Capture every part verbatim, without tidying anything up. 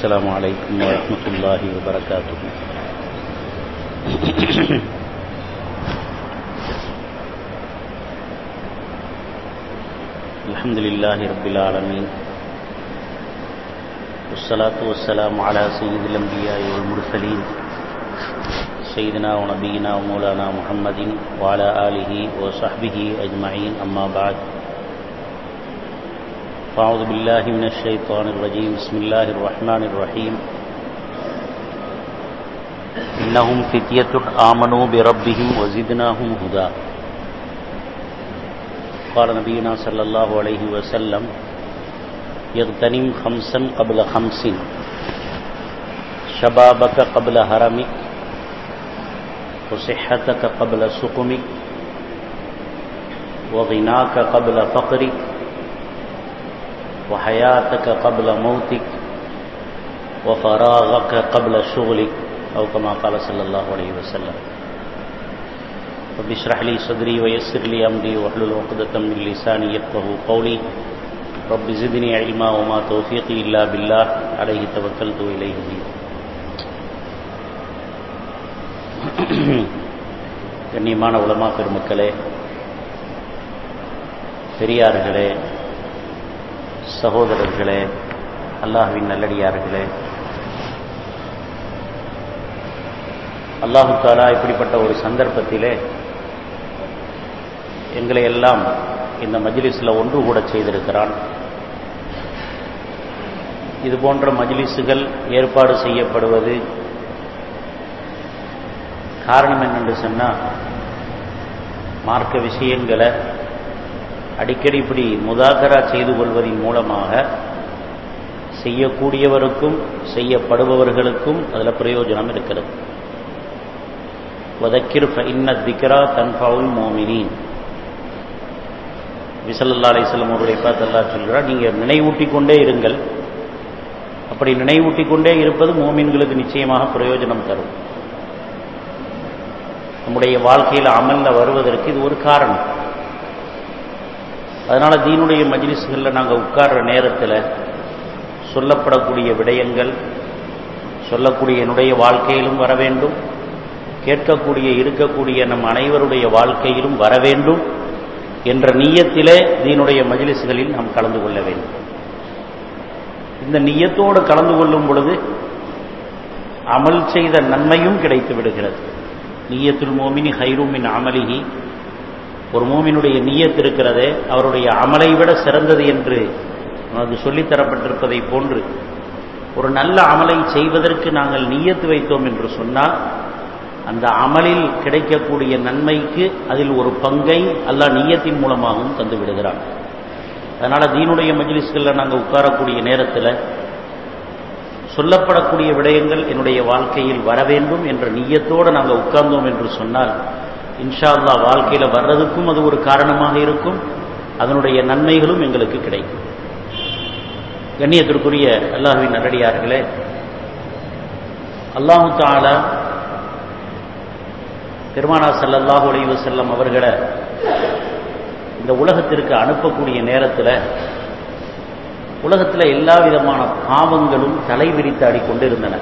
السلام عليكم ورحمة الله وبركاته. الحمد لله رب العالمين، والصلاة والسلام على سيد الأنبياء والمرسلين سيدنا ونبينا ومولانا محمد وعلى آله وصحبه أجمعين، أما بعد. فأعوذ بالله من الشيطان الرجيم. بسم الله الرحمن الرحيم. إنهم فتية آمنوا بربهم وزدناهم هدى. قال نبينا صلى الله عليه وسلم: يغتنم خمسا قبل خمس، شبابك قبل هرمك، وصحتك قبل سقمك، وغناك قبل فقرك، وحياتك قبل موتك، وفراغك قبل شغلك، أو كما قال صلى الله عليه وسلم. رب اشرح لي صدري ويسر لي أمري واحلل عقدة من لساني يفقهوا قولي. رب زدني علما وما توفيقي إلا بالله عليه توكلت وإليه أنيب. கண்ணியமான உலமா பெருமக்களே, பெரியார்களே, சகோதரர்களே, அல்லாஹ்வின் நல்லடியார்களே, அல்லாஹு தஆலா இப்படிப்பட்ட ஒரு சந்தர்ப்பத்திலே எங்களை எல்லாம் இந்த மஜ்லிஸில் ஒன்று கூட செய்திருக்கிறான். இது போன்ற மஜ்லிஸுகள் ஏற்பாடு செய்யப்படுவது காரணம் என்னென்று சொன்னால், மார்க்க விஷயங்களை அடிக்கடி இப்படி முதாக்கரா செய்து கொள்வதன் மூலமாக செய்யக்கூடியவருக்கும் செய்யப்படுபவர்களுக்கும் அதில் பிரயோஜனம் இருக்கிறது. வதக்கிர் ஃபஇன்ன திக்ரா தன்ஃபஉல் முஃமினீன். நபி ஸல்லல்லாஹு அலைஹி வஸல்லம் அவர்களை பார்த்து அல்லாஹ் சொல்கிறார், நீங்கள் நினைவூட்டிக் கொண்டே இருங்கள். அப்படி நினைவூட்டிக் கொண்டே இருப்பது முஃமின்களுக்கு நிச்சயமாக பிரயோஜனம் தரும். நம்முடைய வாழ்க்கையில் அமல்ல வருவதற்கு இது ஒரு காரணம். அதனால தீனுடைய மஜ்லிஸ்களில் நாங்கள் உட்கார்ற நேரத்தில் சொல்லப்படக்கூடிய விடயங்கள் சொல்லக்கூடிய என்னுடைய வாழ்க்கையிலும் வர வேண்டும், கேட்கக்கூடிய இருக்கக்கூடிய நம் அனைவருடைய வாழ்க்கையிலும் வர வேண்டும் என்ற நிய்யத்திலே தீனுடைய மஜ்லிஸ்களில் நாம் கலந்து கொள்ள வேண்டும். இந்த நிய்யத்தோடு கலந்து கொள்ளும் பொழுது அமல் செய்த நன்மையும் கிடைத்து விடுகிறது. நிய்யத்துல் மோமினி ஹைரும் மின் அமலிஹி. ஒரு மோமினுடைய நிய்யத் இருக்கிறதே அவருடைய அமலை விட சிறந்தது என்று நமக்கு சொல்லித்தரப்பட்டிருப்பதை போன்று, ஒரு நல்ல அமலை செய்வதற்கு நாங்கள் நிய்யத்து வைத்தோம் என்று சொன்னால் அந்த அமலில் கிடைக்கக்கூடிய நன்மைக்கு அதில் ஒரு பங்கை அல்லாஹ் நிய்யத்தின் மூலமாகவும் தந்து விடுகிறான். அதனால தீனுடைய மஜ்லிஸ்களில் நாங்கள் உட்காரக்கூடிய நேரத்தில் சொல்லப்படக்கூடிய விடயங்கள் என்னுடைய வாழ்க்கையில் வர வேண்டும் என்ற நிய்யத்தோடு நாங்கள் உட்கார்ந்தோம் என்று சொன்னால் இன்ஷா அல்லாஹ் வாழ்க்கையில் வர்றதுக்கும் அது ஒரு காரணமாக இருக்கும், அதனுடைய நன்மைகளும் எங்களுக்கு கிடைக்கும். கண்ணியத்திற்குரிய அல்லாஹ்வின் நல்லடியார்களே, அல்லாஹு தஆலா பெருமானார் ஸல்லல்லாஹு அலைஹி வஸல்லம் அவர்களை இந்த உலகத்திற்கு அனுப்பக்கூடிய நேரத்தில் உலகத்தில் எல்லா விதமான பாவங்களும் தலைவிரித்தாடி கொண்டு இருந்தன.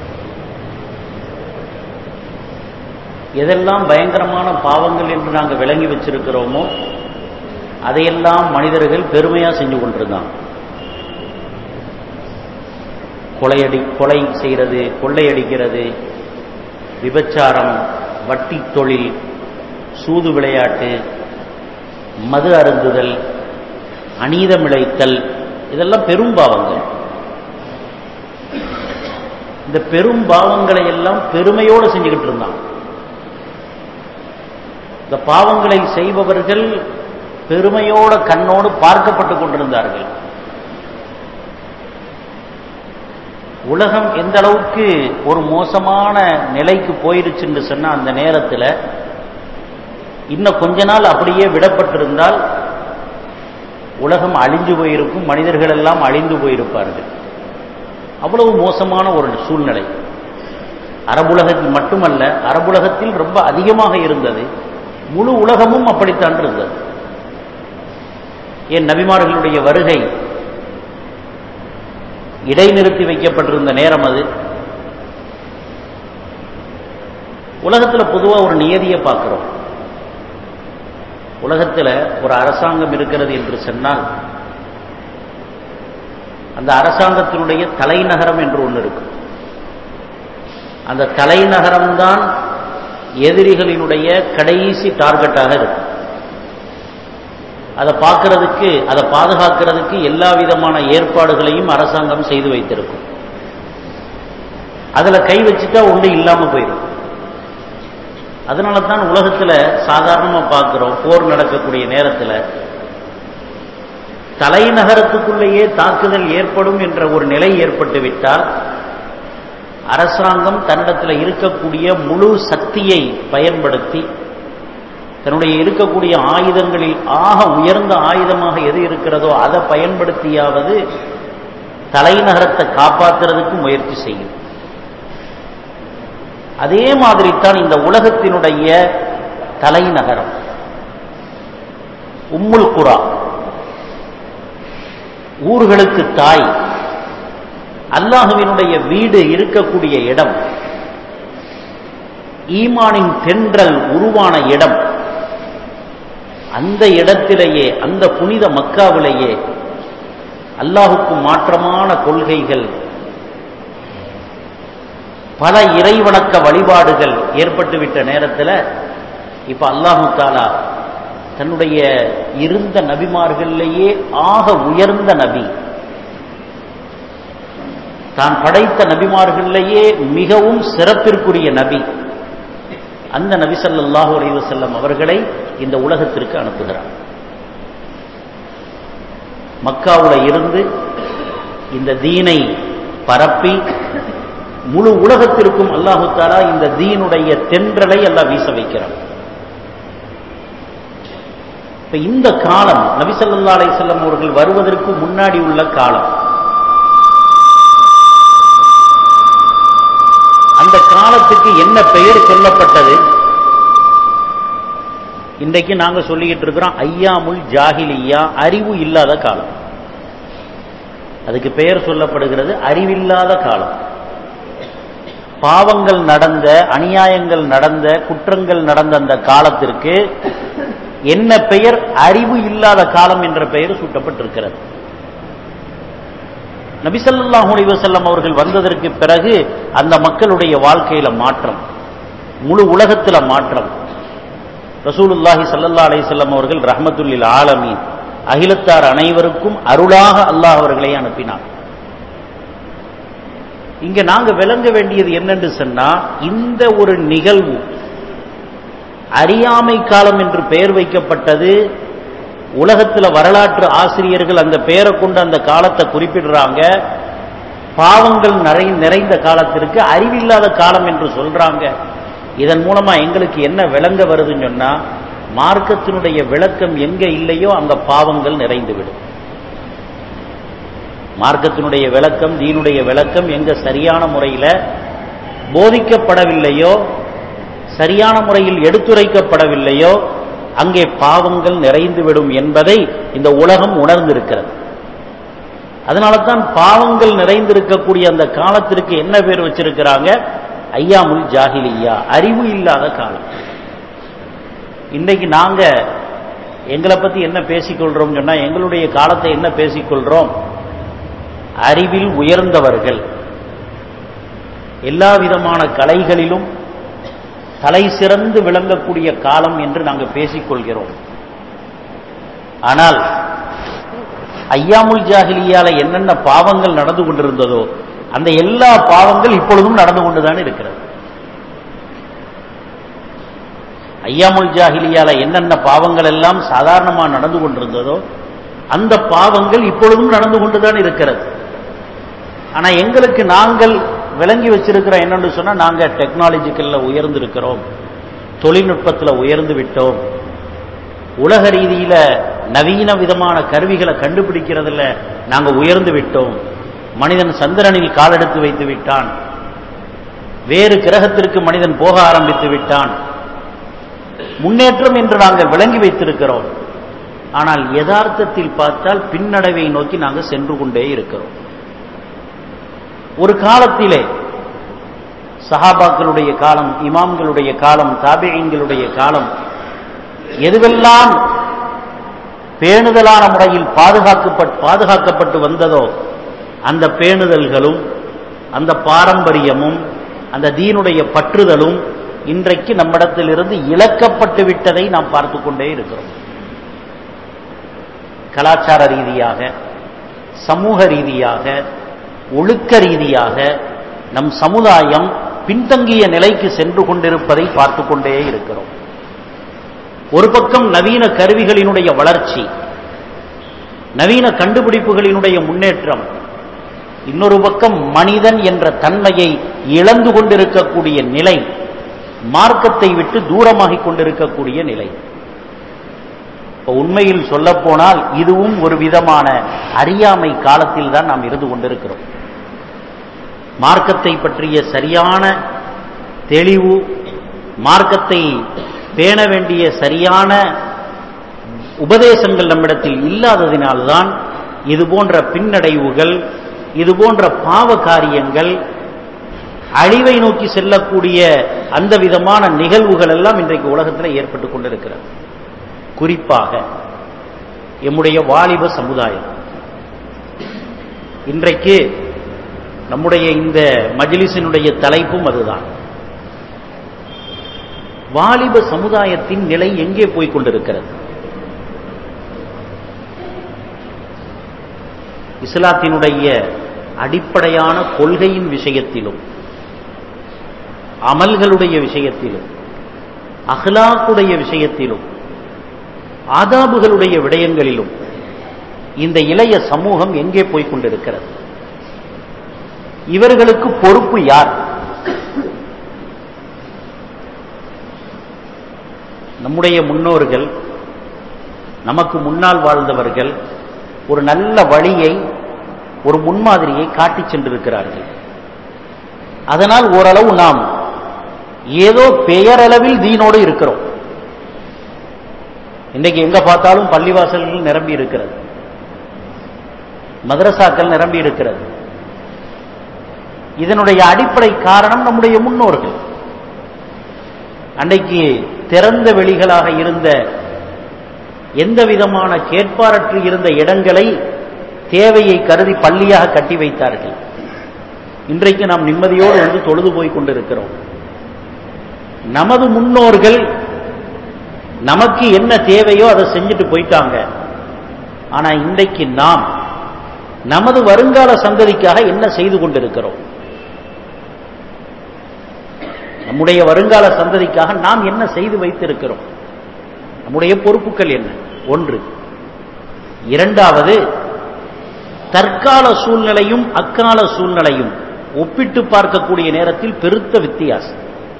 எதெல்லாம் பயங்கரமான பாவங்கள் என்று நாங்கள் விளங்கி வச்சிருக்கிறோமோ அதையெல்லாம் மனிதர்கள் பெருமையா செஞ்சு கொண்டிருந்தாங்க. கொலையடி கொலை செய்கிறது, கொள்ளையடிக்கிறது, விபச்சாரம், வட்டி தொழில், சூது விளையாட்டு, மது அருந்துதல், அநீதமிழைத்தல், இதெல்லாம் பெரும் பாவங்கள். இந்த பெரும் பாவங்களை எல்லாம் பெருமையோடு செஞ்சுக்கிட்டு இருந்தான். இந்த பாவங்களை செய்பவர்கள் பெருமையோட கண்ணோடு பார்க்கப்பட்டு கொண்டிருந்தார்கள். உலகம் எந்த அளவுக்கு ஒரு மோசமான நிலைக்கு போயிருச்சுன்னு சொன்னா, அந்த நேரத்தில் இன்னும் கொஞ்ச நாள் அப்படியே விடப்பட்டிருந்தால் உலகம் அழிஞ்சு போயிருக்கும், மனிதர்கள் எல்லாம் அழிந்து போயிருப்பார்கள். அவ்வளவு மோசமான ஒரு சூழ்நிலை அரபுலகத்தில் மட்டுமல்ல, அரபுலகத்தில் ரொம்ப அதிகமாக இருந்தது. முழு உலகமும் அப்படித்தான் இருந்தது. ஏன் நபிமார்களுடைய வருகை இடைநிறுத்தி வைக்கப்பட்டிருந்த நேரம் அது. உலகத்தில் பொதுவாக ஒரு நியதியை பார்க்கிறோம். உலகத்தில் ஒரு அரசாங்கம் இருக்கிறது என்று சொன்னால் அந்த அரசாங்கத்தினுடைய தலைநகரம் என்று ஒன்று இருக்கும். அந்த தலைநகரம்தான் எதிரிகளினுடைய கடைசி டார்கெட்டாக இருக்கும். அதை பார்க்கறதுக்கு, அதை பாதுகாக்கிறதுக்கு எல்லா விதமான ஏற்பாடுகளையும் அரசாங்கம் செய்து வைத்திருக்கும். அதுல கை வச்சுட்டா ஒன்று இல்லாம போயிடும். அதனால தான் உலகத்துல சாதாரணமா பார்க்கிறோம், போர் நடக்கக்கூடிய நேரத்தில் தலைநகரத்துக்குள்ளேயே தாக்குதல் ஏற்படும் என்ற ஒரு நிலை ஏற்பட்டு விட்டால் அரசாங்கம் தன்னிடத்தில் இருக்கக்கூடிய முழு சக்தியை பயன்படுத்தி தன்னுடைய இருக்கக்கூடிய ஆயுதங்களில் ஆக உயர்ந்த ஆயுதமாக எது இருக்கிறதோ அதை பயன்படுத்தியாவது தலைநகரத்தை காப்பாற்றுறதுக்கு முயற்சி செய்யும். அதே மாதிரி தான் இந்த உலகத்தினுடைய தலைநகரம் உம்முல் குரா, ஊர்களுக்கு தாய், அல்லாஹ்வினுடைய வீடு இருக்கக்கூடிய இடம், ஈமானின் தென்றல் உருவான இடம், அந்த இடத்திலேயே, அந்த புனித மக்காவிலேயே அல்லாஹுக்கு மாற்றமான கொள்கைகள், பல இறைவணக்க வழிபாடுகள் ஏற்பட்டுவிட்ட நேரத்தில் இப்ப அல்லாஹு தஆலா தன்னுடைய இருந்த நபிமார்களிலேயே ஆக உயர்ந்த நபி, தான் படைத்த நபிமார்களிலேயே மிகவும் சிறப்பிற்குரிய நபி, அந்த நபி ஸல்லல்லாஹு அலைஹி வஸல்லம் அவர்களை இந்த உலகத்திற்கு அனுப்புகிறார். மக்காவுல இருந்து இந்த தீனை பரப்பி முழு உலகத்திற்கும் அல்லாஹு தஆலா இந்த தீனுடைய தென்றலை அல்லாஹ் வீச வைக்கிறார். இப்ப இந்த காலம் நபி ஸல்லல்லாஹு அலைஹி வஸல்லம் அவர்கள் வருவதற்கு முன்னாடி உள்ள காலம். அந்த காலத்துக்கு என்ன பெயர் சொல்லப்பட்டது? இன்றைக்கு நாங்க சொல்லிக்கிட்டு இருக்கிறோம் ஐயாமுல் ஜாஹிலியா, அறிவு இல்லாத காலம். அதுக்கு பெயர் சொல்லப்படுகிறது அறிவில்லாத காலம். பாவங்கள் நடந்த, அநியாயங்கள் நடந்த, குற்றங்கள் நடந்த அந்த காலத்திற்கு என்ன பெயர்? அறிவு இல்லாத காலம் என்ற பெயர் சூட்டப்பட்டிருக்கிறது. நபி ஸல்லல்லாஹு அலைஹி வஸல்லம் அவர்கள் வந்ததற்கு பிறகு அந்த மக்களுடைய வாழ்க்கையில மாற்றம், முழு உலகத்துல மாற்றம். ரசூலுல்லாஹி ஸல்லல்லாஹு அலைஹி வஸல்லம் அவர்கள் ரஹ்மத்துல் லில் ஆலமீன், அகிலத்தார் அனைவருக்கும் அருளாக அல்லாஹ் அவர்களை அனுப்பினார். இங்க நாங்க விளங்க வேண்டியது என்னன்னு சொன்னா, இந்த ஒரு நிகழ்வு அறியாமை காலம் என்று பெயர் வைக்கப்பட்டது. உலகத்தில் வரலாற்று ஆசிரியர்கள் அந்த பெயரை கொண்டு அந்த காலத்தை குறிப்பிடுறாங்க. பாவங்கள் நிறைந்த காலத்திற்கு அறிவில்லாத காலம் என்று சொல்றாங்க. இதன் மூலமா எங்களுக்கு என்ன விளங்க வருதுன்னு சொன்னா, மார்க்கத்தினுடைய விளக்கம் எங்க இல்லையோ அங்க பாவங்கள் நிறைந்துவிடும். மார்க்கத்தினுடைய விளக்கம், தீனுடைய விளக்கம் எங்க சரியான முறையில் போதிக்கப்படவில்லையோ, சரியான முறையில் எடுத்துரைக்கப்படவில்லையோ, அங்கே பாவங்கள் நிறைந்துவிடும் என்பதை இந்த உலகம் உணர்ந்திருக்கிறது. அதனால தான் பாவங்கள் நிறைந்திருக்கக்கூடிய அந்த காலத்திற்கு என்ன பேர் வச்சிருக்கிறாங்க? ஐயாமுல் ஜாஹிலியா, அறிவு இல்லாத காலம். இன்றைக்கு நாங்க எங்களை பத்தி என்ன பேசிக்கொள்றோம் சொன்னா, எங்களுடைய காலத்தை என்ன பேசிக்கொள்றோம்? அறிவில் உயர்ந்தவர்கள், எல்லா விதமான கலைகளிலும் தலை சிறந்து விளங்கக்கூடிய காலம் என்று நாங்கள் பேசிக்கொள்கிறோம். ஆனால் ஐயாமுல் ஜாஹிலியால என்னென்ன பாவங்கள் நடந்து கொண்டிருந்ததோ அந்த எல்லா பாவங்கள் இப்பொழுதும் நடந்து கொண்டுதான் இருக்கிறது. ஐயாமுல் ஜாஹிலியால என்னென்ன பாவங்கள் எல்லாம் சாதாரணமாக நடந்து கொண்டிருந்ததோ அந்த பாவங்கள் இப்பொழுதும் நடந்து கொண்டுதான் இருக்கிறது. ஆனா எங்களுக்கு நாங்கள் விளங்கி வச்சிருக்கிறோம் என்னன்னு சொன்னா, நாங்க டெக்னாலஜிக்கல்ல உயர்ந்து இருக்கிறோம், தொழில்நுட்பத்தில் உயர்ந்து விட்டோம், உலக ரீதியில நவீன விதமான கருவிகளை கண்டுபிடிக்கிறதுல நாங்க உயர்ந்து விட்டோம், மனிதன் சந்திரனில் காலெடுத்து வைத்து விட்டான், வேறு கிரகத்திற்கு மனிதன் போக ஆரம்பித்து விட்டான், முன்னேற்றம் என்று நாங்கள் விளங்கி வைத்திருக்கிறோம். ஆனால் யதார்த்தத்தில் பார்த்தால் பின்னடைவை நோக்கி நாங்கள் சென்று கொண்டே இருக்கிறோம். ஒரு காலத்திலே சஹாபாக்களுடைய காலம், இமாம்களுடைய காலம், தாபிஈன்களுடைய காலம், எதுவெல்லாம் பேணுதலான முறையில் பாதுகாக்கப்பட்டு பாதுகாக்கப்பட்டு வந்ததோ அந்த பேணுதல்களும் அந்த பாரம்பரியமும் அந்த தீனுடைய பற்றுதலும் இன்றைக்கு நம்மிடத்திலிருந்து இழக்கப்பட்டு விட்டதை நாம் பார்த்து கொண்டே இருக்கிறோம். கலாச்சார ரீதியாக, சமூக ரீதியாக, ஒழுக்க ரீதியாக நம் சமுதாயம் பின்தங்கிய நிலைக்கு சென்று கொண்டிருப்பதை பார்த்து கொண்டே இருக்கிறோம். ஒரு பக்கம் நவீன கருவிகளினுடைய வளர்ச்சி, நவீன கண்டுபிடிப்புகளினுடைய முன்னேற்றம், இன்னொரு பக்கம் மனிதன் என்ற தன்மையை இழந்து கொண்டிருக்கக்கூடிய நிலை, மார்க்கத்தை விட்டு தூரமாகிக் கொண்டிருக்கக்கூடிய நிலை. உண்மையில் சொல்ல போனால் இதுவும் ஒரு விதமான அறியாமை காலத்தில் தான் நாம் இருந்து கொண்டிருக்கிறோம். மார்க்கத்தை பற்றிய சரியான தெளிவு, மார்க்கத்தை பேண வேண்டிய சரியான உபதேசங்கள் நம்மிடத்தில் இல்லாததினால்தான் இது போன்ற பின்னடைவுகள், இது போன்ற பாவ காரியங்கள், அழிவை நோக்கி செல்லக்கூடிய அந்த விதமான நிகழ்வுகள் எல்லாம் இன்றைக்கு உலகத்தில் ஏற்பட்டுக் கொண்டிருக்கிறது. குறிப்பாக எம்முடைய வாலிப சமுதாயம். இன்றைக்கு நம்முடைய இந்த மஜ்லிஸினுடைய தலைப்பும் அதுதான். வாலிப சமுதாயத்தின் நிலை எங்கே போய்க் கொண்டிருக்கிறது? இஸ்லாத்தினுடைய அடிப்படையான கொள்கையின் விஷயத்திலும், அமல்களுடைய விஷயத்திலும், அஹ்லாக்குடைய விஷயத்திலும், ஆதாபுகளுடைய விடயங்களிலும் இந்த இளைய சமூகம் எங்கே போய்க் கொண்டிருக்கிறது? இவர்களுக்கு பொறுப்பு யார்? நம்முடைய முன்னோர்கள், நமக்கு முன்னால் வாழ்ந்தவர்கள் ஒரு நல்ல வழியை, ஒரு முன்மாதிரியை காட்டிச் சென்றிருக்கிறார்கள். அதனால் ஓரளவு நாம் ஏதோ பெயரளவில் தீனோடு இருக்கிறோம். இன்றைக்கு எங்க பார்த்தாலும் பள்ளிவாசல்கள் நிரம்பி இருக்கிறது, மதரசாக்கள் நிரம்பி இருக்கிறது. இதனுடைய அடிப்படை காரணம் நம்முடைய முன்னோர்கள். அன்றைக்கு திறந்த வெளிகளாக இருந்த, எந்த விதமான கேட்பாரற்று இருந்த இடங்களை தேவையை கருதி பள்ளியாக கட்டி வைத்தார்கள். இன்றைக்கு நாம் நிம்மதியோடு வந்து தொழுது போய் கொண்டிருக்கிறோம். நமது முன்னோர்கள் நமக்கு என்ன தேவையோ அதை செஞ்சுட்டு போயிட்டாங்க. ஆனா இன்றைக்கு நாம் நமது வருங்கால சந்ததிக்காக என்ன செய்து கொண்டிருக்கிறோம்? நம்முடைய வருங்கால சந்ததிக்காக நாம் என்ன செய்து வைத்திருக்கிறோம்? நம்முடைய பொறுப்புகள் என்ன? ஒன்று. இரண்டாவது, தற்கால சூழ்நிலையும் அக்கால சூழ்நிலையும் ஒப்பிட்டு பார்க்கக்கூடிய நேரத்தில் பெருத்த வித்தியாசம்.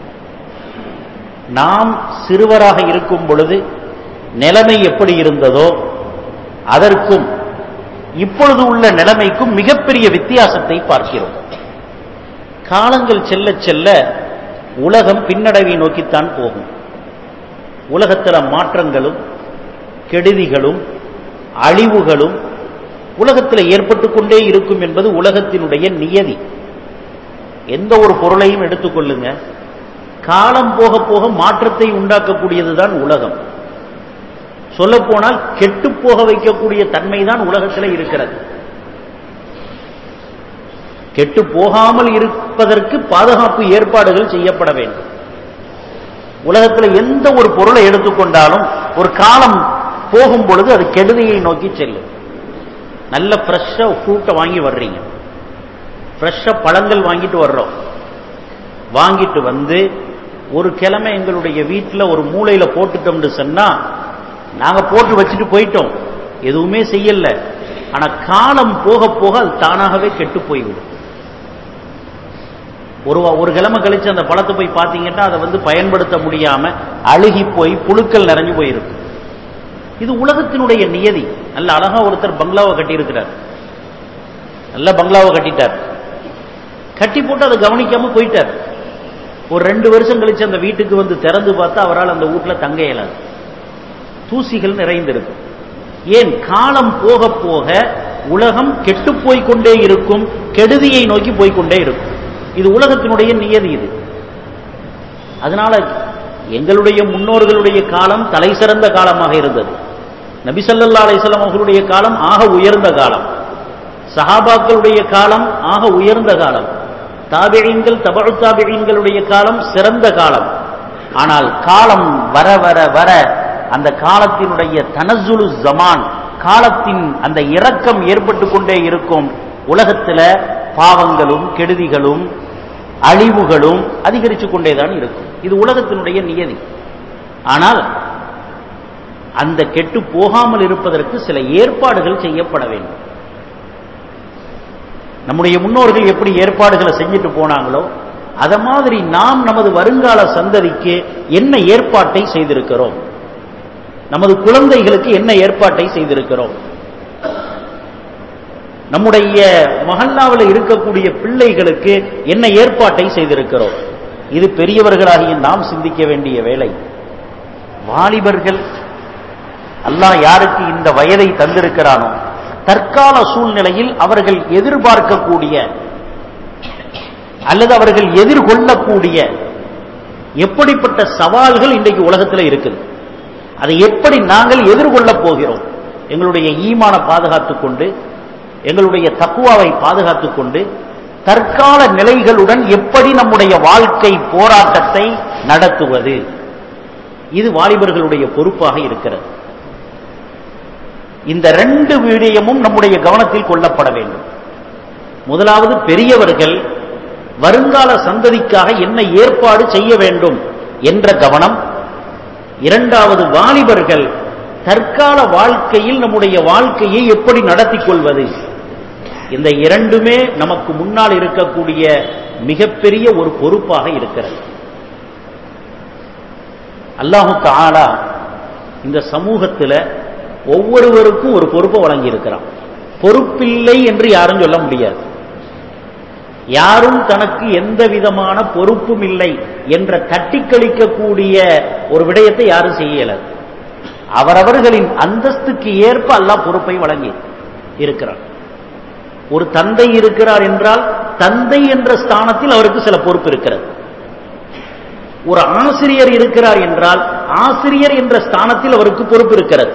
நாம் சிறுவராக இருக்கும் பொழுது நிலைமை எப்படி இருந்ததோ அதற்கும் இப்பொழுது உள்ள நிலைமைக்கும் மிகப்பெரிய வித்தியாசத்தை பார்க்கிறோம். காலங்கள் செல்ல செல்ல உலகம் பின்னடைவை நோக்கித்தான் போகும். உலகத்தில் மாற்றங்களும் கெடுதிகளும் அழிவுகளும் உலகத்தில் ஏற்பட்டு கொண்டே இருக்கும் என்பது உலகத்தினுடைய நியதி. எந்த ஒரு பொருளையும் எடுத்துக்கொள்ளுங்க, காலம் போக போக மாற்றத்தை உண்டாக்கக்கூடியதுதான் உலகம். சொல்ல போனால் கெட்டு போக வைக்கக்கூடிய தன்மைதான் உலகத்தில் இருக்கிறது. கெட்டு போகாமல் இருப்பதற்கு பாதுகாப்பு ஏற்பாடுகள் செய்யப்பட வேண்டும். உலகத்தில் எந்த ஒரு பொருளை எடுத்துக்கொண்டாலும் ஒரு காலம் போகும் பொழுது அது கெடுதியை நோக்கி செல்லும். நல்ல ஃப்ரெஷ்ஷா ஃப்ரூட்டை வாங்கி வர்றீங்க, ஃப்ரெஷ்ஷா பழங்கள் வாங்கிட்டு வர்றோம். வாங்கிட்டு வந்து ஒரு கிழமை எங்களுடைய வீட்டில் ஒரு மூலையில போட்டுட்டோம்னு சொன்னா, நாங்க போட்டு வச்சுட்டு போயிட்டோம், எதுவுமே செய்யல. ஆனா காலம் போக போக அது தானாகவே கெட்டு போய்விடும். ஒரு ஒரு கிழமை கழிச்சு அந்த பழத்தை போய் பார்த்தீங்கன்னா அதை வந்து பயன்படுத்த முடியாம அழுகி போய் புழுக்கள் நிறைஞ்சு போயிருக்கும். இது உலகத்தினுடைய நியதி. நல்ல அழகா ஒருத்தர் பங்களாவை கட்டி இருக்கிறார், நல்ல பங்களாவை கட்டிட்டார். கட்டி போட்டு அதை கவனிக்காம போயிட்டார். ஒரு ரெண்டு வருஷம் கழிச்சு அந்த வீட்டுக்கு வந்து திறந்து பார்த்தா அவரால் அந்த வீட்டில் தங்க இயலாது, தூசிகள் நிறைந்திருக்கும். ஏன்? காலம் போக போக உலகம் கெட்டு போய்கொண்டே இருக்கும், கெடுதியை நோக்கி போய்கொண்டே இருக்கும். இது உலகத்தினுடைய நியதி. இது அதனால எங்களுடைய முன்னோர்களுடைய காலம் தலை சிறந்த காலமாக இருந்தது. நபி ஸல்லல்லாஹு அலைஹி வஸல்லம் அவர்களுடைய காலம் ஆக உயர்ந்த காலம், சஹாபாக்களுடைய காலம் ஆக உயர்ந்த காலம், தாபிஈன்கள் தபஉ தாபிஈன்களுடைய காலம் சிறந்த காலம். ஆனால் காலம் வர வர வர அந்த காலத்தினுடைய தனஸ்ஸுலு ஸமான், காலத்தின் அந்த இரக்கம் ஏற்பட்டு கொண்டே இருக்கும். உலகத்தில் பாவங்களும் கெடுதிகளும் அழிவுகளும் அதிகரித்து கொண்டேதான் இருக்கும். இது உலகத்தினுடைய நியதி. ஆனால் அந்த கெட்டு போகாமல் இருப்பதற்கு சில ஏற்பாடுகள் செய்யப்பட வேண்டும். நம்முடைய முன்னோர்கள் எப்படி ஏற்பாடுகளை செஞ்சுட்டு போனாங்களோ அத மாதிரி நாம் நமது வருங்கால சந்ததிக்கு என்ன ஏற்பாட்டை செய்திருக்கிறோம், நமது குழந்தைகளுக்கு என்ன ஏற்பாட்டை செய்திருக்கிறோம், நம்முடைய மஹல்லாவில் இருக்கக்கூடிய பிள்ளைகளுக்கு என்ன ஏற்பாட்டை செய்திருக்கிறோம். இது பெரியவர்களாகிய நாம் சிந்திக்க வேண்டிய வேலை. வாலிபர்கள் அல்லாஹ் யாருக்கு இந்த வயதை தந்திருக்கிறானோ தற்கால சூழ்நிலையில் அவர்கள் எதிர்பார்க்கக்கூடிய அல்லது அவர்கள் எதிர்கொள்ளக்கூடிய எப்படிப்பட்ட சவால்கள் இன்றைக்கு உலகத்தில் இருக்குது, அதை எப்படி நாங்கள் எதிர்கொள்ளப் போகிறோம், எங்களுடைய ஈமான பாதுகாத்துக் கொண்டு எங்களுடைய தக்குவாவை பாதுகாத்துக் கொண்டு தற்கால நிலைகளுடன் எப்படி நம்முடைய வாழ்க்கை போராட்டத்தை நடத்துவது, இது வாலிபர்களுடைய பொறுப்பாக இருக்கிறது. இந்த ரெண்டு விடயமும் நம்முடைய கவனத்தில் கொள்ளப்பட வேண்டும். முதலாவது, பெரியவர்கள் வருங்கால சந்ததிக்காக என்ன ஏற்பாடு செய்ய வேண்டும் என்ற கவனம். இரண்டாவது, வாலிபர்கள் தற்கால வாழ்க்கையில் நம்முடைய வாழ்க்கையை எப்படி நடத்திக் கொள்வது. இந்த இரண்டுமே நமக்கு முன்னால் இருக்கக்கூடிய மிகப்பெரிய ஒரு பொறுப்பாக இருக்கிறது. அல்லாஹு தஆலா இந்த சமூகத்தில் ஒவ்வொருவருக்கும் ஒரு பொறுப்பை வழங்கி இருக்கிறான். பொறுப்பில்லை என்று யாரும் சொல்ல முடியாது. யாரும் தனக்கு எந்த விதமான பொறுப்பும் இல்லை என்ற தட்டி கழிக்கக்கூடிய ஒரு விடயத்தை யாரும் செய்யல. அவரவர்களின் அந்தஸ்துக்கு ஏற்ப அல்லாஹ் பொறுப்பை வழங்கி இருக்கிறார். ஒரு தந்தை இருக்கிறார் என்றால் தந்தை என்ற ஸ்தானத்தில் அவருக்கு சில பொறுப்பு இருக்கிறது. ஒரு ஆசிரியர் இருக்கிறார் என்றால் ஆசிரியர் என்ற ஸ்தானத்தில் அவருக்கு பொறுப்பு இருக்கிறது.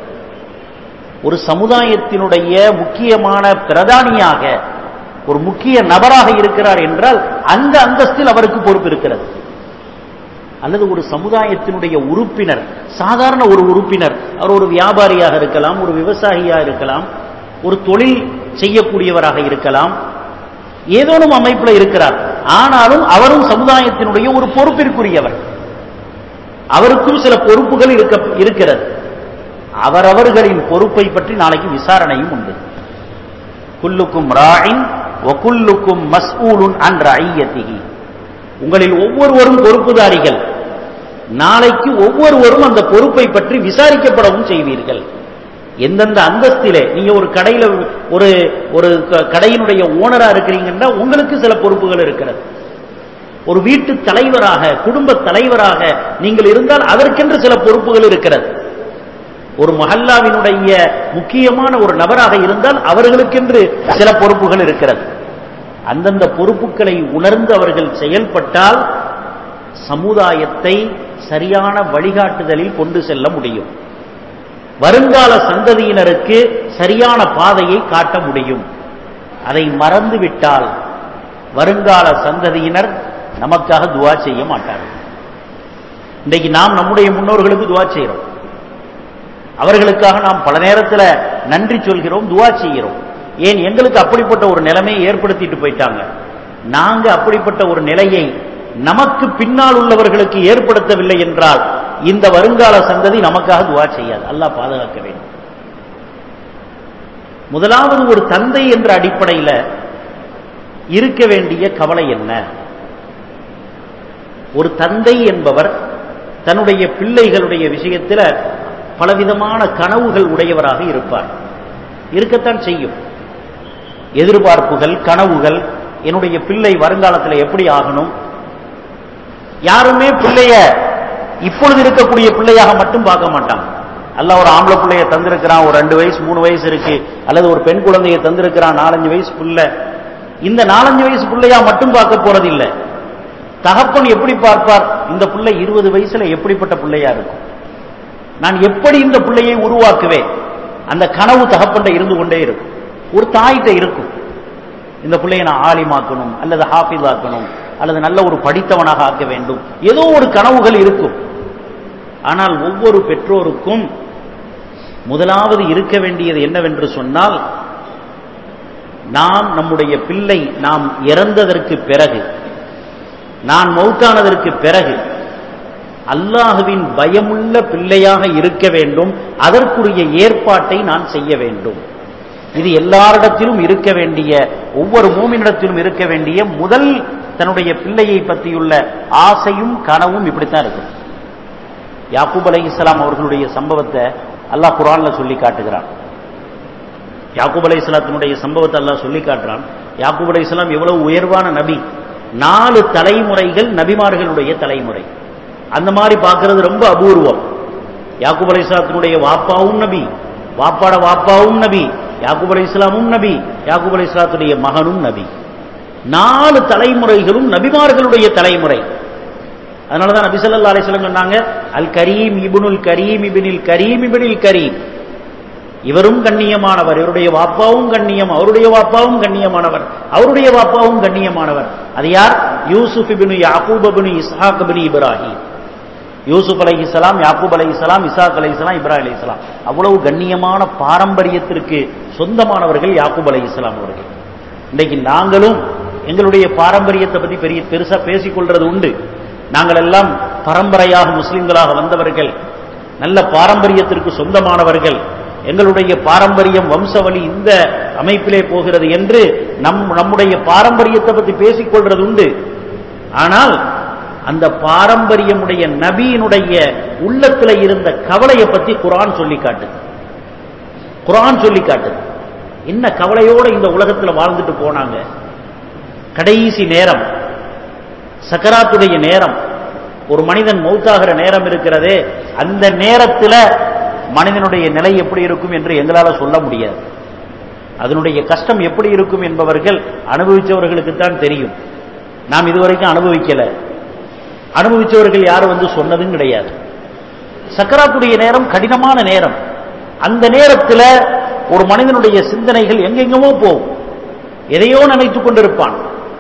ஒரு சமுதாயத்தினுடைய முக்கியமான பிரதானியாக ஒரு முக்கிய நபராக இருக்கிறார் என்றால் அந்த அந்தஸ்தில் அவருக்கு பொறுப்பு இருக்கிறது. அல்லது ஒரு சமுதாயத்தினுடைய உறுப்பினர், சாதாரண ஒரு உறுப்பினர், அவர் ஒரு வியாபாரியாக இருக்கலாம், ஒரு விவசாயியாக இருக்கலாம், ஒரு தொழில் செய்யக்கூடியவராக இருக்கலாம், ஏதோனும் அமைப்பில் இருக்கிறார். ஆனாலும் அவரும் சமுதாயத்தினுடைய ஒரு பொறுப்பிற்குரியவர். அவருக்கும் சில பொறுப்புகள் இருக்கிறது. அவரவர்களின் பொறுப்பை பற்றி நாளைக்கு விசாரணையும் உண்டு. குல்லுக்கும் ராயின் வகுல்லுக்கும் மஸ்ஊலுன் அன் ரஇய்யத்திஹி. உங்களில் ஒவ்வொருவரும் பொறுப்புதாரிகள். நாளைக்கு ஒவ்வொருவரும் அந்த பொறுப்பை பற்றி விசாரிக்கப்படவும் செய்வீர்கள். எந்தெந்த அந்தஸ்திலே நீங்க ஒரு கடையில ஒரு ஒரு கடையினுடைய ஓனரா இருக்கிறீங்கன்னா உங்களுக்கு சில பொறுப்புகள் இருக்கிறது. ஒரு வீட்டு தலைவராக, குடும்ப தலைவராக நீங்கள் இருந்தால் அதற்கென்று சில பொறுப்புகள் இருக்கிறது. ஒரு மஹல்லாவினுடைய முக்கியமான ஒரு நபராக இருந்தால் அவர்களுக்கென்று சில பொறுப்புகள் இருக்கிறது. அந்தந்த பொறுப்புகளை உணர்ந்து அவர்கள் செயல்பட்டால் சமுதாயத்தை சரியான வழிகாட்டுதலில் கொண்டு செல்ல முடியும். வருங்கால சந்ததியினருக்கு சரியான பாதையை காட்ட முடியும். அதை மறந்துவிட்டால் வருங்கால சந்ததியினர் நமக்காக துஆ செய்ய மாட்டார்கள். இன்றைக்கு நாம் நம்முடைய முன்னோர்களுக்கு துஆ செய்கிறோம். அவர்களுக்காக நாம் பல நேரத்தில் நன்றி சொல்கிறோம், துஆ செய்கிறோம். ஏன், எங்களுக்கு அப்படிப்பட்ட ஒரு நிலைமையை ஏற்படுத்திட்டு போயிட்டாங்க. நாங்க அப்படிப்பட்ட ஒரு நிலையை நமக்கு பின்னால் உள்ளவர்களுக்கு ஏற்படுத்தவில்லை என்றால் இந்த வருங்கால சந்ததி நமக்காக துஆ செய்யாது. அல்லாஹ் பாதுகாக்க வேண்டும். முதலாவது, ஒரு தந்தை என்ற அடிப்படையில் இருக்க வேண்டிய கவலை என்ன? ஒரு தந்தை என்பவர் தன்னுடைய பிள்ளைகளுடைய விஷயத்தில் பலவிதமான கனவுகள் உடையவராக இருப்பார். இருக்கத்தான் செய்யும். எதிர்பார்ப்புகள், கனவுகள், என்னுடைய பிள்ளை வருங்காலத்தில் எப்படி ஆகணும். யாருமே பிள்ளைய இப்பொழுது இருக்கக்கூடிய பிள்ளையாக மட்டும் பார்க்க மாட்டாங்க. அல்லாஹ் ஒரு ஆம்பளை பிள்ளைய தந்திருக்கிறான், ஒரு ரெண்டு வயசு மூணு வயசு இருக்கு, அல்லது ஒரு பெண் குழந்தைய தந்திருக்கிறான் நாலஞ்சு வயசு பிள்ளை. இந்த நாலஞ்சு வயசு பிள்ளையா மட்டும் பார்க்க போறது இல்லை. தகப்பன் எப்படி பார்ப்பார், இந்த பிள்ளை இருபது வயசுல எப்படிப்பட்ட பிள்ளையா இருக்கும், நான் எப்படி இந்த பிள்ளையை உருவாக்குவேன், அந்த கனவு தகப்பன்ட இருந்து கொண்டே இருக்கும். ஒரு தாய்கிட்ட இருக்கும், இந்த பிள்ளையை நான் ஆலிமாக்கணும், அல்லது ஹாஃபிஸ் ஆக்கணும், அல்லது நல்ல ஒரு படித்தவனாக ஆக்க வேண்டும், ஏதோ ஒரு கனவுகள் இருக்கும். ஆனால் ஒவ்வொரு பெற்றோருக்கும் முதலாவது இருக்க வேண்டியது என்னவென்று சொன்னால், நாம் நம்முடைய பிள்ளை நாம் இறந்ததற்கு பிறகு, நான் மௌத்தானதற்கு பிறகு அல்லாஹுவின் பயமுள்ள பிள்ளையாக இருக்க வேண்டும், அதற்குரிய ஏற்பாட்டை நான் செய்ய வேண்டும். இது எல்லாரிடத்திலும் இருக்க வேண்டிய, ஒவ்வொரு மூமினிடத்திலும் இருக்க வேண்டிய முதல் தன்னுடைய பிள்ளையை பற்றியுள்ள ஆசையும் கனவும் இப்படித்தான் இருக்கும். யாக்கூப் அலைஹிஸ்ஸலாம் அவர்களுடைய சம்பவத்தை அல்லாஹ் குர்ஆன்ல சொல்லி காட்டுகிறான். யாக்கூப் அலைஹிஸ்ஸலாத்தினுடைய சம்பவத்தை அல்லாஹ் சொல்லி காட்டுறான். யாக்கூப் அலைஹிஸ்ஸலாம் எவ்வளவு உயர்வான நபி, நாலு தலைமுறைகள் நபிமார்களுடைய தலைமுறை. அந்த மாதிரி பார்க்கிறது ரொம்ப அபூர்வம். யாக்கூப் அலைஹிஸ்ஸலாத்தினுடைய வாப்பாவும் நபி, வாப்பாட வாப்பாவும் நபி, யாக்கூப் அலைஹிஸ்ஸலாமும் நபி, யாக்கூப் அலைஹிஸ்ஸலாத்துடைய மகனும் நபி. நாலு தலைமுறைகளும் நபிமார்களுடைய தலைமுறை. அதனாலதான் நபி ஸல்லல்லாஹு அலைஹி வஸல்லம் சொன்னாங்க, அல் கரீம் இப்னுல் கரீம் இப்னில் கரீம் இப்னில் கரீம். இவரும் கண்ணியமானவர், இவருடைய வாப்பாவும் கண்ணியம், அவருடைய வாப்பாவும் கண்ணியமானவர், அவருடைய வாப்பாவும் கண்ணியமானவர். அது யார்? யூசுப் இப்னு யாக்கூப் இப்னு இஸ்ஹாக் இப்னு இப்ராஹிம். யூசுப் அலைஹிஸ்ஸலாம், யாக்கூப் அலைஹிஸ்ஸலாம், இஸ்ஹாக் அலைஹிஸ்ஸலாம், இப்ராஹிம் அலைஹிஸ்ஸலாம். அவ்வளவு கண்ணியமான பாரம்பரியத்திற்கு சொந்தமானவர்கள் யாக்கூப் அலைஹிஸ்ஸலாம் அவர்கள். இன்றைக்கு நாங்களும் எங்களுடைய பாரம்பரியத்தை பற்றி பெரிய பெருசா பேசிக்கொள்றது உண்டு. நாங்கள் எல்லாம் பரம்பரையாக முஸ்லிம்களாக வந்தவர்கள், நல்ல பாரம்பரியத்திற்கு சொந்தமானவர்கள், எங்களுடைய பாரம்பரியம் வம்சவழி இந்த அமைப்பிலே போகிறது என்று நம் நம்முடைய பாரம்பரியத்தை பற்றி பேசிக்கொள்றது உண்டு. ஆனால் அந்த பாரம்பரியமுடைய நபியினுடைய உள்ளத்தில் இருந்த கவலையை பற்றி குர்ஆன் சொல்லி காட்டுது. குர்ஆன் சொல்லி காட்டுது. என்ன கவலையோடு இந்த உலகத்தில் வாழ்ந்துட்டு போனாங்க. கடைசி நேரம், சக்கராத்துடைய நேரம், ஒரு மனிதன் மௌத்தாகிற நேரம் இருக்கிறதே, அந்த நேரத்தில் மனிதனுடைய நிலை எப்படி இருக்கும் என்று எங்களால் சொல்ல முடியாது. அதனுடைய கஷ்டம் எப்படி இருக்கும் என்பவர்கள் அனுபவிச்சவர்களுக்கு தான் தெரியும். நாம் இதுவரைக்கும் அனுபவிக்கல. அனுபவிச்சவர்கள் யாரும் வந்து சொன்னதும் கிடையாது. சக்கராத்துடைய நேரம் கடினமான நேரம். அந்த நேரத்தில் ஒரு மனிதனுடைய சிந்தனைகள் எங்கெங்கமோ போகும். எதையோ நினைத்துக் கொண்டிருப்பான்.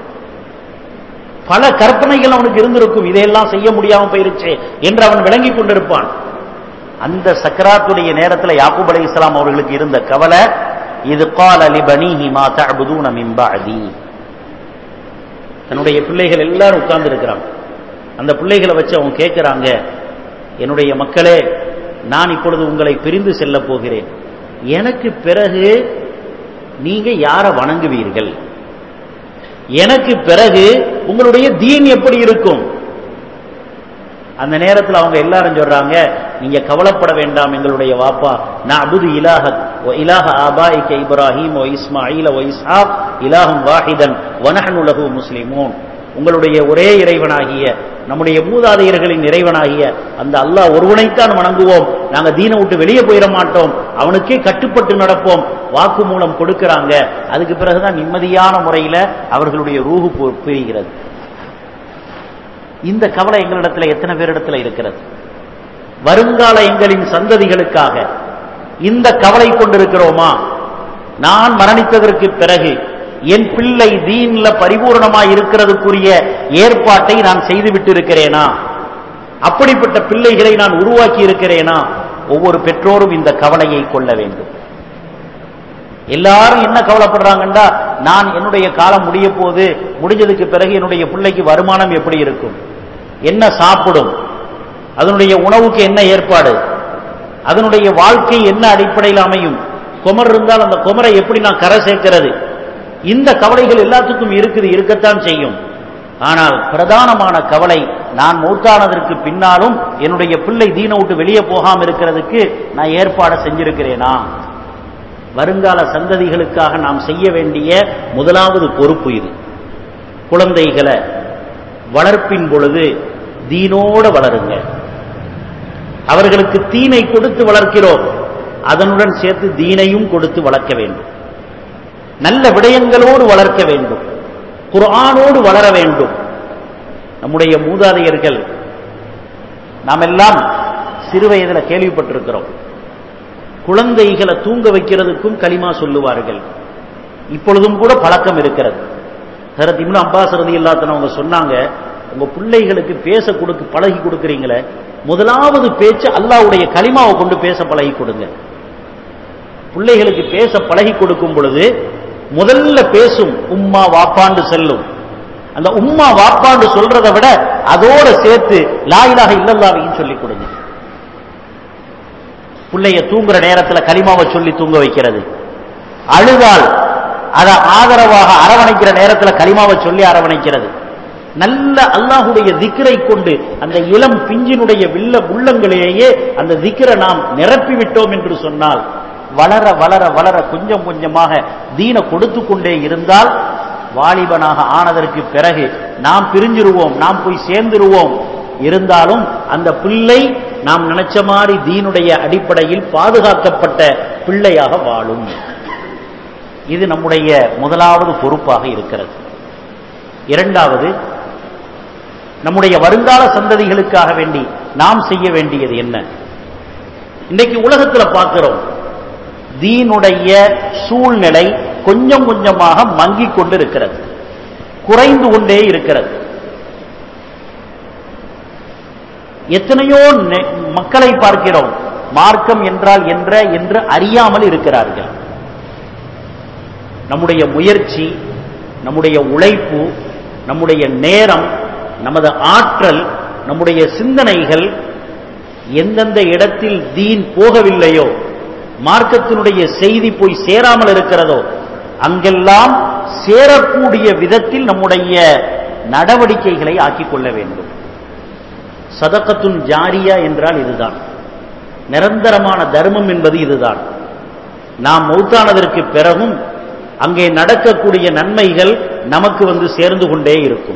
பல கற்பனைகள் அவனுக்கு இருந்திருக்கும், இதையெல்லாம் செய்ய முடியாமல் போயிருச்சே என்று அவன் விளங்கிக் கொண்டிருப்பான். அந்த சக்கராத்துடைய நேரத்தில் யாக்கூப் அலைஹிஸ்ஸலாம் அவர்களுக்கு இருந்த கவலை, இது கால லிபனீஹி மா தஅபுதூன மின் பஅதி. தன்னுடைய பிள்ளைகள் எல்லாரும் உட்கார்ந்து இருக்கிறாங்க. அந்த பிள்ளைகளை வச்சு அவங்க கேட்கிறாங்க, என்னுடைய மக்களே, நான் இப்பொழுது உங்களை பிரிந்து செல்ல போகிறேன், எனக்கு பிறகு நீங்க யாரை வணங்குவீர்கள், எனக்கு பிறகு உங்களுடைய தீன் எப்படி இருக்கும்? அந்த நேரத்தில் அவங்க எல்லாரும் சொல்றாங்க, நீங்க கவலைப்பட வேண்டாம் எங்களுடைய வாப்பா, நஅபுது இலாஹ வ இலாஹ ஆபாயிக இப்ராஹீம் வ இஸ்மாஈல வ இஸ்ஹாக் இலாஹும் வாஹிதன் வ நஹ்னு லஹு முஸ்லிமூன். உங்களுடைய ஒரே இறைவனாகிய, நம்முடைய மூதாதையர்களின் இறைவனாகிய அந்த அல்லாஹ் ஒருவனைத்தான் வணங்குவோம், நாங்க தீனை விட்டு வெளியே போயிட மாட்டோம், அவனுக்கே கட்டுப்பட்டு நடப்போம், வாக்கு மூலம் கொடுக்கிறாங்க. அதுக்கு பிறகுதான் நிம்மதியான முறையில் அவர்களுடைய ரூஹு பிரிகிறது. இந்த கவலை எங்களிடத்தில் எத்தனை பேரிடத்தில் இருக்கிறது? வருங்கால எங்களின் சந்ததிகளுக்காக இந்த கவலை கொண்டிருக்கிறோமா? நான் மரணித்ததற்கு பிறகு என் பிள்ளை தீன்ல பரிபூர்ணமாய் இருக்கிறதுக்குரிய ஏற்பாட்டை நான் செய்துவிட்டு இருக்கிறேனா? அப்படிப்பட்ட பிள்ளைகளை நான் உருவாக்கி இருக்கிறேனா? ஒவ்வொரு பெற்றோரும் இந்த கவலையை கொள்ள வேண்டும். எல்லாரும் என்ன கவலைப்படுறாங்கண்டா, நான் என்னுடைய காலம் முடிய போது, முடிஞ்சதுக்கு பிறகு என்னுடைய பிள்ளைக்கு வருமானம் எப்படி இருக்கும், என்ன சாப்பிடும், அதனுடைய உணவுக்கு என்ன ஏற்பாடு, அதனுடைய வாழ்க்கை என்ன அடிப்படையில் அமையும், குமர் இருந்தால் அந்த குமரை எப்படி நான் கரை சேர்க்கிறது, இந்த கவலைகள் எல்லாத்துக்கும் இருக்குது, இருக்கத்தான் செய்யும். ஆனால் பிரதானமான கவலை, நான் மௌத்தானதற்கு பின்னாலும் என்னுடைய பிள்ளை தீனை விட்டு வெளியே போகாமல் இருக்கிறதுக்கு நான் ஏற்பாடு செஞ்சிருக்கிறேனா? வருங்கால சந்ததிகளுக்காக நாம் செய்ய வேண்டிய முதலாவது பொறுப்பு இது. குழந்தைகளை வளர்ப்பின் பொழுது தீனோட வளருங்க. அவர்களுக்கு தீனை கொடுத்து வளர்க்கிறோம், அதனுடன் சேர்த்து தீனையும் கொடுத்து வளர்க்க வேண்டும். நல்ல விடயங்களோடு வளர்க்க வேண்டும், குர்ஆனோடு வளர வேண்டும். நம்முடைய மூதாதையர்கள் நாம் எல்லாம் சிறு வயதில் கேள்விப்பட்டிருக்கிறோம், குழந்தைகளை தூங்க வைக்கிறதுக்கும் கலிமா சொல்லுவார்கள். இப்பொழுதும் கூட பழக்கம் இருக்கிறது. ஹஜ்ரத் இப்னு அப்பாஸ் ரலியல்லாஹு அன்ஹு அவங்க சொன்னாங்க, உங்க பிள்ளைகளுக்கு பேச கொடுக்க பழகி கொடுக்குறீங்களே, முதலாவது பேச்சு அல்லாஹ்வுடைய கலிமாவை கொண்டு பேச பழகி கொடுங்க. பிள்ளைகளுக்கு பேச பழகி கொடுக்கும் பொழுது முதல்ல பேசும் உம்மா வாப்பாண்டு செல்லும். அந்த உம்மா வாப்பாண்டு சொல்றதை விட அதோட சேர்த்து லா இலாஹ இல்லல்லாஹ்வையும் சொல்லி கொடுங்க. பிள்ளைய தூங்குற நேரத்தில் கலிமாவை சொல்லி தூங்க வைக்கிறது, அழுதால் அதை ஆதரவாக அரவணைக்கிற நேரத்தில் கலிமாவை சொல்லி அரவணைக்கிறது. நல்ல அல்லாஹுடைய திக்ரை கொண்டு அந்த இளம் பிஞ்சினுடைய வில்ல உள்ளங்களிலேயே அந்த திக்ரை நாம் நிரப்பி விட்டோம் என்று சொன்னால், வளர வளர வளர கொஞ்சம் கொஞ்சமாக தீன கொடுத்து கொண்டே இருந்தால், வாலிபனாக ஆனதற்கு பிறகு நாம் பிரிஞ்சிருவோம், நாம் போய் சேர்ந்துருவோம். இருந்தாலும் அந்த பிள்ளை நாம் நினைச்ச மாதிரி தீனுடைய அடிப்படையில் பாதுகாக்கப்பட்ட பிள்ளையாக வாழும். இது நம்முடைய முதலாவது பொறுப்பாக இருக்கிறது. இரண்டாவது, நம்முடைய வருங்கால சந்ததிகளுக்காக வேண்டி நாம் செய்ய வேண்டியது என்ன? இன்றைக்கு உலகத்தில் பார்க்கிறோம், தீனுடைய சூழ்நிலை கொஞ்சம் கொஞ்சமாக மங்கிக் கொண்டு இருக்கிறது, குறைந்து கொண்டே இருக்கிறது. எத்தனையோ மக்களை பார்க்கிறோம், மார்க்கம் என்றால் என்ற என்று அறியாமல் இருக்கிறார்கள். நம்முடைய முயற்சி, நம்முடைய உழைப்பு, நம்முடைய நேரம், நமது ஆற்றல், நம்முடைய சிந்தனைகள் எந்தெந்த இடத்தில் தீன் போகவில்லையோ, மார்க்கத்தினுடைய செய்தி போய் சேராமல் இருக்கிறதோ, அங்கெல்லாம் சேரக்கூடிய விதத்தில் நம்முடைய நடவடிக்கைகளை ஆக்கிக் கொள்ள வேண்டும். சதகத்துன் ஜாரியா என்றால் இதுதான். நிரந்தரமான தர்மம் என்பது இதுதான். நாம் மௌத்தானதற்கு பிறகும் அங்கே நடக்கக்கூடிய நன்மைகள் நமக்கு வந்து சேர்ந்து கொண்டே இருக்கும்.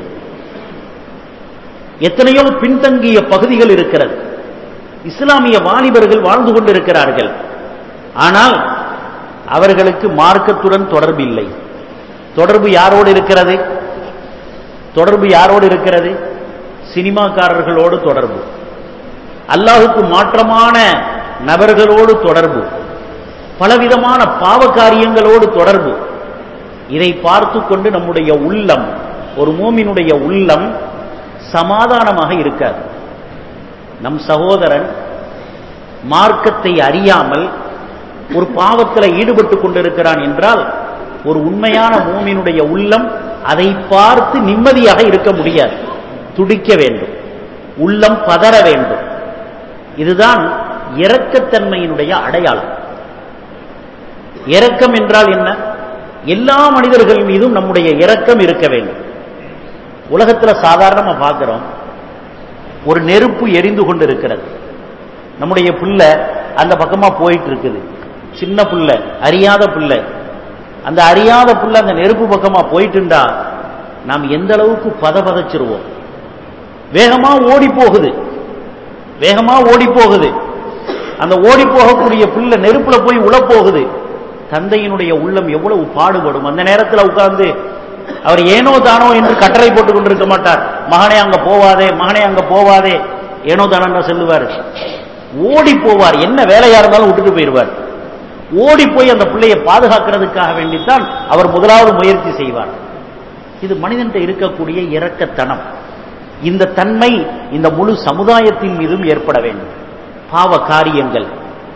எத்தனையோ பின்தங்கிய பகுதிகள் இருக்கிறது, இஸ்லாமிய வாலிபர்கள் வாழ்ந்து கொண்டிருக்கிறார்கள். ஆனால் அவர்களுக்கு மார்க்கத்துடன் தொடர்பு இல்லை. தொடர்பு யாரோடு இருக்கிறது? தொடர்பு யாரோடு இருக்கிறது? சினிமாக்காரர்களோடு தொடர்பு, அல்லாஹுக்கு மாற்றமான நபர்களோடு தொடர்பு, பலவிதமான பாவ காரியங்களோடு தொடர்பு. இதை பார்த்து கொண்டு நம்முடைய உள்ளம், ஒரு மூமினுடைய உள்ளம் சமாதானமாக இருக்காது. நம் சகோதரன் மார்க்கத்தை அறியாமல் ஒரு பாவத்தில் ஈடுபட்டு கொண்டிருக்கிறான் என்றால், ஒரு உண்மையான மூமினுடைய உள்ளம் அதை பார்த்து நிம்மதியாக இருக்க முடியாது, துடிக்க வேண்டும், உள்ளம் பதற வேண்டும். இதுதான் இரக்கத்தன்மையினுடைய அடையாளம். இரக்கம் என்றால் என்ன? எல்லா மனிதர்கள் மீதும் நம்முடைய இரக்கம் இருக்க வேண்டும். உலகத்தில் சாதாரணமா பார்க்கிறோம், ஒரு நெருப்பு எரிந்து கொண்டு இருக்கிறது, நம்முடைய பிள்ளை அந்த பக்கமா போயிட்டு இருக்குது, சின்ன பிள்ளை, அறியாத பிள்ளை. அந்த அறியாத பிள்ளை அந்த நெருப்பு பக்கமா போயிட்டுண்டா நாம் எந்த அளவுக்கு பதபதச்சிருவோம். வேகமா ஓடி போகுது, வேகமா ஓடி போகுது. அந்த ஓடி போகக்கூடிய பிள்ளை நெருப்புல போய் உள்ள போகுது. தந்தையினுடைய உள்ளம் எவ்வளவு பாடுபடும். அந்த நேரத்தில் உட்கார்ந்து அவர் ஏனோ தானோ என்று கட்டளை போட்டுக் கொண்டிருக்க மாட்டார். மகனே அங்க போவாதே, மகனே அங்க போவாதே, ஏனோ தானோ செல்லுவார். ஓடி போவார், என்ன வேலையா இருந்தாலும் விட்டுட்டு போயிடுவார். ஓடி போய் அந்த பிள்ளையை பாதுகாக்கிறதுக்காக வேண்டித்தான் அவர் முதலாவது முயற்சி செய்வார். இது மனிதன்கிட்ட இருக்கக்கூடிய இரக்கத்தனம். இந்த தன்மை இந்த முழு சமுதாயத்தின் மீதும் ஏற்பட வேண்டும். பாவ காரியங்கள்,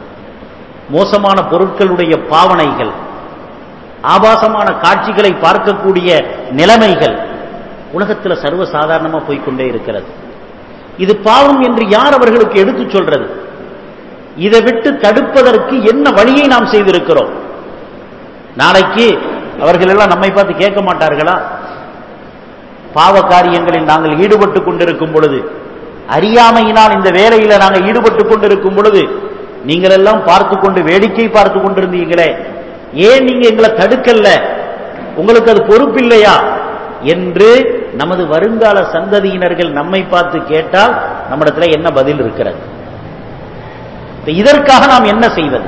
மோசமான பொருட்களுடைய பாவனைகள், ஆபாசமான காட்சிகளை பார்க்கக்கூடிய நிலைமைகள் உலகத்தில் சர்வசாதாரணமாக போய்கொண்டே இருக்கிறது. இது பாவம் என்று யார் அவர்களுக்கு எடுத்து சொல்றது? இதை விட்டு தடுப்பதற்கு என்ன வழியை நாம் செய்திருக்கிறோம்? நாளைக்கு அவர்கள் எல்லாம் நம்மை பார்த்து கேட்க மாட்டார்களா? பாவ காரியங்களில் நாங்கள் ஈடுபட்டுக் கொண்டிருக்கும் பொழுது, அறியாமையினால் இந்த வேலையில நாங்கள் ஈடுபட்டுக் கொண்டிருக்கும் பொழுது, நீங்கள் எல்லாம் பார்த்து கொண்டு வேடிக்கை பார்த்து கொண்டிருந்தீங்களே, ஏன் நீங்க எங்களை தடுக்கல? உங்களுக்கு அது பொறுப்பில்லையா என்று நமது வருங்கால சந்ததியினர்கள் நம்மை பார்த்து கேட்டால் நம்மிடத்துல என்ன பதில் இருக்கிறது? இதற்காக நாம் என்ன செய்வது?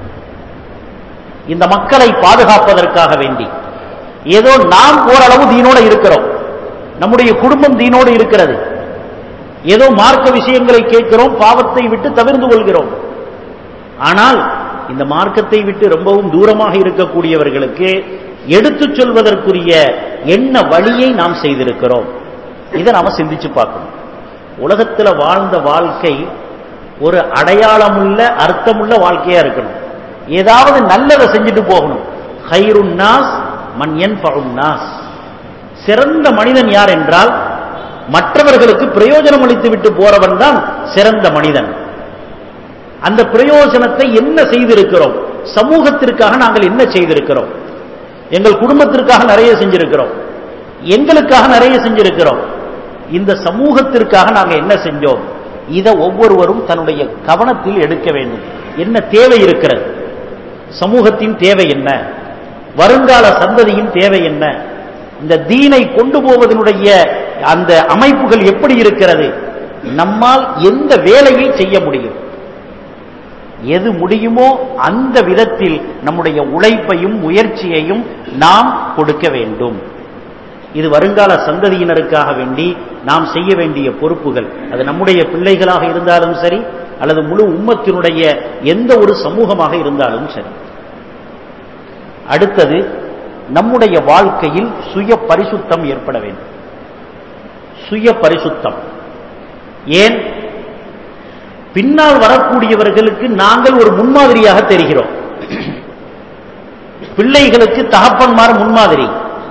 இந்த மக்களை பாதுகாப்பதற்காக வேண்டி ஏதோ நாம் ஓரளவு தீனோடு இருக்கிறோம், நம்முடைய குடும்பம் தீனோடு இருக்கிறது, ஏதோ மார்க்க விஷயங்களை கேட்கிறோம், பாவத்தை விட்டு தவிர்த்து கொள்கிறோம். ஆனால் இந்த மார்க்கத்தை விட்டு ரொம்பவும் தூரமாக இருக்கக்கூடியவர்களுக்கு எடுத்துச் சொல்வதற்குரிய என்ன வழியை நாம் செய்திருக்கிறோம்? இதை நாம சிந்திச்சு பார்க்கணும். உலகத்தில் வாழ்ந்த வாழ்க்கை ஒரு அடையாளமுள்ள அர்த்தமுள்ள வாழ்க்கையா இருக்கணும். ஏதாவது நல்லதை செஞ்சுட்டு போகணும். ஹைருன் நாஸ் மன் யன்ஃபஉன் நாஸ். சிறந்த மனிதன் யார் என்றால் மற்றவர்களுக்கு பிரயோஜனம் அளித்து விட்டு போறவன் தான் சிறந்த மனிதன். அந்த பிரயோஜனத்தை என்ன செய்திருக்கிறோம்? சமூகத்திற்காக நாங்கள் என்ன செய்திருக்கிறோம்? எங்கள் குடும்பத்திற்காக நிறைய செஞ்சிருக்கிறோம், எங்களுக்காக நிறைய செஞ்சிருக்கிறோம். இந்த சமூகத்திற்காக நாங்கள் என்ன செஞ்சோம்? இதை ஒவ்வொருவரும் தன்னுடைய கவனத்தில் எடுக்க வேண்டும். என்ன தேவை இருக்கிறது? சமூகத்தின் தேவை என்ன? வருங்கால சந்ததியின் தேவை என்ன? இந்த தீனை கொண்டு போவதனுடைய அந்த அமைப்புகள் எப்படி இருக்கிறது? நம்மால் எந்த வேலையை செய்ய முடியும்? எது முடியுமோ அந்த விதத்தில் நம்முடைய உழைப்பையும் முயற்சியையும் நாம் கொடுக்க வேண்டும். இது வருங்கால சந்ததியினருக்காக வேண்டி நாம் செய்ய வேண்டிய பொறுப்புகள். அது நம்முடைய பிள்ளைகளாக இருந்தாலும் சரி, அல்லது முழு உம்மத்தினுடைய எந்த ஒரு சமூகமாக இருந்தாலும் சரி. அடுத்தது, நம்முடைய வாழ்க்கையில் சுய பரிசுத்தம் ஏற்பட வேண்டும். சுய பரிசுத்தம் ஏன்? பின்னால் வரக்கூடியவர்களுக்கு நாங்கள் ஒரு முன்மாதிரியாக தெரிகிறோம். பிள்ளைகளுக்கு தகப்பன்மார் முன்மாதிரி.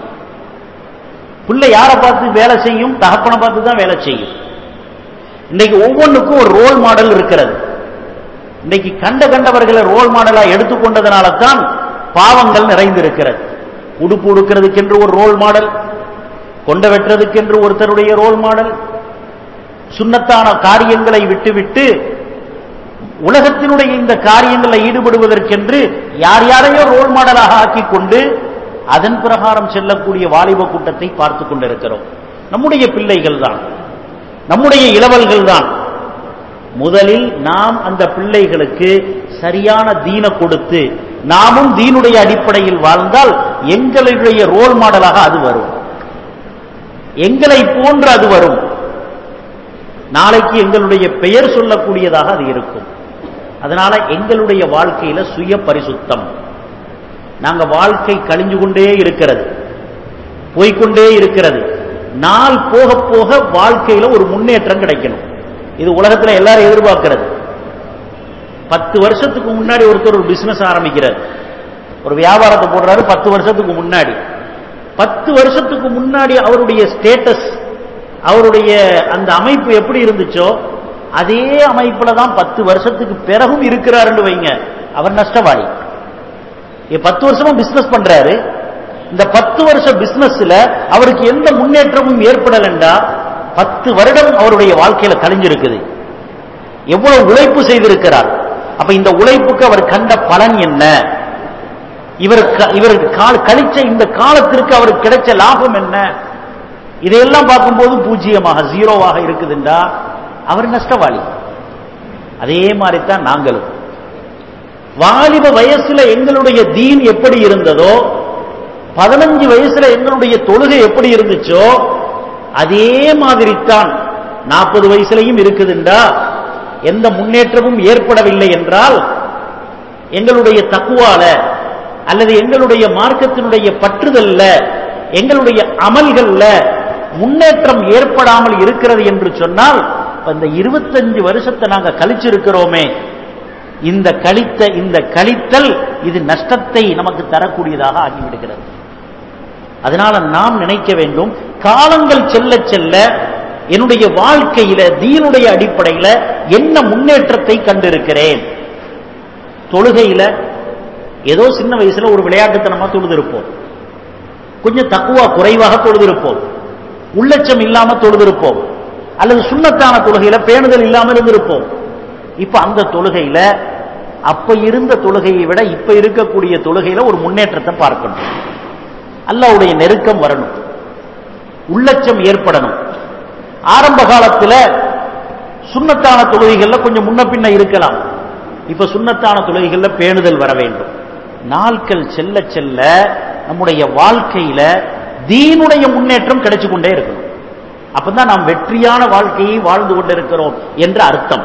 பிள்ளை யாரை பார்த்து வேலை செய்யும்? தகப்பனை பார்த்து தான் வேலை செய்யும். இன்னைக்கு ஒவ்வொன்றுக்கும் ஒரு ரோல் மாடல் இருக்கிறது. இன்னைக்கு கண்ட கண்டவர்களை ரோல் மாடலா எடுத்துக்கொண்டதனால தான் பாவங்கள் நிறைந்திருக்கிறது. உடுப்பு உடுக்கிறதுக்கென்று ஒரு ரோல் மாடல், கொண்ட வெட்டுறதுக்கென்று ஒருத்தருடைய ரோல் மாடல், சுன்னத்தான காரியங்களை விட்டுவிட்டு உலகத்தினுடைய இந்த காரியங்களில் ஈடுபடுவதற்கென்று யார் யாரையோ ரோல் மாடலாக ஆக்கி கொண்டு அதன் பிரகாரம் செல்லக்கூடிய வாலிப கூட்டத்தை பார்த்து கொண்டிருக்கிறோம். நம்முடைய பிள்ளைகள் தான், நம்முடைய இளவல்கள் தான். முதலில் நாம் அந்த பிள்ளைகளுக்கு சரியான தீன கொடுத்து நாமும் தீனுடைய அடிப்படையில் வாழ்ந்தால் எங்களுடைய ரோல் மாடலாக அது வரும், எங்களை போன்று அது வரும். நாளைக்கு எங்களுடைய பெயர் சொல்லக்கூடியதாக அது இருக்கும். அதனால எங்களுடைய வாழ்க்கையில சுய பரிசுத்தம். நாங்க வாழ்க்கை கழிஞ்சு கொண்டே இருக்கிறது, போய்கொண்டே இருக்கிறது. நாள் போக போக வாழ்க்கையில ஒரு முன்னேற்றம் கிடைக்கணும். இது உலகத்துல எல்லாரும் எதிர்பார்க்கிறது. பத்து வருஷத்துக்கு முன்னாடி ஒருத்தர் ஒரு பிசினஸ் ஆரம்பிக்கிறார், ஒரு வியாபாரத்தை போடுறாரு. பத்து வருஷத்துக்கு முன்னாடி பத்து வருஷத்துக்கு முன்னாடி அவருடைய ஸ்டேட்டஸ், அவருடைய அந்த அமைப்பு எப்படி இருந்துச்சோ அதே அமைப்புல தான் பத்து வருஷத்துக்கு பிறகும் இருக்கிறாருன்னு வைங்க, அவர் நஷ்டவாளி. பத்து வருஷமா பிசினஸ் பண்றாரு. இந்த பத்து வருஷ பிசினஸ்ல அவருக்கு எந்த முன்னேற்றமும் ஏற்படலண்டா பத்து வருடம் அவருடைய வாழ்க்கையில கழிஞ்சிருக்குது. எவ்வளவு உழைப்பு செய்திருக்கிறார். அப்ப இந்த உழைப்புக்கு அவர் கண்ட பலன் என்ன? இவருக்கு இவருக்கு கழிச்ச இந்த காலத்திற்கு அவருக்கு கிடைச்ச லாபம் என்ன? இதையெல்லாம் பார்க்கும்போது பூஜ்ஜியமாக ஜீரோவாக இருக்குதுண்டா அவர் நஷ்டவாளி. அதே மாதிரி தான் நாங்களும் வாலிப வயசுல எங்களுடைய தீன் எப்படி இருந்ததோ, பதினஞ்சு வயசுல எங்களுடைய தொழுகை எப்படி இருந்துச்சோ அதே மாதிரி தான் நாற்பது வயசுலையும் இருக்குதுண்டா எந்த முன்னேற்றமும் ஏற்படவில்லை என்றால் எங்களுடைய தக்குவால அல்லது எங்களுடைய மார்க்கத்தினுடைய பற்றுதல்ல, எங்களுடைய அமல்கள்ல முன்னேற்றம் ஏற்படாமல் இருக்கிறது என்று சொன்னால் இந்த இருபத்தஞ்சு வருஷத்தை நாங்க கழிச்சிருக்கிறோமே, இந்த கழித்த இந்த கழித்தல் இது நஷ்டத்தை நமக்கு தரக்கூடியதாக ஆகிவிடுகிறது. அதனால நாம் நினைக்க வேண்டும், காலங்கள் செல்ல செல்ல என்னுடைய வாழ்க்கையில தீனுடைய அடிப்படையில் என்ன முன்னேற்றத்தை கண்டிருக்கிறேன். தொழுகையில ஏதோ சின்ன வயசுல ஒரு விளையாட்டுத்தனமா தொழுதிருப்போம், கொஞ்சம் தக்குவா குறைவாக தொழுதிருப்போம், உள்ளச்சம் இல்லாம தொழுதிருப்போம், அல்லது சுன்னத்தான தொழுகையில பேணுதல் இல்லாமல் இருந்திருப்போம். இப்ப அந்த தொழுகையில அப்ப இருந்த தொழுகையை விட இப்ப இருக்கக்கூடிய தொழுகையில ஒரு முன்னேற்றத்தை பார்க்கணும். அல்லாஹ்வுடைய நெருக்கம் வரணும், உள்ளச்சம் ஏற்படணும். ஆரம்ப காலத்துல சுன்னத்தான தொழுகைகள்ல கொஞ்சம் முன்ன பின்ன இருக்கலாம், இப்ப சுன்னத்தான தொழுகைகள்ல பேணுதல் வர வேண்டும். நாட்கள் செல்ல செல்ல நம்முடைய வாழ்க்கையில தீனுடைய முன்னேற்றம் கிடைச்சு கொண்டே இருக்கணும். அப்பதான் நாம் வெற்றியான வாழ்க்கையை வாழ்ந்து கொண்டிருக்கிறோம் என்ற அர்த்தம்.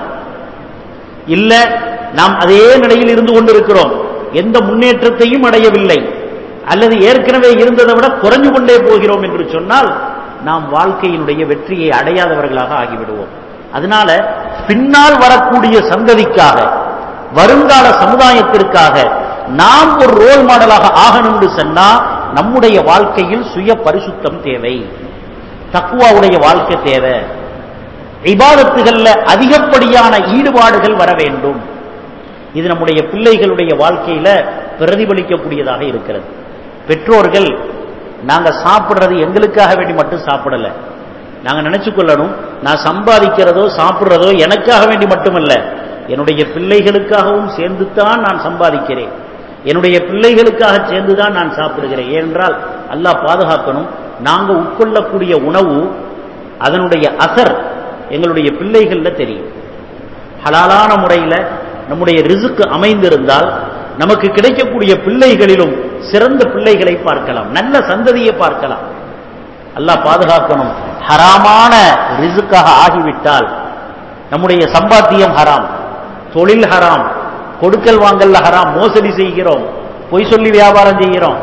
இல்ல நாம் அதே நிலையில் இருந்து கொண்டிருக்கிறோம், எந்த முன்னேற்றத்தையும் அடையவில்லை, அல்லது ஏற்கனவே இருந்ததை விட குறைஞ்சு கொண்டே போகிறோம் என்று சொன்னால் நாம் வாழ்க்கையினுடைய வெற்றியை அடையாதவர்களாக ஆகிவிடுவோம். அதனால பின்னால் வரக்கூடிய சந்ததிக்காக, வருங்கால சமுதாயத்திற்காக நாம் ஒரு ரோல் மாடலாக ஆகணும் என்று சொன்னா நம்முடைய வாழ்க்கையில் சுய பரிசுத்தம் தேவை, தக்வாவுடைய வாழ்க்கை தேவை, இபாதத்துகள்ல அதிகப்படியான ஈடுபாடுகள் வர வேண்டும். இது நம்முடைய பிள்ளைகளுடைய வாழ்க்கையில பிரதிபலிக்கக்கூடியதாக இருக்கிறது. பெற்றோர்கள் நாங்க சாப்பிடுறது எங்களுக்காக வேண்டி மட்டும் சாப்பிடல, நாங்க நினைச்சு கொள்ளணும், நான் சம்பாதிக்கிறதோ சாப்பிடுறதோ எனக்காக வேண்டி மட்டுமல்ல, என்னுடைய பிள்ளைகளுக்காகவும் சேர்ந்துதான் நான் சம்பாதிக்கிறேன், என்னுடைய பிள்ளைகளுக்காக சேர்ந்துதான் நான் சாப்பிடுகிறேன். ஏனென்றால் அல்லாஹ் பாதுகாக்கணும், நாங்க உட்கொள்ளக்கூடிய உணவு அதனுடைய அசர் எங்களுடைய பிள்ளைகள்ல தெரியும். ஹலாலான முறையில் நம்முடைய ரிஸ்க் அமைந்திருந்தால் நமக்கு கிடைக்கக்கூடிய பிள்ளைகளிலும் சிறந்த பிள்ளைகளை பார்க்கலாம், நல்ல சந்ததியை பார்க்கலாம். அல்லாஹ் பாதுகாக்கணும், ஹராமான ரிஸ்க்காக ஆகிவிட்டால் நம்முடைய சம்பாத்தியம் ஹராம், தொழில் ஹராம், கொடுக்கல் வாங்கல்ல ஹராம், மோசடி செய்கிறோம், பொய் சொல்லி வியாபாரம் செய்கிறோம்,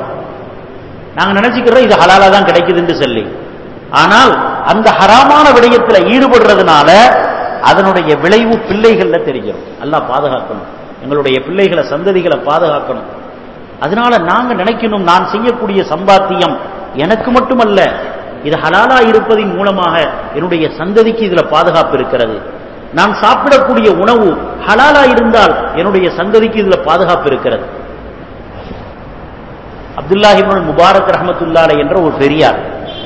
நாங்க நினைச்சுக்கிறோம் இது ஹலாலா தான் கிடைக்குதுன்னு சொல்லி. ஆனால் அந்த ஹராமான விடயத்தில் ஈடுபடுறதுனால அதனுடைய விளைவு பிள்ளைகள்ல தெரியும். அல்லாஹ் பாதுகாக்கணும், எங்களுடைய பிள்ளைகளை சந்ததிகளை பாதுகாக்கணும். அதனால நாங்க நினைக்கணும், நான் செய்யக்கூடிய சம்பாத்தியம் எனக்கு மட்டுமல்ல, இது ஹலாலா இருப்பதின் மூலமாக என்னுடைய சந்ததிக்கு இதுல பாதுகாப்பு இருக்கிறது. நான் சாப்பிடக்கூடிய உணவு ஹலாலா இருந்தால் என்னுடைய சந்ததிக்கு இதுல பாதுகாப்பு இருக்கிறது. அப்துல்லாஹ் இப்னு முபாரக் ரஹ்மத்துல்லாஹி அலைஹி என்ற ஒரு பெரியார்,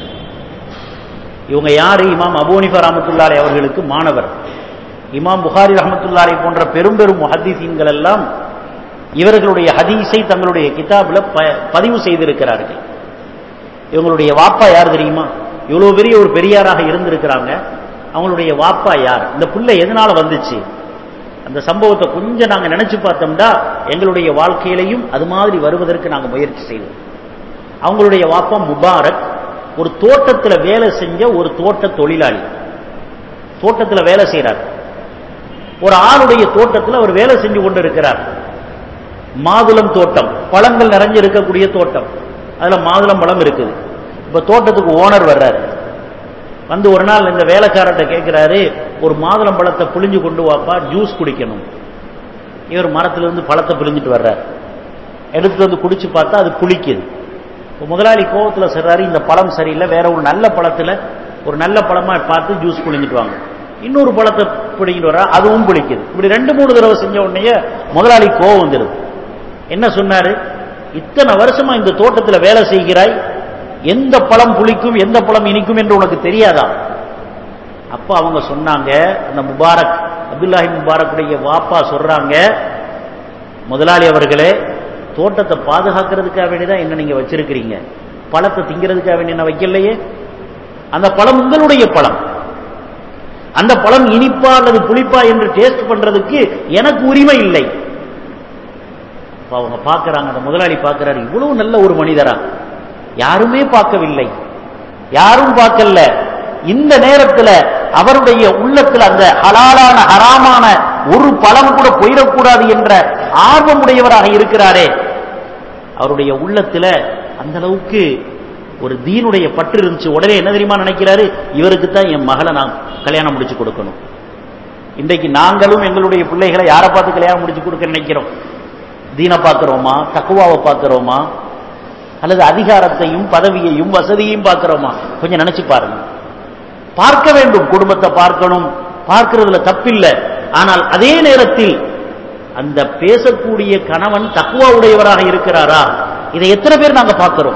இவங்க யாரு? இமாம் அபூ ஹனீஃபா ரஹ்மத்துல்லாஹி அலைஹி அவர்களுக்கு மாணவர். இமாம் புகாரி ரஹ்மத்துல்லாஹி அலைஹி போன்ற பெரும் பெரும் முஹத்திஸீன்கள் எல்லாம் இவர்களுடைய ஹதீஸை தங்களுடைய கிதாபில் பதிவு செய்திருக்கிறார்கள். இவங்களுடைய வாப்பா யார் தெரியுமா? இவ்வளவு பெரிய ஒரு பெரியாராக இருந்திருக்கிறாங்க. அவங்களுடைய வாப்பா யார், இந்த பிள்ளை எதனால வந்துச்சு, அந்த சம்பவத்தை கொஞ்சம் நாங்க நினைச்சு பார்த்தோம்னா எங்களுடைய வாழ்க்கையிலையும் அது மாதிரி வருவதற்கு நாங்க முயற்சி செய்வோம். அவங்களுடைய வாப்பா முபாரக் ஒரு தோட்டத்தில் வேலை செஞ்ச ஒரு தோட்ட தொழிலாளி, தோட்டத்தில் வேலை செய்யறார். ஒரு ஆளுடைய தோட்டத்தில் அவர் வேலை செஞ்சு கொண்டு இருக்கிறார். மாதுளம் தோட்டம், பழங்கள் நிறைஞ்சு இருக்கக்கூடிய தோட்டம், அதுல மாதுளம் பழம் இருக்குது. இப்ப தோட்டத்துக்கு ஓனர் வர்றாரு, வந்து ஒரு நாள் இந்த வேலைக்காரர்கிட்ட கேட்கிறாரு, ஒரு மாதுளம் பழத்தை புளிஞ்சு கொண்டு வாப்பா, ஜூஸ் குடிக்கணும். இவர் மரத்திலிருந்து பழத்தை புளிஞ்சிட்டு வர்றார், எடுத்து வந்து குடிச்சு பார்த்தா அது புளிக்குது. முதலாளி கோவத்துல சொல்றாரு, இந்த பழம் சரியில்லை, வேற ஒரு நல்ல பழத்துல ஒரு நல்ல பழமா பார்த்து ஜூஸ் புளிஞ்சிட்டு வாங்க. இன்னொரு பழத்தை பிடிக்கிட்டு வர்றா, அதுவும் புளிக்குது. இப்படி ரெண்டு மூணு தடவை செஞ்ச உடனே முதலாளி கோவம் வந்துடுது. என்ன சொன்னாரு, இத்தனை வருஷமா இந்த தோட்டத்துல வேலை செய்கிறாய், எந்த பழம் புளிக்கும் எந்த பழம் இனிக்கும் என்று உனக்கு தெரியாதா? அப்ப அவங்க சொன்னாங்க, அந்த முபாரக் அப்துல்லாஹி முபாரக்குடைய வாப்பா சொல்றாங்க, முதலாளி அவர்களே, தோட்டத்தை பாதுகாக்கிறதுக்காக வேண்டிதான் என்ன நீங்க வச்சிருக்கிறீங்க, பழத்தை திங்கிறதுக்காக வேண்டி என்ன வைக்கலையே. அந்த பழம் உங்களுடைய பழம், அந்த பழம் இனிப்பா அல்லது புளிப்பா என்று டேஸ்ட் பண்றதுக்கு எனக்கு உரிமை இல்லை. அவங்க பார்க்கிறாங்க, அந்த முதலாளி பார்க்கிறாரு, இவ்வளவு நல்ல ஒரு மனிதரா, யாருமே பார்க்கவில்லை, யாரும் பார்க்கல. இந்த நேரத்தில் அவருடைய உள்ளத்தில் அந்த ஹலாலான ஹராமான ஒரு பழம் கூட போயிடக்கூடாது என்ற ஆர்வமுடையவராக இருக்கிறாரே, அவருடைய உள்ளத்தில் அந்த அளவுக்கு ஒரு தீனுடைய பற்று இருந்துச்சு. உடனே என்ன தெரியுமா நினைக்கிறாரு, இவருக்கு தான் என் மகளை நான் கல்யாணம் முடிச்சு கொடுக்கணும். இன்றைக்கு நாங்களும் எங்களுடைய பிள்ளைகளை யாரை பார்த்து கல்யாணம் முடிச்சு கொடுக்க நினைக்கிறோம்? தீனை பார்க்கிறோமா, தக்குவாவை பார்க்கிறோமா, அல்லது அதிகாரத்தையும் பதவியையும் வசதியையும் பார்க்கிறோமா? கொஞ்சம் நினைச்சு பாருங்க. பார்க்க வேண்டும், குடும்பத்தை பார்க்கணும், பார்க்கிறதுல தப்பில்லை. ஆனால் அதே நேரத்தில் அந்த பேசக்கூடிய கணவன் தக்குவா உடையவராக இருக்கிறாரா, இதை எத்தனை பேர் நாங்க பார்க்கிறோம்?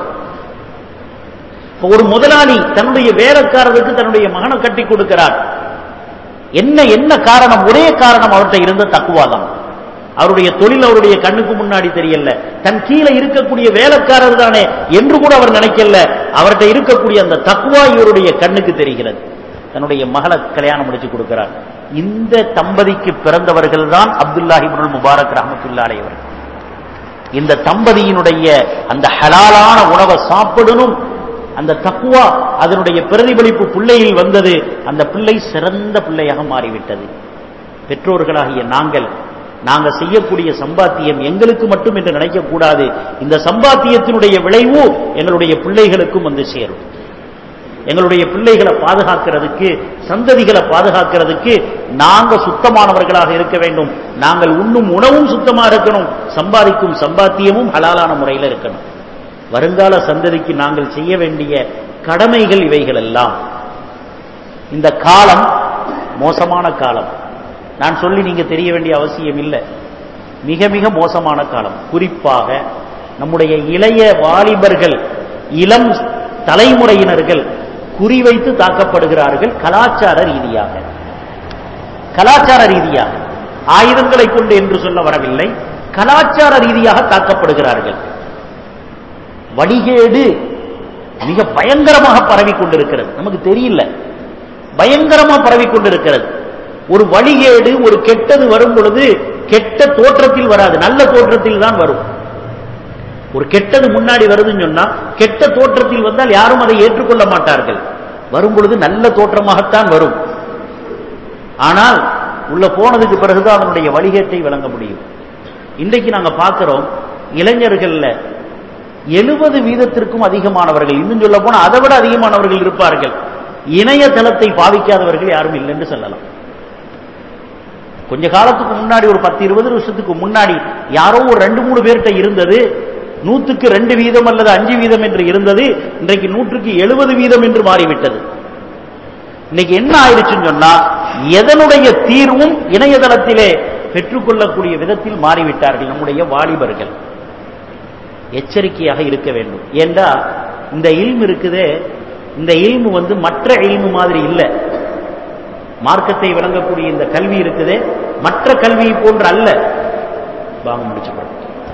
ஒரு முதலாளி தன்னுடைய வேலைக்காரருக்கு தன்னுடைய மகனை கட்டி கொடுக்கிறார். என்ன என்ன காரணம்? ஒரே காரணம், அவர்கிட்ட இருந்த தக்குவா தான். அவருடைய தொழில் அவருடைய கண்ணுக்கு முன்னாடி தெரியல, தன் கீழே இருக்கக்கூடிய வேலைக்காரர் தானே என்று கூட அவர் நினைக்கல. அவர்கிட்ட இருக்கக்கூடிய அந்த தக்குவா இவருடைய கண்ணுக்கு தெரிகிறது. தன்னுடைய மகளை கல்யாணம் முடிச்சு கொடுக்கிறார். இந்த தம்பதிக்கு பிறந்தவர்கள் தான் அப்துல்லாஹ் இப்னுல் முபாரக் ரஹ்மத்துல்லாஹி அலைஹி அவர்கள். இந்த தம்பதியினுடைய அந்த ஹலாலான உணவை சாப்பிடணும், அந்த தக்வா அதனுடைய பிரதிபலிப்பு பிள்ளையில் வந்தது. அந்த பிள்ளை சிறந்த பிள்ளையாக மாறிவிட்டது. பெற்றோர்களாகிய நாங்கள் நாங்கள் செய்யக்கூடிய சம்பாத்தியம் எங்களுக்கு மட்டும் என்று நினைக்க கூடாது. இந்த சம்பாத்தியத்தினுடைய விளைவு எங்களுடைய பிள்ளைகளுக்கும் வந்து சேரும். எங்களுடைய பிள்ளைகளை பாதுகாக்கிறதுக்கு, சந்ததிகளை பாதுகாக்கிறதுக்கு நாங்க சுத்தமானவர்களாக இருக்க வேண்டும். நாங்கள் உண்ணும் உணவும் சுத்தமா இருக்கணும், சம்பாதிக்கும் சம்பாத்தியமும் ஹலாலான முறையில் இருக்கணும். வருங்கால சந்ததிக்கு நாங்கள் செய்ய வேண்டிய கடமைகள் இவைகள் எல்லாம். இந்த காலம் மோசமான காலம். நான் சொல்லி நீங்க தெரிய வேண்டிய அவசியம் இல்லை. மிக மிக மோசமான காலம். குறிப்பாக நம்முடைய இளைய வாலிபர்கள், இளம் தலைமுறையினர்கள் குறிவைத்து தாக்கப்படுகிறார்கள். கலாச்சார ரீதியாக கலாச்சார ரீதியாக ஆயுதங்களை கொண்டு என்று சொல்ல வரவில்லை, கலாச்சார ரீதியாக தாக்கப்படுகிறார்கள். வழிகேடு மிக பயங்கரமாக பரவிக் கொண்டிருக்கிறது. நமக்கு தெரியல, பயங்கரமாக பரவிக் கொண்டிருக்கிறது. ஒரு வழிகேடு, ஒரு கெட்டது வரும் பொழுது கெட்ட தோற்றத்தில் வராது, நல்ல தோற்றத்தில் தான் வரும். ஒரு கெட்டது முன்னாடி வருதுன்னு சொன்னா கெட்ட தோற்றத்தில் வந்தால் யாரும் அதை ஏற்றுக்கொள்ள மாட்டார்கள். வரும் பொழுது நல்ல தோற்றமாகத்தான் வரும். ஆனால் உள்ள போனதுக்கு பிறகுதான் அதனுடைய வழிகேட்டை விளங்க முடியும். இன்றைக்கு நாங்க பார்க்கிறோம், இளைஞர்கள்ல எழுபது வீதத்திற்கும் அதிகமானவர்கள், இன்னும் சொல்ல போனா அதை விட அதிகமானவர்கள் இருப்பார்கள், இணையதளத்தை பாவிக்காதவர்கள் யாரும் இல்லை என்று சொல்லலாம். கொஞ்ச காலத்துக்கு முன்னாடி, ஒரு பத்து இருபது வருஷத்துக்கு முன்னாடி யாரோ ஒரு ரெண்டு மூணு பேர்கிட்ட இருந்தது, நூற்றுக்கு ரெண்டு வீதம் அல்லது அஞ்சு வீதம் என்று இருந்தது. இன்றைக்கு நூற்றுக்கு எழுபது வீதம் என்று மாறிவிட்டது. இன்னைக்கு என்ன ஆயிடுச்சுன்னு சொன்னா, எதனுடைய தீர்வும் இணையதளத்திலே பெற்றுக்கொள்ளக்கூடிய விதத்தில் மாறிவிட்டார்கள் நம்முடைய வாலிபர்கள். எச்சரிக்கையாக இருக்க வேண்டும். ஏண்டா இந்த இல்மு இருக்குதே, இந்த இல்மு வந்து மற்ற இல்மு மாதிரி இல்லை. மார்க்கத்தை விளங்கக்கூடிய இந்த கல்வி இருக்குதே மற்ற கல்வியை போன்று அல்ல. வாங்க முடிச்சுக்கணும்.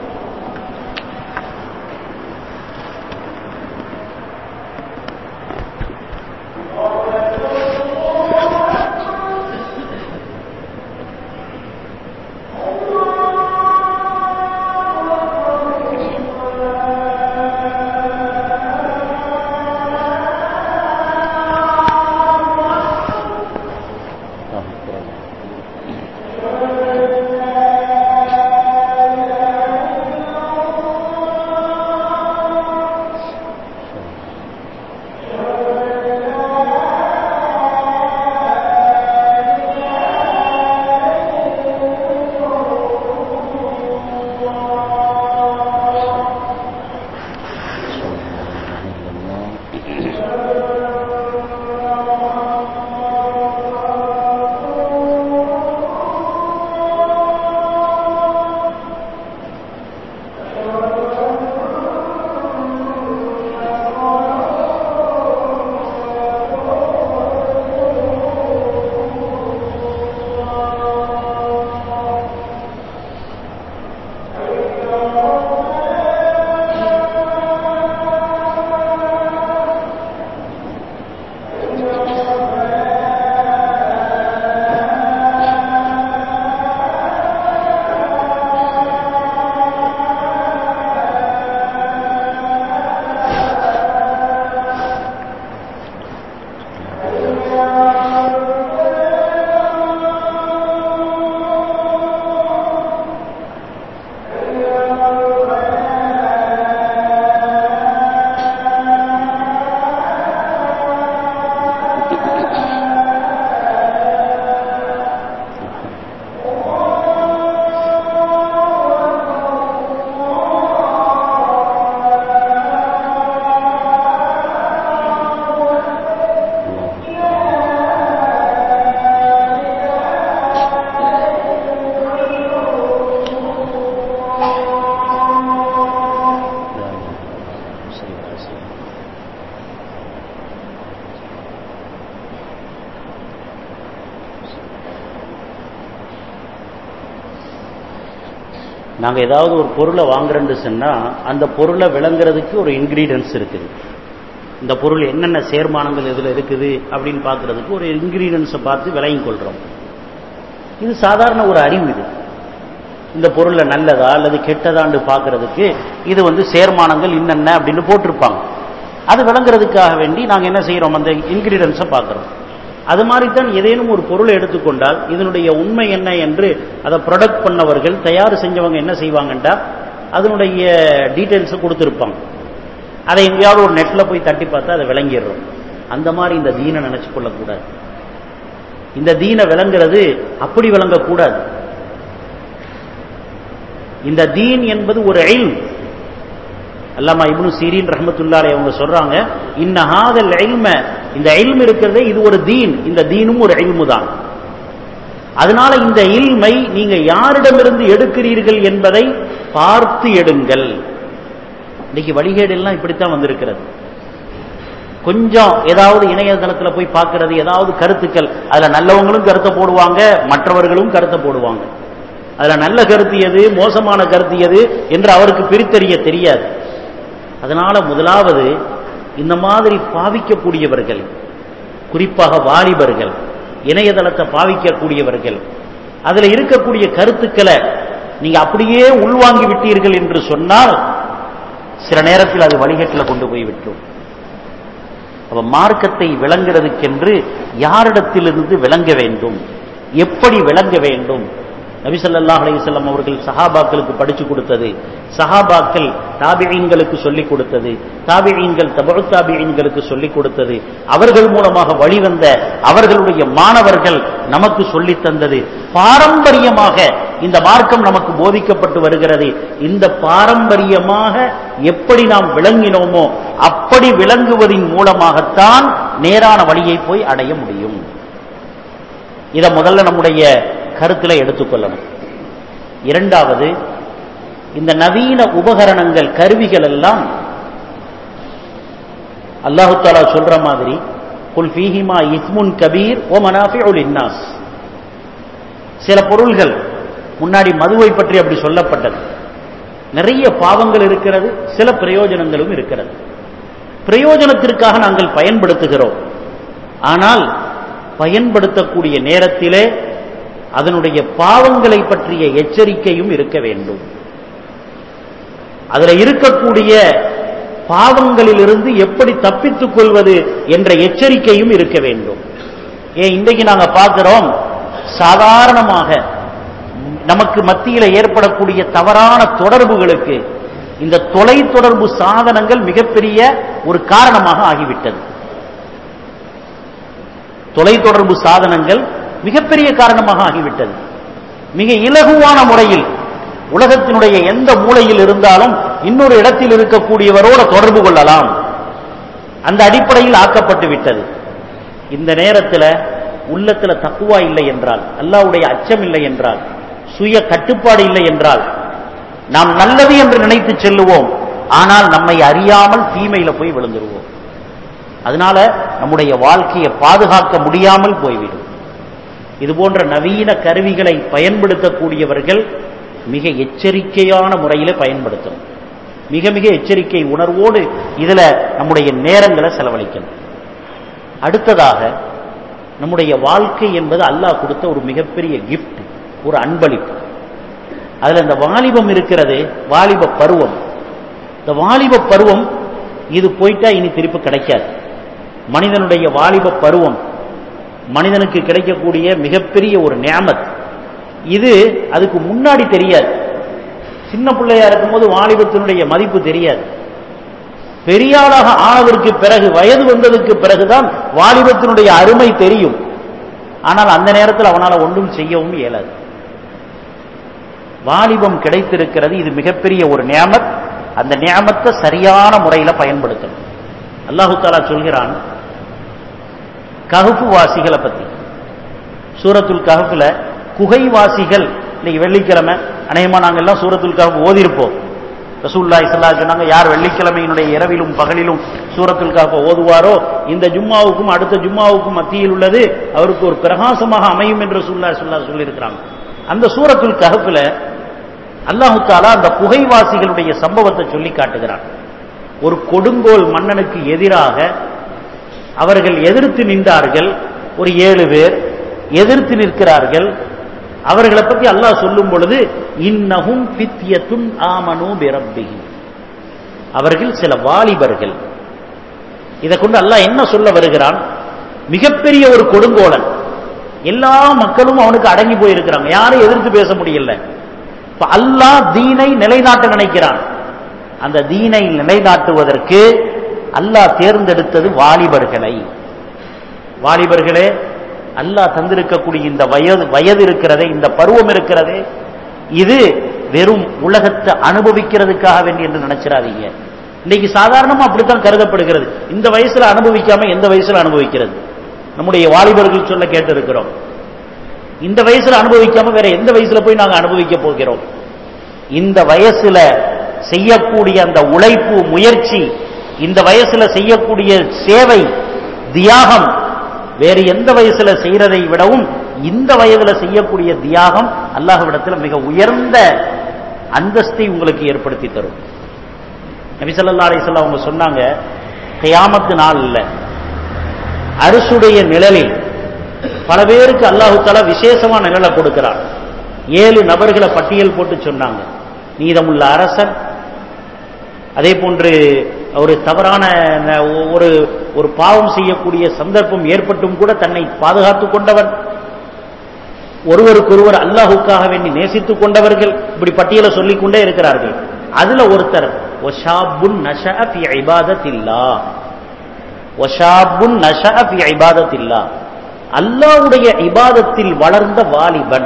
நாங்கள் ஏதாவது ஒரு பொருளை வாங்குறேன்னு சொன்னால் அந்த பொருளை விளங்குறதுக்கு ஒரு இன்கிரீடியன்ஸ் இருக்குது. இந்த பொருள் என்னென்ன சேர்மானங்கள் இதில் இருக்குது அப்படின்னு பார்க்கறதுக்கு ஒரு இன்கிரீடியன்ஸை பார்த்து விலையும் கொள்றோம். இது சாதாரண ஒரு அறிவு. இது இந்த பொருள்ல நல்லதா அல்லது கெட்டதான்னு பார்க்கறதுக்கு இது வந்து சேர்மானங்கள் என்னென்ன அப்படின்னு போட்டிருப்பாங்க. அது விளங்குறதுக்காக வேண்டி நாங்கள் என்ன செய்யறோம், அந்த இன்கிரீடியன்ஸை பார்க்கிறோம். அது மாதிரி தான் ஏதேனும் ஒரு பொருளை எடுத்துக்கொண்டால் இதனுடைய உண்மை என்ன என்று அதை ப்ரொடக்ட் பண்ணவர்கள் தயார் செஞ்சவங்க என்ன செய்வாங்கன்றா அதனுடைய டீட்டெயில்ஸை கொடுத்துருப்பாங்க. அதை எங்கேயாவது ஒரு நெட்ல போய் தட்டி பார்த்தா அதை விளங்கிடுறோம். அந்த மாதிரி இந்த தீனை நினைச்சு கொள்ளக்கூடாது. இந்த தீனை விளங்குறது அப்படி விளங்கக்கூடாது. இந்த தீன் என்பது ஒரு இல்ம். அல்லாமா இப்னு சீரீன் ரஹ்மத்துல்லாஹி அவங்க சொல்றாங்க, இன்ன ஹாதல் இல்ம, இந்த இல்ம் இருக்கிறதே இது ஒரு தீன், இந்த தீனும் ஒரு இல்மு தான். அதனால இந்த இல்மை நீங்க யாரிடமிருந்து எடுக்கிறீர்கள் என்பதை பார்த்து எடுங்கள். இன்னைக்கு வழிகேடு எல்லாம் இப்படித்தான் வந்திருக்கிறது. கொஞ்சம் ஏதாவது இணையதளத்தில் போய் பார்க்கிறது, ஏதாவது கருத்துக்கள், அதுல நல்லவங்களும் கருத்தை போடுவாங்க, மற்றவர்களும் கருத்தை போடுவாங்க. அதுல நல்ல கருத்து எது, மோசமான கருத்து எது என்று அவருக்கு பிரித்தறிய தெரியாது. அதனால முதலாவது இந்த மாதிரி பாவிக்கக்கூடியவர்கள், குறிப்பாக வாலிபர்கள், இணையதளத்தை பாவிக்கக்கூடியவர்கள், அதுல இருக்கக்கூடிய கருத்துக்களை நீங்க அப்படியே உள்வாங்கி விட்டீர்கள் என்று சொன்னால் சில நேரத்தில் அது வழிகட்டில் கொண்டு போய் விட்டுரும். அப்ப மார்க்கத்தை விளங்குறதுக்கென்று யாரிடத்திலிருந்து விளங்க வேண்டும், எப்படி விளங்க வேண்டும்? நபி ஸல்லல்லாஹு அலைஹி வஸல்லம் அவர்கள் சஹாபாக்களுக்கு படிச்சு கொடுத்தது, சஹாபாக்கள் தாபிஈன்களுக்கு சொல்லிக் கொடுத்தது, தாபிஈன்கள் தபஉ தாபிஈன்களுக்கு சொல்லிக் கொடுத்தது, அவர்கள் மூலமாக வழிவந்த அவர்களுடைய மாணவர்கள் நமக்கு சொல்லித் தந்தது, பாரம்பரியமாக இந்த மார்க்கம் நமக்கு போதிக்கப்பட்டு வருகிறது. இந்த பாரம்பரியமாக எப்படி நாம் விளங்கினோமோ அப்படி விளங்குவதின் மூலமாகத்தான் நேரான வழியை போய் அடைய முடியும். இதை முதல்ல நம்முடைய கருத்தில் எடுத்துக்கொள்ளணும். இரண்டாவது, இந்த நவீன உபகரணங்கள், கருவிகள் எல்லாம் அல்லாஹு தஆலா சொல்ற மாதிரி குல் ஃபீஹிமா இஸ்முன் கபீர் வ மனாஃபிஉ லின்னாஸ். சில பொருள்கள், முன்னாடி மதுவை பற்றி அப்படி சொல்லப்பட்டது, நிறைய பாவங்கள் இருக்கிறது, சில பிரயோஜனங்களும் இருக்கிறது. பிரயோஜனத்திற்காக நாங்கள் பயன்படுத்துகிறோம். ஆனால் பயன்படுத்தக்கூடிய நேரத்திலே அதனுடைய பாவங்களை பற்றிய எச்சரிக்கையும் இருக்க வேண்டும். அதில் இருக்கக்கூடிய பாவங்களிலிருந்து எப்படி தப்பித்துக் கொள்வது என்ற எச்சரிக்கையும் இருக்க வேண்டும். ஏன் இன்றைக்கு நாங்க பார்க்கிறோம், சாதாரணமாக நமக்கு மத்தியில் ஏற்படக்கூடிய தவறான தொடர்புகளுக்கு இந்த தொலை தொடர்பு சாதனங்கள் மிகப்பெரிய ஒரு காரணமாக ஆகிவிட்டது. தொலை தொடர்பு சாதனங்கள் மிகப்பெரிய காரணமாக ஆகிவிட்டது. மிக இலகுவான முறையில் உலகத்தினுடைய எந்த மூலையில் இருந்தாலும் இன்னொரு இடத்தில் இருக்கக்கூடியவரோடு தொடர்பு கொள்ளலாம். அந்த அடிப்படையில் ஆக்கப்பட்டு விட்டது. இந்த நேரத்தில் உள்ளத்தில் தக்குவா இல்லை என்றால், அல்லாஹ்வுடைய அச்சம் இல்லை என்றால், சுய கட்டுப்பாடு இல்லை என்றால், நாம் நல்லது என்று நினைத்து செல்லுவோம். ஆனால் நம்மை அறியாமல் தீமையில போய் விழுந்துருவோம். அதனால நம்முடைய வாழ்க்கையை பாதுகாக்க முடியாமல் போய்விடும். இது போன்ற நவீன கருவிகளை பயன்படுத்தக்கூடியவர்கள் மிக எச்சரிக்கையான முறையில் பயன்படுத்தணும். மிக மிக எச்சரிக்கை உணர்வோடு இதுல நம்முடைய நேரங்களை செலவழிக்கணும். அடுத்ததாக, நம்முடைய வாழ்க்கை என்பது அல்லாஹ் கொடுத்த ஒரு மிகப்பெரிய கிஃப்ட், ஒரு அன்பளிப்பு. அதுல இந்த வாலிபம் இருக்கிறது, வாலிப பருவம். இந்த வாலிப பருவம் இது போயிட்டா இனி திருப்பி கிடைக்காது. மனிதனுடைய வாலிப பருவம் மனிதனுக்கு கிடைக்கக்கூடிய மிகப்பெரிய ஒரு நியாமத். இது அதுக்கு முன்னாடி தெரியாது. சின்ன பிள்ளையா இருக்கும்போது வாலிபத்தினுடைய மதிப்பு தெரியாது. பெரியாளாக ஆனதற்கு பிறகு, வயது வந்ததுக்கு பிறகுதான் வாலிபத்தினுடைய அருமை தெரியும். ஆனால் அந்த நேரத்தில் அவனால் ஒன்றும் செய்யவும் இயலாது. வாலிபம் கிடைத்திருக்கிறது, இது மிகப்பெரிய ஒரு நியாமத். அந்த நியாமத்தை சரியான முறையில் பயன்படுத்தணும். அல்லாஹு தஆலா சொல்கிறான் கஹ்ஃப் வாசிகளை பத்தி. சூரத்துல் கஹ்ஃப்ல குகைவாசிகள், இன்னைக்கு வெள்ளிக்கிழமை அநேகமா நாங்கள் எல்லாம் சூரத்துல் கஹ்ஃப் ஓதிருப்போம். ரசூலுல்லாஹி ஸல்லல்லாஹு அலைஹி வஸல்லம் சொன்னாங்க, யார் வெள்ளிக்கிழமையினுடைய இரவிலும் பகலிலும் சூரத்துல் கஹ்ஃப் ஓதுவாரோ இந்த ஜும்மாவுக்கும் அடுத்த ஜும்மாவுக்கும் மத்தியில் உள்ளது அவருக்கு ஒரு பிரகாசமாக அமையும் என்று ரசூலுல்லாஹி ஸல்லல்லாஹு அலைஹி வஸல்லம் சொல்லியிருக்கிறாங்க. அந்த சூரத்துல் கஹ்ஃப்ல அல்லாஹு தஆலா அந்த குகைவாசிகளுடைய சம்பவத்தை சொல்லி காட்டுகிறான். ஒரு கொடுங்கோல் மன்னனுக்கு எதிராக அவர்கள் எதிர்த்து நின்றார்கள். ஒரு ஏழு பேர் எதிர்த்து நிற்கிறார்கள். அவர்களை பற்றி அல்லாஹ் சொல்லும் பொழுது இன்னஹும் ஃபித்யத்துன் ஆமனூ பிரப்பிஹிம், அவர்கள் சில வாலிபர்கள். இதை கொண்டு அல்லாஹ் என்ன சொல்ல வருகிறான்? மிகப்பெரிய ஒரு கொடுங்கோலன், எல்லா மக்களும் அவனுக்கு அடங்கி போயிருக்கிறாங்க, யாரும் எதிர்த்து பேச முடியல. இப்ப அல்லாஹ் தீனை நிலைநாட்ட நினைக்கிறான். அந்த தீனை நிலைநாட்டுவதற்கு அல்லாஹ் தேர்ந்தெடுத்தது வாலிபர்களை. வாலிபர்களே, அல்லாஹ் தந்திருக்கக்கூடிய இந்த வயது வயது இருக்கிறதே, இந்த பருவம் இருக்கிறதே, இது வெறும் உலகத்தை அனுபவிக்கிறதுக்காக வேண்டி என்று நினைச்சிடாதீங்க. இன்னைக்கு சாதாரணமா அப்படித்தான் கருதப்படுகிறது. இந்த வயசுல அனுபவிக்காம எந்த வயசுல அனுபவிக்கிறது? நம்முடைய வாலிபர்கள் சொல்ல கேட்டு இருக்கிறோம். இந்த வயசுல அனுபவிக்காம வேற எந்த வயசுல போய் நாங்க அனுபவிக்க போகிறோம்? இந்த வயசுல செய்யக்கூடிய அந்த உழைப்பு, முயற்சி, இந்த வயசுல செய்யக்கூடிய சேவை, தியாகம் வேறு எந்த வயசுல செய்யறதை விடவும் இந்த வயதுல செய்யக்கூடிய தியாகம் அல்லாஹ்விடத்தில் மிக உயர்ந்த அந்தஸ்தை உங்களுக்கு ஏற்படுத்தி தரும். நபி ஸல்லல்லாஹு அலைஹி வஸல்லம் அவங்க சொன்னாங்க, கியாமத்து நாள்ல அர்ஷுடைய நிழலில் பல பேருக்கு அல்லாஹ் தஆலா விசேஷமா நிழலை கொடுக்கிறார். ஏழு நபர்களை பட்டியல் போட்டு சொன்னாங்க. நீதமுள்ள அரசன், அதே போன்று ஒரு தவறான ஒரு ஒரு பாவம் செய்யக்கூடிய சந்தர்ப்பம் ஏற்பட்டும் கூட தன்னை பாதுகாத்துக் கொண்டவன், ஒருவருக்கொருவர் அல்லாஹுக்காக வேண்டி நேசித்துக் கொண்டவர்கள், இப்படி பட்டியலை சொல்லிக் கொண்டே இருக்கிறார்கள். அதுல ஒருத்தர் வஷாபுன் நஷஅ ஃபீ இபாதத்தில்லாஹ், வஷாபுன் நஷஅ ஃபீ இபாதத்தில்லாஹ், அல்லாஹ்வுடைய இபாதத்தில் வளர்ந்த வாலிபன்.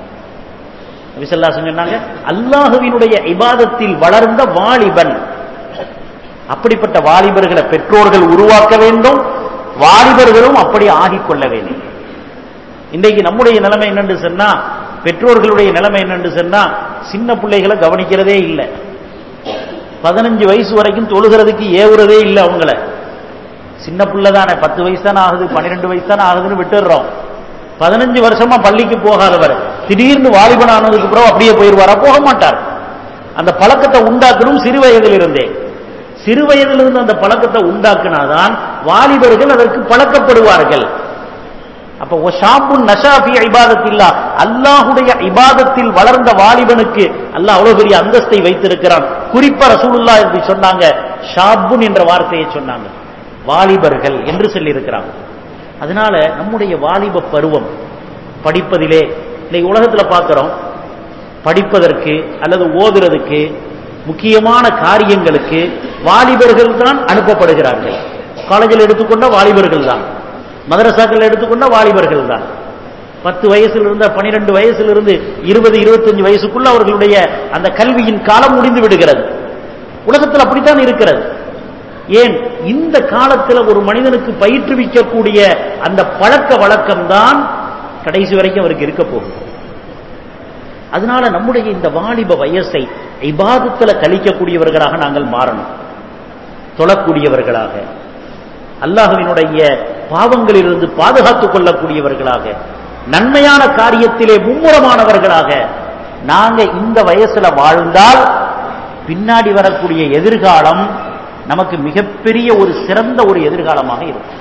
நபி ஸல்லல்லாஹு அலைஹி வஸல்லம் சொன்னாங்க, அல்லாஹ்வினுடைய இபாதத்தில் வளர்ந்த வாலிபன். அப்படிப்பட்ட வாலிபர்களை பெற்றோர்கள் உருவாக்க வேண்டும், வாலிபர்களும் அப்படி ஆகிக்கொள்ள வேண்டும். இன்றைக்கு நம்முடைய நிலைமை என்னன்னு சொன்னா, பெற்றோர்களுடைய நிலைமை என்னன்னு சொன்னா, சின்ன பிள்ளைகளை கவனிக்கிறதே இல்லை. பதினஞ்சு வயசு வரைக்கும் தொழுகிறதுக்கு ஏவுறதே இல்லை. அவங்கள சின்ன பிள்ளை தானே, பத்து வயசு தானே ஆகுது, பன்னிரெண்டு வயசு தானே ஆகுதுன்னு விட்டுடுறோம். பதினஞ்சு வருஷமா பள்ளிக்கு போகாதவர் திடீர்னு வாலிபன் ஆனதுக்கு பிறகு அப்படியே போயிருவாரா? போக மாட்டார். அந்த பழக்கத்தை உண்டாக்கணும் சிறு வயதில் இருந்தே. சிறு வயதிலிருந்து அந்த பழக்கத்தை உண்டாக்குனாதான் வாலிபர்கள் அதற்கு பழக்கப்படுவார்கள். அப்ப வஷாபுன் நஷா ஃபீ இபாதத்தில்லாஹ், அல்லாஹ்வுடைய இபாதத்தில் வளர்ந்த வாலிபனுக்கு அல்லாஹ் அவ்வளவு பெரிய அந்தஸ்தை வைத்திருக்கிறான். குறிப்பா ரசூலுல்லாஹ் என்று சொன்னாங்க, ஷாபுன் என்ற வார்த்தையை சொன்னாங்க, வாலிபர்கள் என்று சொல்லி இருக்கிறாங்க. அதனால நம்முடைய வாலிப பருவம் படிப்பதிலே, இன்னைக்கு உலகத்துல பார்க்கிறோம், படிப்பதற்கு அல்லது ஓதுறதுக்கு முக்கியமான காரியங்களுக்கு வாலிபர்கள் தான் அனுப்பப்படுகிறார்கள். காலேஜில் எடுத்துக்கொண்ட வாலிபர்கள் தான், மதரசாக்கள் எடுத்துக்கொண்ட வாலிபர்கள் தான். பத்து வயசிலிருந்து பனிரெண்டு வயசிலிருந்து இருபது இருபத்தஞ்சு வயசுக்குள்ள அவர்களுடைய அந்த கல்வியின் காலம் முடிந்து விடுகிறது. உலகத்தில் அப்படித்தான் இருக்கிறது. ஏன்? இந்த காலத்தில் ஒரு மனிதனுக்கு பயிற்றுவிக்கக்கூடிய அந்த பழக்க வழக்கம் தான் கடைசி வரைக்கும் அவருக்கு இருக்க போகுது. அதனால நம்முடைய இந்த வாலிப வயசை இபாதத்தில் கழிக்கக்கூடியவர்களாக நாங்கள் மாறணும். தொழக்கூடியவர்களாக, அல்லாஹ்வினுடைய பாவங்களிலிருந்து பாதுகாத்துக் கொள்ளக்கூடியவர்களாக, நன்மையான காரியத்திலே மும்முரமானவர்களாக நாங்க இந்த வயசுல வாழ்ந்தால் பின்னாடி வரக்கூடிய எதிர்காலம் நமக்கு மிகப்பெரிய ஒரு சிறந்த ஒரு எதிர்காலமாக இருக்கும்.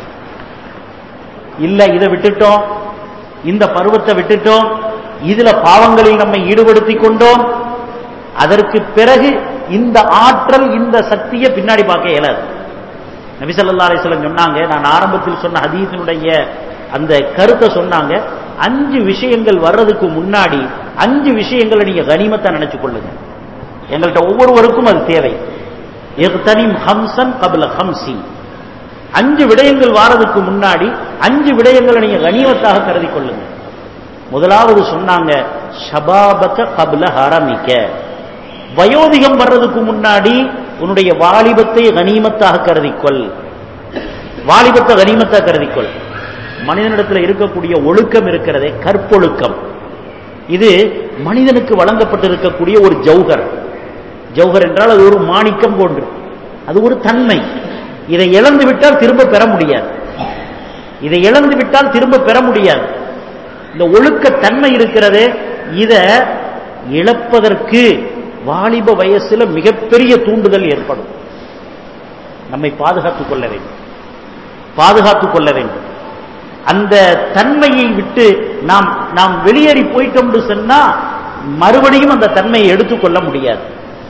இல்ல இதை விட்டுட்டோம், இந்த பருவத்தை விட்டுட்டோம், இதுல பாவங்களில் நம்மை ஈடுபடுத்திக் கொண்டோம், அதற்கு பிறகு இந்த ஆற்றல் இந்த சக்தியை பின்னாடி பார்க்க இயலாது. நபி ஸல்லல்லாஹு அலைஹி வஸல்லம் சொன்னாங்க, நான் ஆரம்பத்தில் சொன்ன ஹதீஸினுடைய அந்த கருத்தை சொன்னாங்க, அஞ்சு விஷயங்கள் வர்றதுக்கு முன்னாடி அஞ்சு விஷயங்களை நீங்க கனிமத்தை நினைச்சு கொள்ளுங்க. எங்கள்கிட்ட ஒவ்வொருவருக்கும் அது தேவை. இக்தனிம் ஹம்சன் கப்ல ஹம்சி, அஞ்சு விடயங்கள் வாரதுக்கு முன்னாடி அஞ்சு விடயங்களை நீங்க கனிமத்தாக கருதி கொள்ளுங்க. முதலாவது சொன்னாங்க, ஷபாபக கப்ல ஹரமிக, வயோதிகம் வர்றதுக்கு முன்னாடி உன்னுடைய வாலிபத்தை கனிமத்தாக கருதிக்கொள். வாலிபத்தை கனிமத்தாக கருதிக்கொள். மனிதனிடத்தில் இருக்கக்கூடிய ஒழுக்கம் இருக்கிறதே, கற்பொழுக்கம், இது மனிதனுக்கு வழங்கப்பட்டிருக்கக்கூடிய ஒரு ஜௌஹர். ஜௌஹர் என்றால் அது ஒரு மாணிக்கம் போன்று, அது ஒரு தன்மை. இதை இழந்து விட்டால் திரும்ப பெற முடியாது. இதை இழந்து விட்டால் திரும்ப பெற முடியாது. இந்த ஒழுக்க தன்மை இருக்கிறதே, இதை இழப்பதற்கு வாலிப வயசுல மிகப்பெரிய தூண்டுதல் ஏற்படும். நம்மை பாதுகாத்துக் கொள்ள வேண்டும், பாதுகாத்துக் கொள்ள வேண்டும். அந்த தன்மையை விட்டு நாம் நாம் வெளியேறி போயிட்டோம் சொன்னா மறுபடியும் அந்த தன்மையை எடுத்துக்கொள்ள முடியாது.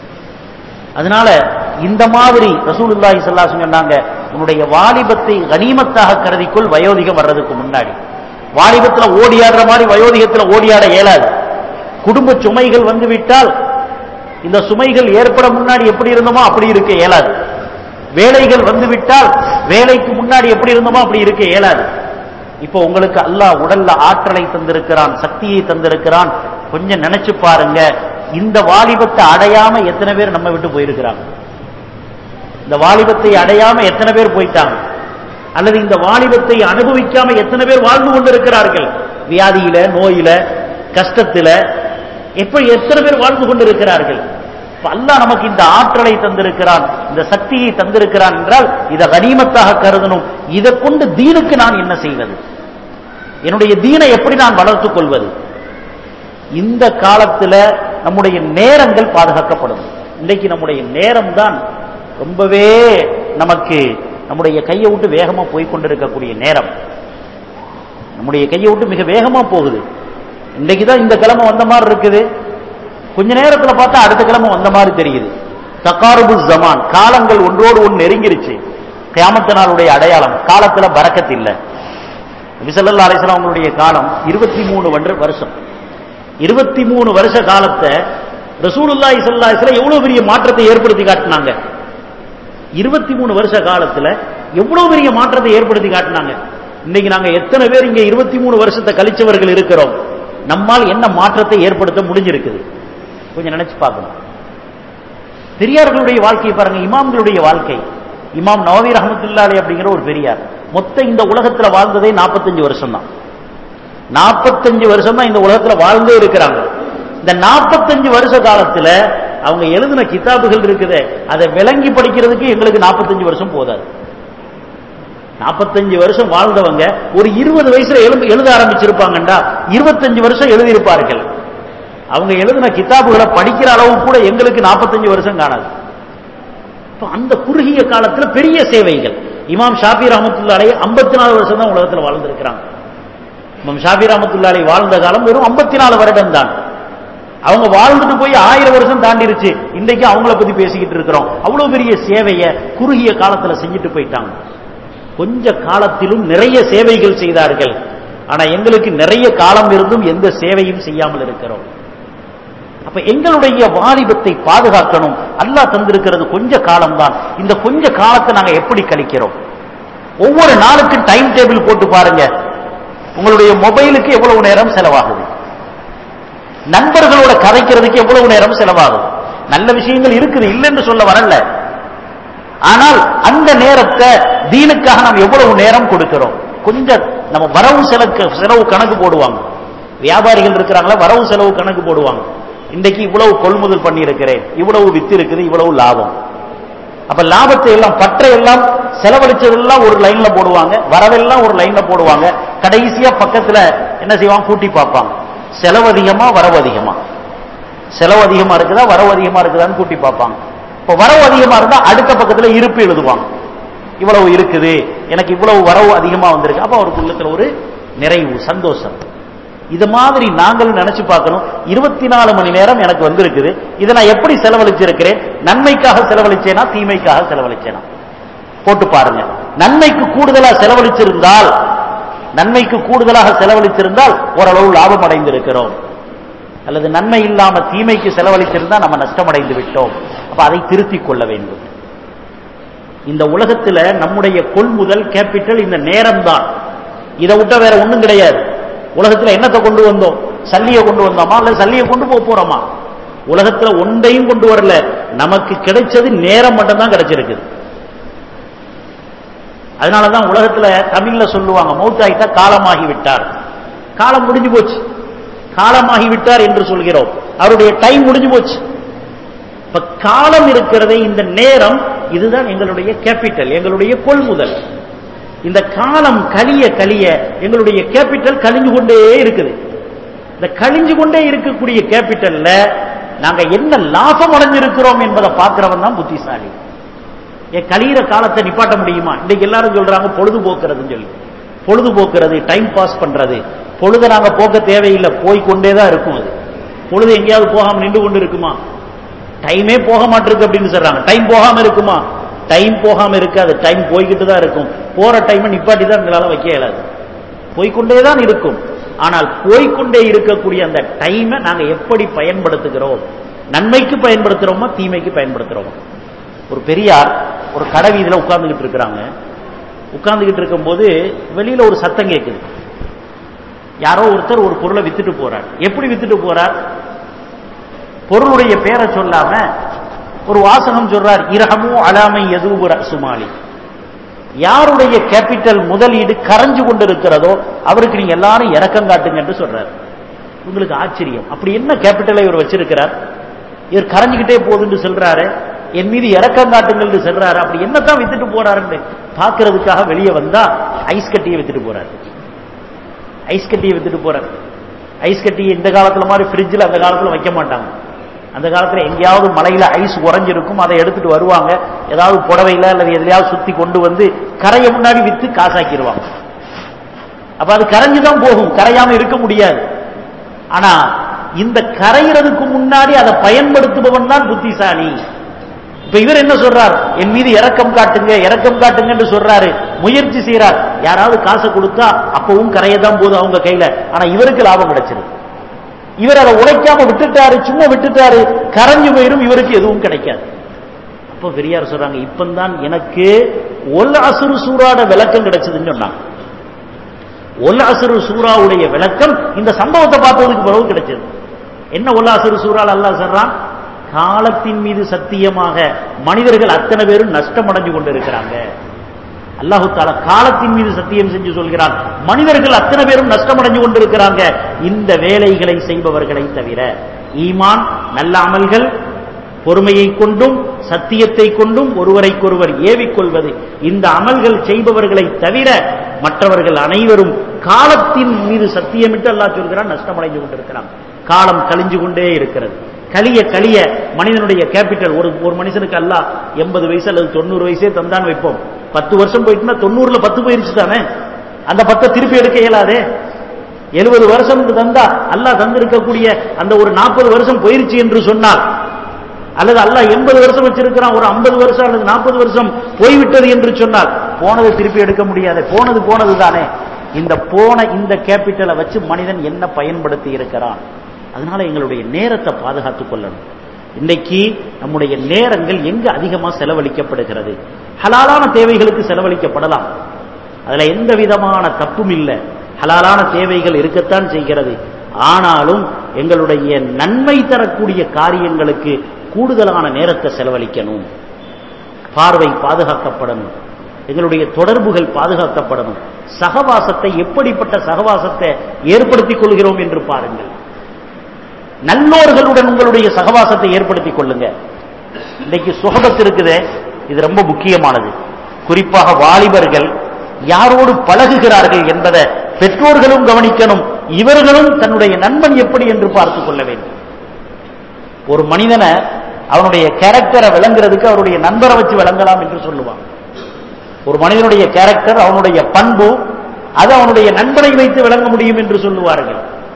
அதனால இந்த மாதிரி ரசூலுல்லாஹி ஸல்லல்லாஹு அலைஹி வஸல்லம் சொன்னாங்க, உன்னுடைய வாலிபத்தை கனிமத்தாக கருதிக்கொள் வயோதிகம் வர்றதுக்கு முன்னாடி. வாலிபத்துல ஓடியாடுற மாதிரி வயோதிகத்துல ஓடியாட இயலாது. குடும்ப சுமைகள் வந்து விட்டால் இந்த சுமைகள் ஏற்பட முன்னாடி எப்படி இருந்தோமோ அப்படி இருக்க இயலாது. வேலைகள் வந்து விட்டால் வேலைக்கு முன்னாடி எப்படி இருந்தோமோ அப்படி இருக்க இயலாது. இப்போ உங்களுக்கு அல்லாஹ் உடல்ல ஆற்றலை தந்திருக்கிறான், சக்தியை தந்திருக்கிறான். கொஞ்சம் நினைச்சு பாருங்க, இந்த வாலிபத்தை அடையாம எத்தனை பேர் நம்ம விட்டு போயிருக்கிறாங்க? இந்த வாலிபத்தை அடையாம எத்தனை பேர் போயிட்டாங்க? அல்லது இந்த வாலிபத்தை அனுபவிக்காம எத்தனை பேர் வாழ்ந்து கொண்டிருக்கிறார்கள்? வியாதியில, நோயில, கஷ்டத்தில எப்படி எத்தனை பேர் வாழ்ந்து கொண்டிருக்கிறார்கள்? அல்லாஹ் நமக்கு இந்த ஆற்றலை தந்திருக்கிறான், இந்த சக்தியை தந்திருக்கிறான் என்றால் இதை கனிமத்தாக கருதணும். இதை கொண்டு தீனுக்கு நான் என்ன செய்வது? என்னுடைய தீனை எப்படி நான் வளர்த்துக் கொள்வது? இந்த காலத்தில் நம்முடைய நேரங்கள் பாதுகாக்கப்படும். இன்றைக்கு நம்முடைய நேரம் தான் ரொம்பவே நமக்கு நம்முடைய கையை விட்டு வேகமா போய்கொண்டிருக்கக்கூடிய நேரம். நம்முடைய கையை விட்டு மிக வேகமா போகுது. இன்றைக்கு தான் இந்த கிழமை வந்த மாதிரி இருக்குது, கொஞ்ச நேரத்தில் பார்த்தா அடுத்த கிழமை வந்த மாதிரி தெரியுது. தகாருபு ஜமான், காலங்கள் ஒன்றோடு ஒன்று நெருங்கிருச்சு. கியாமத் நாளுடைய அடையாளம், காலத்துல பரக்கத் இல்லை. நபி ஸல்லல்லாஹு அலைஹி வஸல்லம் அவங்களுடைய காலம் இருபத்தி மூணு வருஷம். இருபத்தி மூணு வருஷ காலத்தை ரசூலுல்லாஹி ஸல்லல்லாஹு அலைஹி வஸல்லம் எவ்வளவு பெரிய மாற்றத்தை ஏற்படுத்தி காட்டினாங்க. இருபத்தி மூணு வருஷ காலத்துல எவ்வளவு பெரிய மாற்றத்தை ஏற்படுத்தி காட்டினாங்க. இன்னைக்கு நாங்க எத்தனை பேர் இங்க இருபத்தி மூணு வருஷத்தை கழிச்சவர்கள் இருக்கிறோம்? நம்மால் என்ன மாற்றத்தை ஏற்படுத்த முடிஞ்சிருக்குது? கொஞ்சம் நினைச்சு பார்க்கணும். பெரியார்களுடைய வாழ்க்கையை பாருங்க, இமாம்களுடைய வாழ்க்கை. இமாம் நவவி ரஹ்மத்துல்லாஹி அலைஹி அப்படிங்கிற ஒரு பெரியார் மொத்த இந்த உலகத்துல வாழ்ந்ததே நாற்பத்தஞ்சு வருஷம் தான். நாற்பத்தஞ்சு வருஷம் தான் இந்த உலகத்துல வாழ்ந்தே இருக்கிறாங்க. இந்த நாற்பத்தஞ்சு வருஷ காலத்துல அவங்க எழுதின கிதாபுகள் இருக்குது, அதை விளங்கி படிக்கிறதுக்கு எங்களுக்கு நாற்பத்தஞ்சு வருஷம் போதாது. நாற்பத்தஞ்சு வருஷம் வாழ்ந்தவங்க ஒரு இருபது வயசுல எழுத ஆரம்பிச்சிருப்பாங்கண்டா இருபத்தஞ்சு வருஷம் எழுதியிருப்பார்கள். அவங்க எழுதின கிதாபுகளை படிக்கிற அளவு கூட எங்களுக்கு நாற்பத்தஞ்சு வருஷம் காணாது. அந்த குறுகிய காலத்துல பெரிய சேவைகள். இமாம் ஷாஃபி ரஹ்மத்துல்லாஹி அலைஹி ஐம்பத்தி நாலு வருஷம் தான் உலகத்தில் வாழ்ந்திருக்கிறாங்க. இமாம் ஷாஃபி ரஹ்மத்துல்லாஹி அலைஹி வாழ்ந்த காலம் வெறும் ஐம்பத்தி நாலு வருடம் தான். அவங்க வாழ்ந்துட்டு போய் ஆயிரம் வருஷம் தாண்டிருச்சு. இன்றைக்கு அவங்கள பத்தி பேசிக்கிட்டு இருக்கிறோம். அவ்வளவு பெரிய சேவையை குறுகிய காலத்துல செஞ்சுட்டு போயிட்டாங்க. கொஞ்ச காலத்திலும் நிறைய சேவைகள் செய்தார்கள். ஆனா எங்களுக்கு நிறைய காலம் இருந்தும் எந்த சேவையும் செய்யாமல் இருக்கிறோம். அப்ப எங்களுடைய வாலிபத்தை பாதுகாக்கணும். அல்லாஹ் தந்திருக்கிறது கொஞ்ச காலம் தான். இந்த கொஞ்ச காலத்தை நாங்க எப்படி கழிக்கிறோம்? ஒவ்வொரு நாளுக்கு டைம் டேபிள் போட்டு பாருங்க. உங்களுடைய மொபைலுக்கு எவ்வளவு நேரம் செலவாகுது? நண்பர்களோட கதைக்கிறதுக்கு எவ்வளவு நேரம் செலவாகுது? நல்ல விஷயங்கள் இருக்குது, இல்லைன்னு சொல்ல வரல. ஆனால் அந்த நேரத்தை தீனுக்காக நாம் எவ்வளவு நேரம் கொடுக்கிறோம்? கொஞ்சம் நம்ம வரவு செலவு செலவு கணக்கு போடுவாங்க. வியாபாரிகள் இருக்கிறாங்களா, வரவு செலவு கணக்கு போடுவாங்க. இன்றைக்கு இவ்வளவு கொள்முதல் பண்ணி இருக்கிறேன், இவ்வளவு வித்து இருக்குது, இவ்வளவு லாபம். அப்ப லாபத்தை எல்லாம் பற்ற எல்லாம் செலவழிச்சதெல்லாம் ஒரு லைன்ல போடுவாங்க, வரவெல்லாம் ஒரு லைன்ல போடுவாங்க. கடைசியா பக்கத்துல என்ன செய்வாங்க? கூட்டி பார்ப்பாங்க. செலவு அதிகமா, வரவு அதிகமா, செலவு அதிகமா இருக்குதா, வரவு அதிகமா இருக்குதான்னு கூட்டி பார்ப்பாங்க. இப்ப வரவு அதிகமா இருந்தா அடுத்த பக்கத்துல இருப்பு எழுதுவாங்க. இவ்வளவு இருக்குது, எனக்கு இவ்வளவு வரவு அதிகமா வந்திருக்கு. அப்ப அவருக்கு உள்ளத்துல ஒரு நிறைவு, சந்தோஷம். இது மாதிரி நாங்களும் நினைச்சு பார்க்கணும். இருபத்தி நாலு மணி நேரம் எனக்கு வந்திருக்குது, இதை நான் எப்படி செலவழிச்சிருக்கிறேன்? நன்மைக்காக செலவழிச்சேனா, தீமைக்காக செலவழிச்சேனா? போட்டு பாருங்க. நன்மைக்கு கூடுதலா செலவழிச்சிருந்தால், நன்மைக்கு கூடுதலாக செலவழித்திருந்தால் ஓரளவு லாபம் அடைந்திருக்கிறோம். அல்லது நன்மை இல்லாம தீமைக்கு செலவழித்திருந்தா நம்ம நஷ்டமடைந்து விட்டோம். அப்ப அதை திருத்திக் கொள்ள வேண்டும். இந்த உலகத்துல நம்முடைய கொள்முதல் கேபிட்டல் இந்த நேரம் தான். இதை விட்ட வேற ஒண்ணும் கிடையாது. உலகத்துல என்னத்தை கொண்டு வந்தோம்? சல்லியை கொண்டு வந்தோமா, அல்லது சல்லியை கொண்டு போக போறோமா? உலகத்துல ஒன்றையும் கொண்டு வரல. நமக்கு கிடைச்சது நேரம் மட்டும்தான் கிடைச்சிருக்குது. அதனாலதான் உலகத்துல தமிழ்ல சொல்லுவாங்க, மௌத்தாயிட்டா காலமாகி விட்டார். காலம் முடிஞ்சு போச்சு, காலமாகி விட்டார் என்று சொல்கிறோம். அவருடைய டைம் முடிஞ்சு போச்சு. இப்ப காலம் இருக்கிறதே, இந்த நேரம், இதுதான் எங்களுடைய கேபிட்டல், எங்களுடைய கொள்முதல். இந்த காலம் கழிய கழிய எங்களுடைய கேபிட்டல் கழிஞ்சு கொண்டே இருக்குது. இந்த கழிஞ்சு கொண்டே இருக்கக்கூடிய கேபிட்டல்ல நாங்க என்ன லாபம் அடைஞ்சிருக்கிறோம் என்பதை பார்க்கிறவன் தான் புத்திசாலி. என் கழியிற காலத்தை நிப்பாட்ட முடியுமா? இன்னைக்கு எல்லாரும் சொல்றாங்க பொழுதுபோக்குறதுன்னு சொல்லி. பொழுதுபோக்குறது, டைம் பாஸ் பண்றது. பொழுத நாங்க போக்க தேவையில்லை, போய்கொண்டேதான் இருக்கும். அது பொழுது எங்கேயாவது போகாம நின்று கொண்டு இருக்குமா? டைமே போக மாட்டிருக்கு அப்படின்னு சொல்றாங்க. டைம் போகாம இருக்குமா? டைம் போகாம இருக்காது, டைம் போய்கிட்டு தான் இருக்கும். போற டைமை நிப்பாட்டி தான் எங்களால வைக்க இயலாது, போய்கொண்டேதான் இருக்கும். ஆனால் போய்கொண்டே இருக்கக்கூடிய அந்த டைமை நாங்க எப்படி பயன்படுத்துகிறோம்? நன்மைக்கு பயன்படுத்துறோமா, தீமைக்கு பயன்படுத்துறோமா? ஒரு பெரியார் ஒரு கடை வீதியில உட்கார்ந்துகிட்டு இருக்கிறாங்க. உட்கார்ந்துகிட்டு இருக்கும் போது வெளியில ஒரு சத்தம் கேட்குது. யாரோ ஒருத்தர் ஒரு பொருளை வித்துட்டு போறார். எப்படி வித்துட்டு போறார்? பொருளுடைய பேரை சொல்லாம ஒரு வாசகம் சொல்றார், இரஹமு அலாமை யதூபு ரஅசுமாலி. யாருடைய கேபிட்டல் முதலீடு கரைஞ்சு கொண்டிருக்கிறதோ அவருக்கு நீங்க எல்லாரும் இரக்கம் காட்டுங்க என்று சொல்றார். உங்களுக்கு ஆச்சரியம், அப்படி என்ன கேபிட்டலை இவர் வச்சிருக்கிறார்? இவர் கரைஞ்சுக்கிட்டே போகுதுன்னு சொல்றாரு, என் மீது இரக்கம் காட்டுங்கள் சொல்றாரு. அப்படி என்னத்தான் வித்துட்டு போறாருன்னு பாக்குறதுக்காக வெளியே வந்தா ஐஸ் கட்டியை வித்துட்டு போறாரு. ஐஸ் கட்டியை வித்துட்டு போறாரு. ஐஸ் கட்டியை இந்த காலத்துல மாதிரி ஃப்ரிட்ஜில் அந்த காலத்துல வைக்க மாட்டாங்க. அந்த காலத்துல எங்கேயாவது மலையில ஐஸ் உறைஞ்சிருக்கும், அதை எடுத்துட்டு வருவாங்க, ஏதாவது புடவையில அல்லது எதுலையாவது சுத்தி கொண்டு வந்து கரையை முன்னாடி வித்து காசாக்கிடுவாங்க. அப்ப அது கரைஞ்சுதான் போகும், கரையாம இருக்க முடியாது. ஆனா இந்த கரைகிறதுக்கு முன்னாடி அதை பயன்படுத்துபவன் தான் புத்திசாலி. இப்ப இவர் என்ன சொல்றார்? என் மீது இரக்கம் காட்டுங்க, இரக்கம் காட்டுங்க என்று சொல்றாரு, முயற்சி செய்யறார். யாராவது காசை கொடுத்தா அப்பவும் கரையதான் போகுது அவங்க கையில, ஆனா இவருக்கு லாபம் கிடைச்சிருக்கு. இவர் அதை உழைக்காம விட்டுட்டாரு, சும்மா விட்டுட்டாரு, கரைஞ்சு போயிரும், இவருக்கு எதுவும் கிடைக்காது. அப்ப பெரியார் சொல்றாங்க, இப்பந்தான் எனக்கு ஒல் அசுரு சூறாட விளக்கம் கிடைச்சதுன்னு சொன்னாங்க. ஒல் அசுரு சூறாவுடைய விளக்கம் இந்த சம்பவத்தை பார்த்ததுக்கு பிறகு கிடைச்சது. என்ன ஒல் அசுரு சூறால் அல்லாஹ் சொல்றான்? காலத்தின் மீது சத்தியமாக மனிதர்கள் அத்தனை பேரும் நஷ்டம் அடைஞ்சு கொண்டிருக்கிறாங்க. அல்லாஹு தஆலா காலத்தின் மீது சத்தியம் செஞ்சு சொல்கிறான், மனிதர்கள் அத்தனை பேரும் நஷ்டம் அடைஞ்சு கொண்டிருக்கிறாங்க இந்த வேலைகளை செய்பவர்களை தவிர. ஈமான், நல்ல அமல்கள், பொறுமையை கொண்டும் சத்தியத்தை கொண்டும் ஒருவரைக்கொருவர் ஏவிக்கொள்வது, இந்த அமல்கள் செய்பவர்களை தவிர மற்றவர்கள் அனைவரும் காலத்தின் மீது சத்தியமிட்டு அல்லாஹ் சொல்கிறான் நஷ்டம் அடைஞ்சு கொண்டிருக்கிறான். காலம் கழிஞ்சு கொண்டே இருக்கிறது. கலிய கலிய மனிதனுடைய கேபிட்டல், ஒரு ஒரு மனுஷனுக்கு அல்லாஹ் எண்பது வயசு அல்லது தொண்ணூறு வயசே தந்தான் வைப்போம். பத்து வருஷம் போயிட்டுனா தொண்ணூறுல பத்து போயிருச்சு தானே, அந்த பத்தை திருப்பி எடுக்க இயலாதே. எழுபது வருஷம் தந்தா அல்லாஹ் தந்திருக்கக்கூடிய அந்த ஒரு நாற்பது வருஷம் போயிருச்சு என்று சொன்னால், அல்லது அல்லாஹ் எண்பது வருஷம் வச்சிருக்கிறான், ஒரு ஐம்பது வருஷம் அல்லது நாற்பது வருஷம் போய்விட்டது என்று சொன்னால் போனதை திருப்பி எடுக்க முடியாது. போனது போனது தானே. இந்த போன இந்த கேபிட்டலை வச்சு மனிதன் என்ன பயன்படுத்தி இருக்கிறான்? அதனால எங்களுடைய நேரத்தை பாதுகாத்துக் கொள்ளணும். இன்னைக்கு நம்முடைய நேரங்கள் எங்க அதிகமா செலவழிக்கப்படுகிறது? ஹலாலான தேவைகளுக்கு செலவழிக்கப்படலாம், அதுல எந்த விதமான தப்பும் இல்லை. ஹலாலான தேவைகள் இருக்கத்தான் செய்கிறது. ஆனாலும் எங்களுடைய நன்மை தரக்கூடிய காரியங்களுக்கு கூடுதலான நேரத்தை செலவழிக்கணும். பார்வை பாதுகாக்கப்படணும், எங்களுடைய தொடர்புகள் பாதுகாக்கப்படணும். சகவாசத்தை, எப்படிப்பட்ட சகவாசத்தை ஏற்படுத்திக் கொள்கிறோம் என்று பாருங்கள். நல்லோர்களுடன் உங்களுடைய சகவாசத்தை ஏற்படுத்திக் கொள்ளுங்க. இன்னைக்கு சுஹபத் இருக்குதே, இது ரொம்ப முக்கியமானது. குறிப்பாக வாலிபர்கள் யாரோடு பழகுகிறார்கள் என்பதை பெற்றோர்களும் கவனிக்கணும், இவர்களும் தன்னுடைய நண்பன் எப்படி என்று பார்த்துக் கொள்ள வேண்டும். ஒரு மனிதனை அவனுடைய கேரக்டரை விளங்குறதுக்கு அவருடைய நண்பரை வச்சு விளங்கலாம் என்று சொல்லுவாங்க. ஒரு மனிதனுடைய கேரக்டர், அவனுடைய பண்பு, அது அவனுடைய நண்பனை வைத்து விளங்க முடியும் என்று சொல்லுவார்கள்.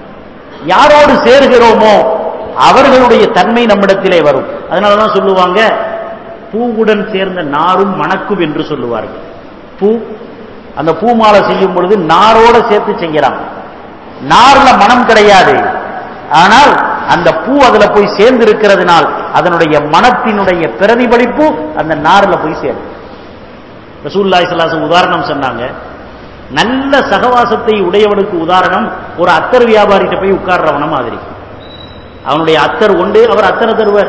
யாரோடு சேர்கிறோமோ அவர்களுடைய தன்மை நம்மிடத்திலே வரும். அதனாலதான் சொல்லுவாங்க, பூவுடன் சேர்ந்த நாரும் மணக்கும் என்று சொல்லுவார்கள். பூ, அந்த பூ மாலை செய்யும் பொழுது நாரோட சேர்த்து செய்யறாங்க. நார்ல மனம் கிடையாது, ஆனால் அந்த பூ அதுல போய் சேர்ந்து இருக்கிறதுனால் அதனுடைய மனத்தினுடைய பிரதிபலிப்பு அந்த நார்ல போய் சேரும். ரசூலுல்லாஹி ஸல்லல்லாஹு அலைஹி வஸல்லம் உதாரணம் சொன்னாங்க. நல்ல சகவாசத்தை உடையவனுக்கு உதாரணம் ஒரு அத்தர் வியாபாரிகிட்ட போய் உட்கார்றவன மாதிரி. அவனுடைய அத்தர் உண்டு, அவர் அத்தரை தருவார்,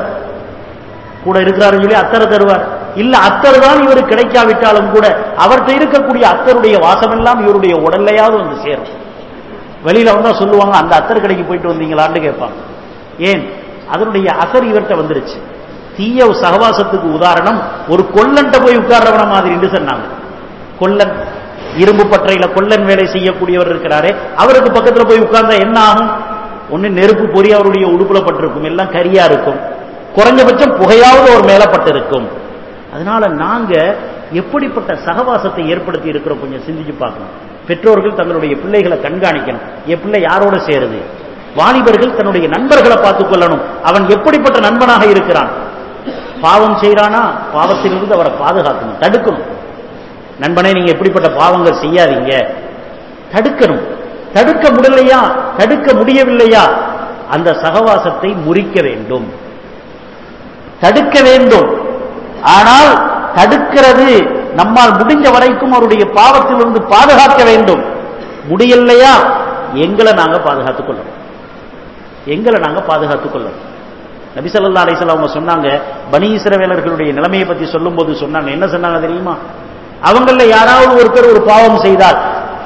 கூட இருக்கிறாருன்னு சொல்லி அத்தரை தருவார். இல்ல அத்தர் தான் இவரு கிடைக்காவிட்டாலும் கூட அவர்கிட்ட இருக்கக்கூடிய அத்தருடைய வாசமெல்லாம் இவருடைய உடல்லையாவது வந்து சேரும். வெளியில வந்தா சொல்லுவாங்க, அந்த அத்தர் கடைக்கு போயிட்டு வந்தீங்களான்னு கேட்பாங்க. ஏன்? அதனுடைய அசர் இவர்கிட்ட வந்துருச்சு. தீய சகவாசத்துக்கு உதாரணம் ஒரு கொல்லன்ட்ட போய் உட்கார்றவன மாதிரி என்று சொன்னாங்க. கொல்லன், இரும்பு பற்றையில கொல்லன் வேலை செய்யக்கூடியவர் இருக்கிறாரே, அவருக்கு பக்கத்துல போய் உட்கார்ந்தா என்ன ஆகும்? ஒன்னு நெருப்பு பொறி அவருடைய உடுப்புல பட்டிருக்கும், எல்லாம் கரியா இருக்கும், குறைஞ்சபட்சம் புகையாவது ஒரு மேல பட்டிருக்கும். அதனால நாங்க எப்படிப்பட்ட சகவாசத்தை ஏற்படுத்தி இருக்கிறோம் கொஞ்சம் சிந்திச்சு பார்க்கணும். பெற்றோர்கள் தங்களுடைய பிள்ளைகளை கண்காணிக்கணும். என் பிள்ளை யாரோட சேருது. வாலிபர்கள் தன்னுடைய நண்பர்களை பார்த்துக் கொள்ளணும். அவன் எப்படிப்பட்ட நண்பனாக இருக்கிறான். பாவம் செய்யறானா, பாவத்திலிருந்து அவரை பாதுகாக்கணும், தடுக்கணும். நண்பனே, நீங்க எப்படிப்பட்ட பாவங்கள் செய்யாதீங்க, தடுக்கணும். தடுக்க முடியலையா, தடுக்க முடியவில்லையா, அந்த சகவாசத்தை முறிக்க வேண்டும், தடுக்க வேண்டும். ஆனால் தடுக்கிறது நம்மால் முடிஞ்ச வரைக்கும் அவருடைய பாவத்திலிருந்து பாதுகாக்க வேண்டும். முடியலையா, எங்களை நாங்க பாதுகாத்துக் கொள்ளணும், எங்களை நாங்க பாதுகாத்துக் கொள்ளணும். நபி ஸல்லல்லாஹு அலைஹி வஸல்லம் அவங்க சொன்னாங்க, பனி இஸ்ரவேலர்களுடைய நிலைமையை பத்தி சொல்லும் போது சொன்னாங்க, என்ன சொன்னாங்க தெரியுமா? அவங்கள யாராவது ஒருத்தர் ஒரு பாவம் செய்தால்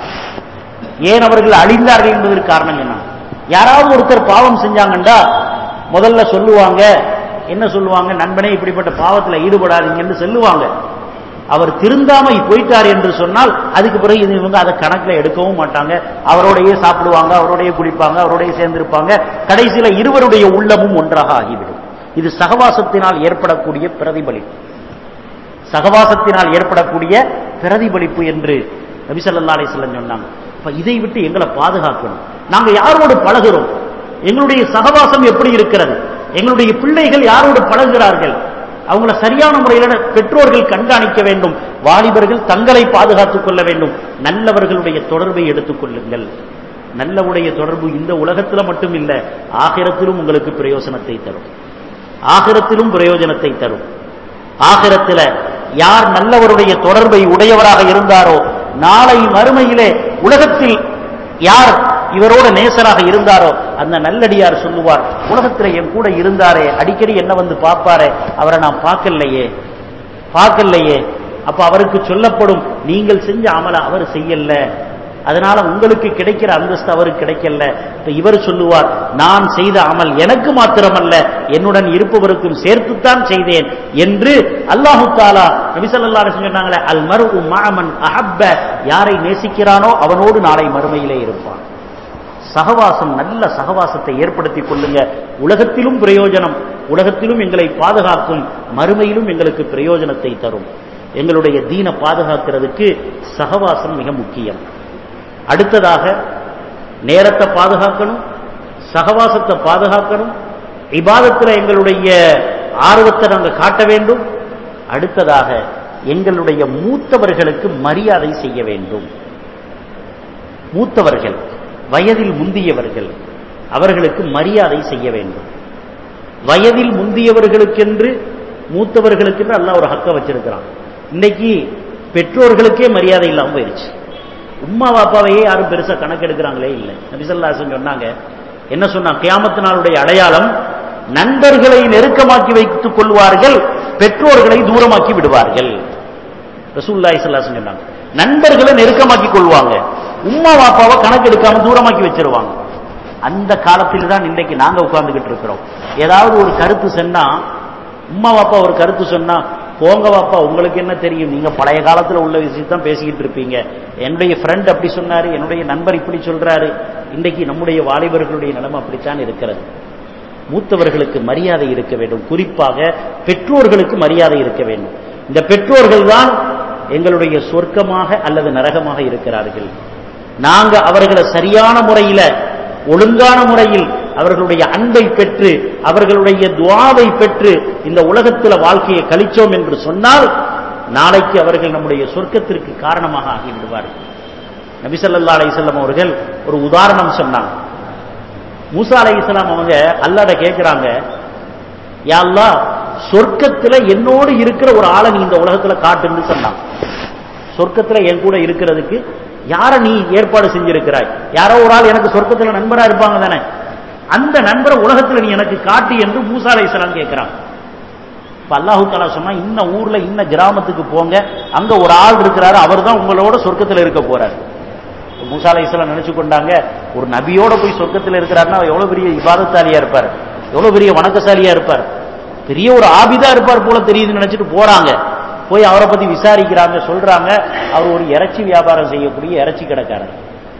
ஏன் அவர்கள் அழிந்தார்கள் என்பதற்கு காரணம் என்ன? யாராவது ஒருத்தர் பாவம் செஞ்சாங்கண்டா முதல்ல சொல்லுவாங்க, என்ன சொல்லுவாங்க? நண்பனே, இப்படிப்பட்ட பாவத்தில் ஈடுபடாதீங்கன்னு சொல்லுவாங்க. அவர் திருந்தாம போயிட்டார் என்று சொன்னால் அதுக்கு பிறகு இவங்க அதை கணக்கில் எடுக்கவும் மாட்டாங்க. அவரோடையே சாப்பிடுவாங்க, அவரோடையே குடிப்பாங்க, அவரோடையே சேர்ந்திருப்பாங்க. கடைசியில இருவருடைய உள்ளமும் ஒன்றாக ஆகிவிடும். இது சகவாசத்தினால் ஏற்படக்கூடிய பிரதிபலிப்பு, சகவாசத்தினால் ஏற்படக்கூடிய பிரதிபலிப்பு என்று நபி ஸல்லல்லாஹு அலைஹி வஸல்லம் சொன்னாங்க. அப்ப இதை விட்டு எங்களை பாதுகாக்கணும். நாங்க யாரோடு பழகுறோம், எங்களுடைய சகவாசம் எப்படி இருக்கிறது, எங்களுடைய பிள்ளைகள் யாரோடு பழகுகிறார்கள், அவங்கள சரியான முறையில் பெற்றோர்கள் கண்காணிக்க வேண்டும். வாலிபர்கள் தங்களை பாதுகாத்துக் கொள்ள வேண்டும். நல்லவர்களுடைய தொடர்பை எடுத்துக் கொள்ளுங்கள். நல்லவுடைய தொடர்பு இந்த உலகத்தில் மட்டும் இல்ல, ஆகிரத்திலும் உங்களுக்கு பிரயோஜனத்தை தரும், ஆகிரத்திலும் பிரயோஜனத்தை தரும். ஆகிரத்தில் யார் நல்லவருடைய தொடர்பை உடையவராக இருந்தாரோ, நாளை மறுமையிலே உலகத்தில் யார் இவரோட நேசராக இருந்தாரோ அந்த நல்லடியார் சொல்லுவார், உலகத்தில் என் கூட இருந்தாரே, அடிக்கடி என்ன வந்து பார்ப்பாரே, அவரை நான் பார்க்கலையே பார்க்கலையே. அப்ப அவருக்கு சொல்லப்படும், நீங்கள் செஞ்ச அமல அவர் செய்யல, அதனால உங்களுக்கு கிடைக்கிற அந்தஸ்து அவருக்கு கிடைக்கல. இப்ப இவர் சொல்லுவார், நான் செய்த அமல் எனக்கு மாத்திரமல்ல என்னுடன் இருப்பவருக்கும் சேர்த்துத்தான் செய்தேன் என்று அல்லாஹு தஆலா நபி ஸல்லல்லாஹு அலைஹி வஸல்லம் சொன்னாங்களே, அல் மர்உ மஅமன் அஹப்ப, யாரை நேசிக்கிறானோ அவனோடு நாளை மறுமையிலே இருப்பான். சகவாசம், நல்ல சகவாசத்தை ஏற்படுத்திக் கொள்ளுங்க. உலகத்திலும் பிரயோஜனம், உலகத்திலும் எங்களை பாதுகாக்கும், மறுமையிலும் எங்களுக்கு பிரயோஜனத்தை தரும். எங்களுடைய தீன பாதுகாக்கிறதுக்கு சகவாசம் மிக முக்கியம். அடுத்ததாக நேரத்தை பாதுகாக்கணும், சகவாசத்தை பாதுகாக்கணும், இபாதத்தில் எங்களுடைய ஆர்வத்தை நாங்கள் காட்ட வேண்டும். அடுத்ததாக எங்களுடைய மூத்தவர்களுக்கு மரியாதை செய்ய வேண்டும். மூத்தவர்கள், வயதில் முந்தியவர்கள், அவர்களுக்கு மரியாதை செய்ய வேண்டும். வயதில் முந்தியவர்களுக்கென்று, மூத்தவர்களுக்கென்று அல்லாஹ் ஒரு ஹக்க வச்சிருக்கிறான். இன்னைக்கு பெற்றோர்களுக்கே மரியாதை இல்லாமல் போயிருச்சு. உம்மா பாப்பாவையே யாரும் பெருசா கணக்கெடுக்கிறாங்களே இல்லை. நபி ஸல்லல்லாஹு அலைஹி வஸல்லம் சொன்னாங்க, என்ன சொன்னா, கியாமத் நாளுடைய அடையாளம், நண்பர்களை நெருக்கமாக்கி வைத்துக் கொள்வார்கள், பெற்றோர்களை தூரமாக்கி விடுவார்கள். ரசூலுல்லாஹி ஸல்லல்லாஹு அலைஹி வஸல்லம் சொன்னாங்க, நண்பர்களை நெருக்கமாக்கி கொள்வாங்க, உம்மா பாப்பாவை கணக்கெடுக்காம தூரமாக்கி வச்சிருவாங்க. அந்த காலத்தில் தான் இன்றைக்கு நாங்க உட்கார்ந்துகிட்டு இருக்கிறோம். ஏதாவது ஒரு கருத்து சொன்னா, உம்மா பாப்பா ஒரு கருத்து சொன்னா, போங்க பாப்பா உங்களுக்கு என்ன தெரியும், நீங்க பழைய காலத்தில் உள்ள விஷயத்தான் பேசிக்கிட்டு இருப்பீங்க, என்னுடைய ஃப்ரெண்ட் அப்படி சொன்னாரு, என்னுடைய நண்பர் இப்படி சொல்றாரு. இன்றைக்கு நம்முடைய வாலிபர்களுடைய நிலைமை அப்படித்தான் இருக்கிறது. மூத்தவர்களுக்கு மரியாதை இருக்க வேண்டும், குறிப்பாக பெற்றோர்களுக்கு மரியாதை இருக்க வேண்டும். இந்த பெற்றோர்கள் தான் எங்களுடைய சொர்க்கமாக அல்லது நரகமாக இருக்கிறார்கள். நாங்க அவர்களை சரியான முறையில், ஒழுங்கான முறையில் அவர்களுடைய அன்பை பெற்று, அவர்களுடைய துஆவை பெற்று இந்த உலகத்தில் வாழ்க்கையை கழிச்சோம் என்று சொன்னால், நாளைக்கு அவர்கள் நம்முடைய சொர்க்கத்திற்கு காரணமாக ஆகிவிடுவார்கள். நபி ஸல்லல்லாஹு அலைஹி வஸல்லம் அவர்கள் ஒரு உதாரணம் சொன்னாங்க. மூசா அலைஹிஸ்ஸலாம் அவங்க அல்லாஹ்ட கேட்கிறாங்க, யா அல்லாஹ், சொர்க்கத்தில் என்னோடு இருக்கிற ஒரு ஆளை நீ இந்த உலகத்தில் காட்டுன்னு சொன்னாங்க. சொர்க்கத்தில் என் கூட இருக்கிறதுக்கு யாரை நீ ஏற்பாடு செஞ்சிருக்கிறாய்? யாரோ ஒரு ஆள் எனக்கு சொர்க்கத்தில் நண்பரா இருப்பாங்க தானே, அந்த நண்பரை உலகத்தில் நீ எனக்கு காட்டு என்று மூசா அலைஹிஸ்ஸலாம் கேட்கிறாங்க. இப்ப அல்லாஹு தஆலா சொன்னா, இன்ன ஊர்ல இன்ன கிராமத்துக்கு போங்க, அங்க ஒரு ஆள் இருக்கிறாரு, அவர் தான் உங்களோட சொர்க்கத்தில் இருக்க போறாரு. மூசா அலைஹிஸ்ஸலாம் நினைச்சு கொண்டாங்க, ஒரு நபியோட போய் சொர்க்கத்தில் இருக்கிறாருன்னா எவ்வளவு பெரிய இபாதத்தாலியா இருப்பார், எவ்வளவு பெரிய வணக்கசாலியா இருப்பார், பெரிய ஒரு ஆபிதா இருப்பார் போல தெரியுதுன்னு நினைச்சிட்டு போறாங்க. போய் அவரை பத்தி விசாரிக்கிறாங்க, சொல்றாங்க அவர் ஒரு இறைச்சி வியாபாரம் செய்யக்கூடிய இறைச்சி கடைக்காரர்.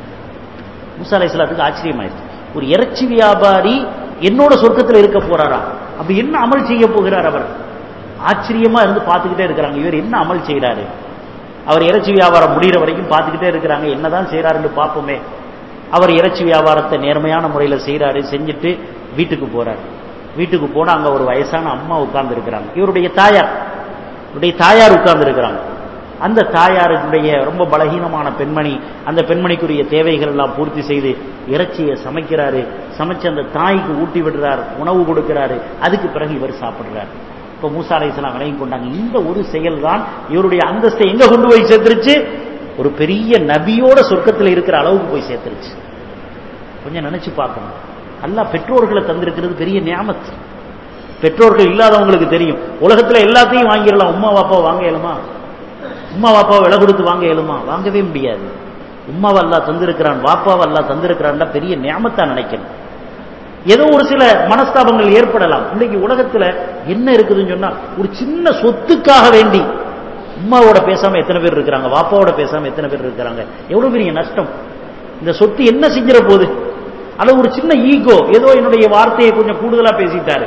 மூசா அலைஹிஸ்ஸலாத்துக்கு ஆச்சரியமாயிடுச்சு, ஒரு இறைச்சி வியாபாரி என்னோட சொர்க்கத்தில் இருக்க போறாரா, அப்ப என்ன அமல் செய்ய போகிறார் அவர்? ஆச்சரியமா இருந்து பார்த்துக்கிட்டே இருக்கிறாங்க. இவர் என்ன அமல் செய்யறாரு? அவர் இறைச்சி வியாபாரம் முடிகிற வரைக்கும் பார்த்துக்கிட்டே இருக்கிறாங்க. என்னதான் செய்யறாருன்னு பார்ப்போமே. அவர் இறைச்சி வியாபாரத்தை நேர்மையான முறையில செய்யறாரு. செஞ்சுட்டு வீட்டுக்கு போறாரு. வீட்டுக்கு போனா அங்க ஒரு வயசான அம்மா உட்கார்ந்து இருக்கிறாங்க. இவருடைய தாயார் இவருடைய தாயார் உட்கார்ந்து இருக்கிறாங்க. அந்த தாயாருடைய ரொம்ப பலகீனமான பெண்மணி, அந்த பெண்மணிக்குரிய தேவைகள் எல்லாம் பூர்த்தி செய்து இறைச்சியை சமைக்கிறாரு. சமைச்சு அந்த தாய்க்கு ஊட்டி விடுறாரு, உணவு கொடுக்கிறாரு. அதுக்கு பிறகு இவர் சாப்பிடுறாரு. இப்ப மூசா அலைஹிஸ்ஸலாம் விளங்கி கொண்டாங்க, இந்த ஒரு செயல் தான் இவருடைய அந்தஸ்தை எங்க கொண்டு போய் சேர்த்துருச்சு? ஒரு பெரிய நபியோட சொர்க்கத்தில் இருக்கிற அளவுக்கு போய் சேர்த்துருச்சு. கொஞ்சம் நினைச்சு பார்க்கணும். அல்லாஹ் பெற்றோர்களை தந்திருக்கிறது பெரிய நியாமத். பெற்றோர்கள் இல்லாதவங்களுக்கு தெரியும். உலகத்துல எல்லாத்தையும் வாங்கிடலாம். உம்மா வாப்பா வாங்க இயலுமா? உம்மா வாப்பாவை விலை கொடுத்து வாங்க இயலுமா? வாங்கவே முடியாது. உம்மாவை அல்லாஹ் தந்திருக்கிறான், வாப்பாவை அல்லாஹ் தந்திருக்கிறான், பெரிய நியாமத்தா நினைக்கணும். ஏதோ ஒரு சில மனஸ்தாபங்கள் ஏற்படலாம். இன்னைக்கு உலகத்துல என்ன இருக்குதுன்னு சொன்னா, ஒரு சின்ன சொத்துக்காக வேண்டி உம்மாவோட பேசாம எத்தனை பேர் இருக்கிறாங்க, வாப்பாவோட பேசாம எத்தனை பேர் இருக்கிறாங்க. எவ்வளவு பெரிய நஷ்டம். இந்த சொத்து என்ன செஞ்சிட போகுது? அது ஒரு சின்ன ஈகோ, ஏதோ என்னுடைய வார்த்தையை கொஞ்சம் கூடுதலா பேசிட்டாரு,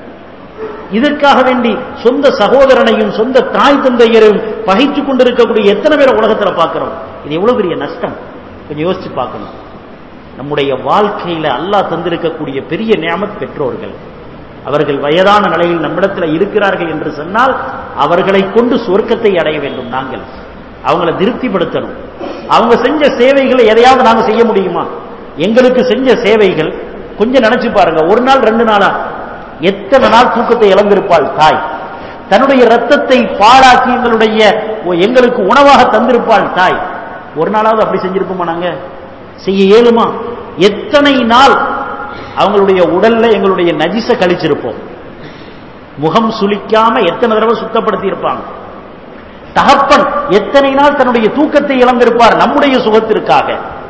இதற்காக வேண்டி சொந்த சகோதரனையும் சொந்த தாய் தந்தையரையும் பகைச்சு கொண்டிருக்கக்கூடிய எத்தனை பேரை உலகத்துல பார்க்கிறோம். இது எவ்வளவு பெரிய நஷ்டம். கொஞ்சம் யோசிச்சு பார்க்கணும். நம்முடைய வாழ்க்கையில அல்லாஹ் தந்திருக்கக்கூடிய பெரிய நியாமத் பெற்றோர்கள். அவர்கள் வயதான நிலையில் நம்மிடத்தில் இருக்கிறார்கள் என்று சொன்னால் அவர்களை கொண்டு சொர்க்கத்தை அடைய வேண்டும். நாங்கள் அவங்களை திருப்திப்படுத்தணும். அவங்க செஞ்ச சேவைகளை எதையாவது நாங்க செய்ய முடியுமா? எங்களுக்கு செஞ்ச சேவைகள் கொஞ்சம் நினைச்சு பாருங்க. ஒரு நாள் ரெண்டு நாளா எத்தனை நாள் தூக்கத்தை இழந்திருப்பாள் தாய். தன்னுடைய ரத்தத்தை பாழாக்கி எங்களுடைய எங்களுக்கு உணவாக தந்திருப்பாள் தாய். ஒரு நாளாவது அப்படி செஞ்சிருப்போமா? நாங்க செய்ய இயலுமா? எத்தனை நாள் அவங்களுடைய உடல்ல எங்களுடைய நஜிச கழிச்சிருப்போம். முகம் சுளிக்காம எத்தனை தடவை சுத்தப்படுத்தி இருப்பாங்க. தகப்பன் எத்தனை நாள் தன்னுடைய தூக்கத்தை இழந்திருப்பார் நம்முடைய சுகத்திற்காக.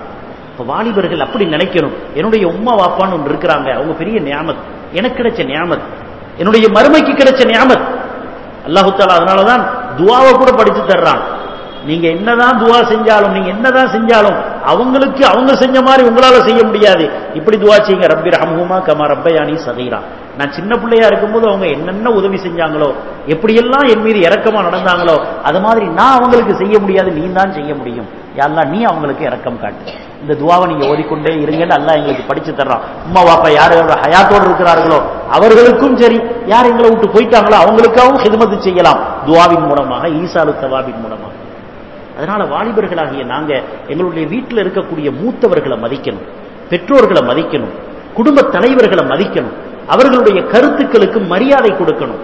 வாலிபர்கள் அப்படி நினைக்கணும். என்னுடைய உம்மா வாப்பான்னு ஒன்று இருக்கிறாங்க, அவங்க பெரிய நியாமத், எனக்கு கிடைச்ச நியாமத், என்னுடைய மறுமைக்கு கிடைச்ச நியாமத். அல்லாஹு தஆலா அதனாலதான் துஆவை கூட படிச்சு தர்றான். நீங்க என்னதான் துஆ செஞ்சாலும், நீங்க என்னதான் செஞ்சாலும் அவங்களுக்கு அவங்க செஞ்ச மாதிரி உங்களால செய்ய முடியாது. இப்படி துஆ செய்யுங்க, ரப்பி ரஹ்மஹுமா கமா ரப்பயானி சகீரா. நான் சின்ன பிள்ளையா இருக்கும்போது அவங்க என்னென்ன உதவி செஞ்சாங்களோ, எப்படியெல்லாம் என் மீது இரக்கமா நடந்தாங்களோ, அது மாதிரி நான் அவங்களுக்கு செய்ய முடியாது, நீ தான் செய்ய முடியும். யா அல்லாஹ் நீ அவங்களுக்கு இரக்கம் காட்டு. இந்த துஆவை நீங்க ஓதிக்கொண்டே இருங்கன்னு அல்லாஹ் எங்களுக்கு படிச்சு தர்றான். உம்மா வாப்பா யார் ஹயாத்தோடு இருக்கிறார்களோ அவர்களுக்கும் சரி, யார் எங்களை விட்டு போயிட்டாங்களோ அவங்களுக்காகவும் ஹிதமத்து செய்யலாம் துஆவின் மூலமாக, ஈசாலு தவாபின் மூலமாக. அதனால வாலிபர்களாகிய நாங்க எங்களுடைய வீட்டில் இருக்கக்கூடிய மூத்தவர்களை மதிக்கணும், பெற்றோர்களை மதிக்கணும், குடும்ப தலைவர்களை மதிக்கணும், அவர்களுடைய கருத்துக்களுக்கு மரியாதை கொடுக்கணும்.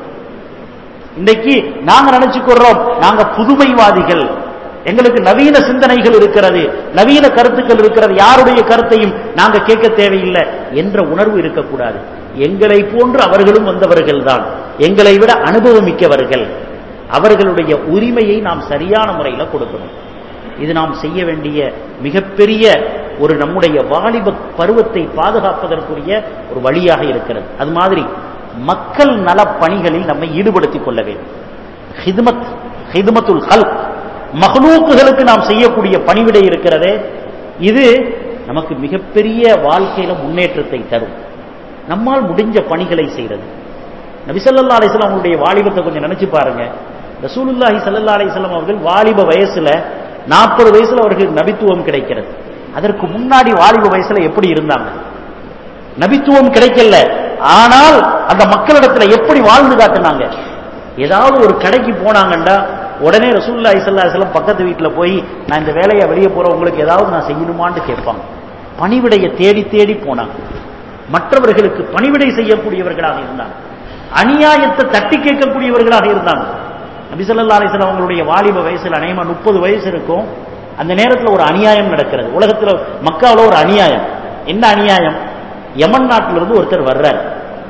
இன்றைக்கு நாங்க நினைச்சுக்கிறோம் நாங்க புதுமைவாதிகள், எங்களுக்கு நவீன சிந்தனைகள் இருக்கிறது, நவீன கருத்துக்கள் இருக்கிறது, யாருடைய கருத்தையும் நாங்க கேட்க தேவையில்லை என்ற உணர்வு இருக்கக்கூடாது. எங்களை போன்று அவர்களும் வந்தவர்கள் தான், எங்களை விட அனுபவமிக்கவர்கள். அவர்களுடைய உரிமையை நாம் சரியான முறையில் கொடுக்கணும். இது நாம் செய்ய வேண்டிய மிகப்பெரிய ஒரு நம்முடைய வாலிப பருவத்தை பாதுகாப்பதற்குரிய ஒரு வழியாக இருக்கிறது. அது மாதிரி மக்கள் நல பணிகளில் நம்மை ஈடுபடுத்திக் கொள்ள வேண்டும். ஹித்மத் ஹித்மத்துல் ஹல்க், மஹ்லூக்குகளுக்கு நாம் செய்யக்கூடிய பணிவிடை இருக்கிறதே, இது நமக்கு மிகப்பெரிய வாழ்க்கையில முன்னேற்றத்தை தரும். நம்மால் முடிஞ்ச பணிகளை செய்யறது. நபி ஸல்லல்லாஹு அலைஹி வஸல்லம் அவங்களுடைய வாலிபத்தை கொஞ்சம் நினைச்சு பாருங்க. ரசூலுல்லாஹி ஸல்லல்லாஹு அலைஹி வஸல்லம் அவர்கள் வாலிப வயசுல நாற்பது வயசுல அவர்களுக்கு நபித்துவம் கிடைக்கிறது. அதற்கு முன்னாடி வாலிப வயசுல எப்படி இருந்தாங்க? நபித்துவம் கிடைக்கல, ஆனால் அந்த மக்களிடத்துல எப்படி வாழ்ந்து காட்டினாங்க? ஏதாவது ஒரு கடைக்கு போனாங்கண்டா உடனே ரசூலுல்லாஹி ஸல்லல்லாஹு அலைஹி வஸல்லம் பக்கத்து வீட்டுல போய் நான் இந்த வேலையை வெளியே போற உங்களுக்கு ஏதாவது நான் செய்யணுமான்னு கேட்பாங்க. பணிவிடையை தேடி தேடி போனாங்க. மற்றவர்களுக்கு பணிவிடை செய்யக்கூடியவர்களாக இருந்தாங்க, அநியாயத்தை தட்டி கேட்கக்கூடியவர்களாக இருந்தாங்க. நபி ஸல்லல்லாஹு அலைஹி வஸல்லம் அவங்களுடைய வாலிப வயசுல அநேகமா முப்பது வயசு இருக்கும். அந்த நேரத்தில் ஒரு அநியாயம் நடக்கிறது உலகத்துல, மக்காவில் ஒரு அநியாயம். என்ன அநியாயம்? யமன் நாட்டிலிருந்து ஒருத்தர் வர்றார்.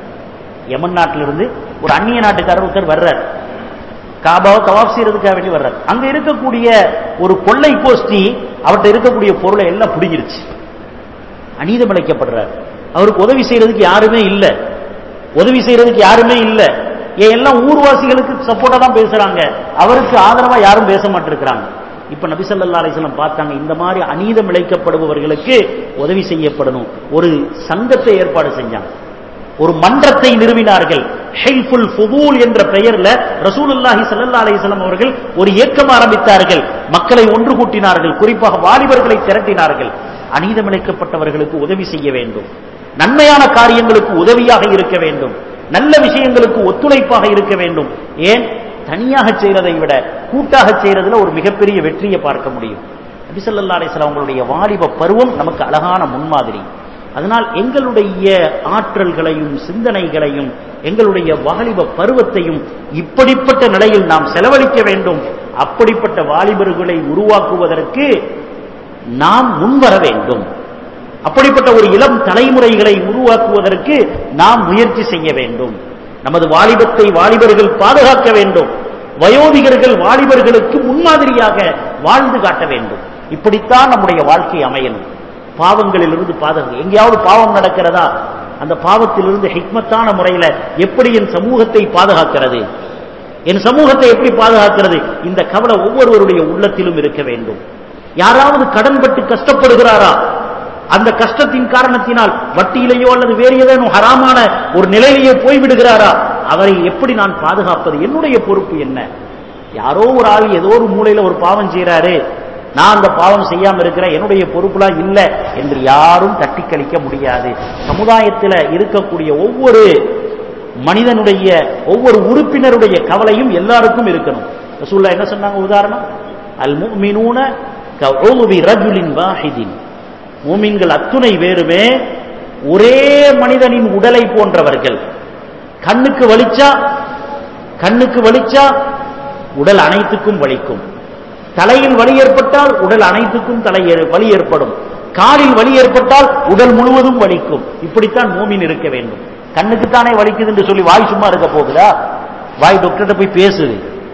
யமன் நாட்டிலிருந்து ஒரு அந்நிய நாட்டுக்காரர் ஒருத்தர் வர்றார். காபாவை தவாப் செய்யறதுக்காக வேண்டி வர்றார். அங்க இருக்கக்கூடிய ஒரு கொள்ளை கோஷ்டி அவர்கிட்ட இருக்கக்கூடிய பொருளை எல்லாம் பிடிங்கிருச்சு. அநீதம் இழைக்கப்படுறார். அவருக்கு உதவி செய்யறதுக்கு யாருமே இல்லை, உதவி செய்யறதுக்கு யாருமே இல்லை. எல்லாம் ஊர்வாசிகளுக்கு சப்போர்ட்டா தான் பேசுறாங்க, அவருக்கு ஆதரவா யாரும் பேச மாட்டிருக்கிறாங்க. இப்ப நபி ஸல்லல்லாஹு அலைஹி வஸல்லம் பார்த்தாங்க, இந்த மாதிரி அநீதம் இழைக்கப்படுபவர்களுக்கு உதவி செய்யப்படணும். ஒரு சங்கத்தை ஏற்பாடு செஞ்சாங்க. ஒரு மன்றத்தை நிறுவினார்கள். ஹில்ஃபுல் ஃபுதூல் என்ற பெயர்ல ரசூலுல்லாஹி ஸல்லல்லாஹு அலைஹி வஸல்லம் அவர்கள் ஒரு இயக்கம் ஆரம்பித்தார்கள். மக்களை ஒன்று கூட்டினார்கள், குறிப்பாக வாலிபர்களை திரட்டினார்கள். அநீதமிழைக்கப்பட்டவர்களுக்கு உதவி செய்ய வேண்டும், நன்மையான காரியங்களுக்கு உதவியாக இருக்க வேண்டும், நல்ல விஷயங்களுக்கு ஒத்துழைப்பாக இருக்க வேண்டும். ஏன் தனியாக செய்யறதை விட கூட்டாக செய்யறதுல ஒரு மிகப்பெரிய வெற்றியை பார்க்க முடியும். நபி ஸல்லல்லாஹு அலைஹி வஸல்லம் அவங்களுடைய வாலிப பருவம் நமக்கு அழகான முன்மாதிரி. அதனால் எங்களுடைய ஆற்றல்களையும் சிந்தனைகளையும் எங்களுடைய வாலிப பருவத்தையும் இப்படிப்பட்ட நிலையில் நாம் செலவழிக்க வேண்டும். அப்படிப்பட்ட வாலிபர்களை உருவாக்குவதற்கு நாம் முன்வர வேண்டும். அப்படிப்பட்ட ஒரு இளம் தலைமுறைகளை உருவாக்குவதற்கு நாம் முயற்சி செய்ய வேண்டும். நமது வாலிபத்தை வாலிபர்கள் பாதுகாக்க வேண்டும். வயோதிகர்கள் வாலிபர்களுக்கு முன்மாதிரியாக வாழ்ந்து காட்ட வேண்டும். இப்படித்தான் நம்முடைய வாழ்க்கை அமையணும். பாவங்களிலிருந்து பாதுகாக்க, எங்கேயாவது பாவம் நடக்கிறதா, அந்த பாவத்திலிருந்து ஹிக்மத்தான முறையில எப்படி என் சமூகத்தை பாதுகாக்கிறது, என் சமூகத்தை எப்படி பாதுகாக்கிறது, இந்த கவலை ஒவ்வொருவருடைய உள்ளத்திலும் இருக்க வேண்டும். யாராவது கடன்பட்டு கஷ்டப்படுகிறாரா, அந்த கஷ்டத்தின் காரணத்தினால் வட்டியிலேயோ அல்லது வேறு ஏதேனும் ஹராமான ஒரு நிலையிலேயோ போய்விடுகிறாரா, அவரை எப்படி நான் பாதுகாப்பது, என்னுடைய பொறுப்பு என்ன? யாரோ ஒரு ஆள் ஏதோ ஒரு மூலையில ஒரு பாவம் செய்யறாரு, நான் அந்த பாவம் செய்யாம இருக்கிறேன், என்னுடைய பொறுப்புலாம் இல்லை என்று யாரும் தட்டி கழிக்க முடியாது. சமுதாயத்தில் இருக்கக்கூடிய ஒவ்வொரு மனிதனுடைய ஒவ்வொரு உறுப்பினருடைய கவலையும் எல்லாருக்கும் இருக்கணும். ரசூலுல்லாஹ் என்ன சொன்னாங்க உதாரணம், அல் முஃமினூன கஉலுபி ரஜுலின் வாஹிதின், மூமின்கள் அத்துணை பேருமே ஒரே மனிதனின் உடலை போன்றவர்கள். கண்ணுக்கு வலிச்சா கண்ணுக்கு வலிச்சா உடல் அனைத்துக்கும் வலிக்கும், தலையில் வலி ஏற்பட்டால் உடல் அனைத்துக்கும் தலை வலி ஏற்படும், காலில் வலி ஏற்பட்டால் உடல் முழுவதும் வலிக்கும். இப்படித்தான் மூமின் இருக்க வேண்டும். கண்ணுக்குத்தானே வலிக்குது என்று சொல்லி வாய் சும்மா இருக்க போகுதா? வாய் டாக்டர்கிட்ட போய் பேசுது,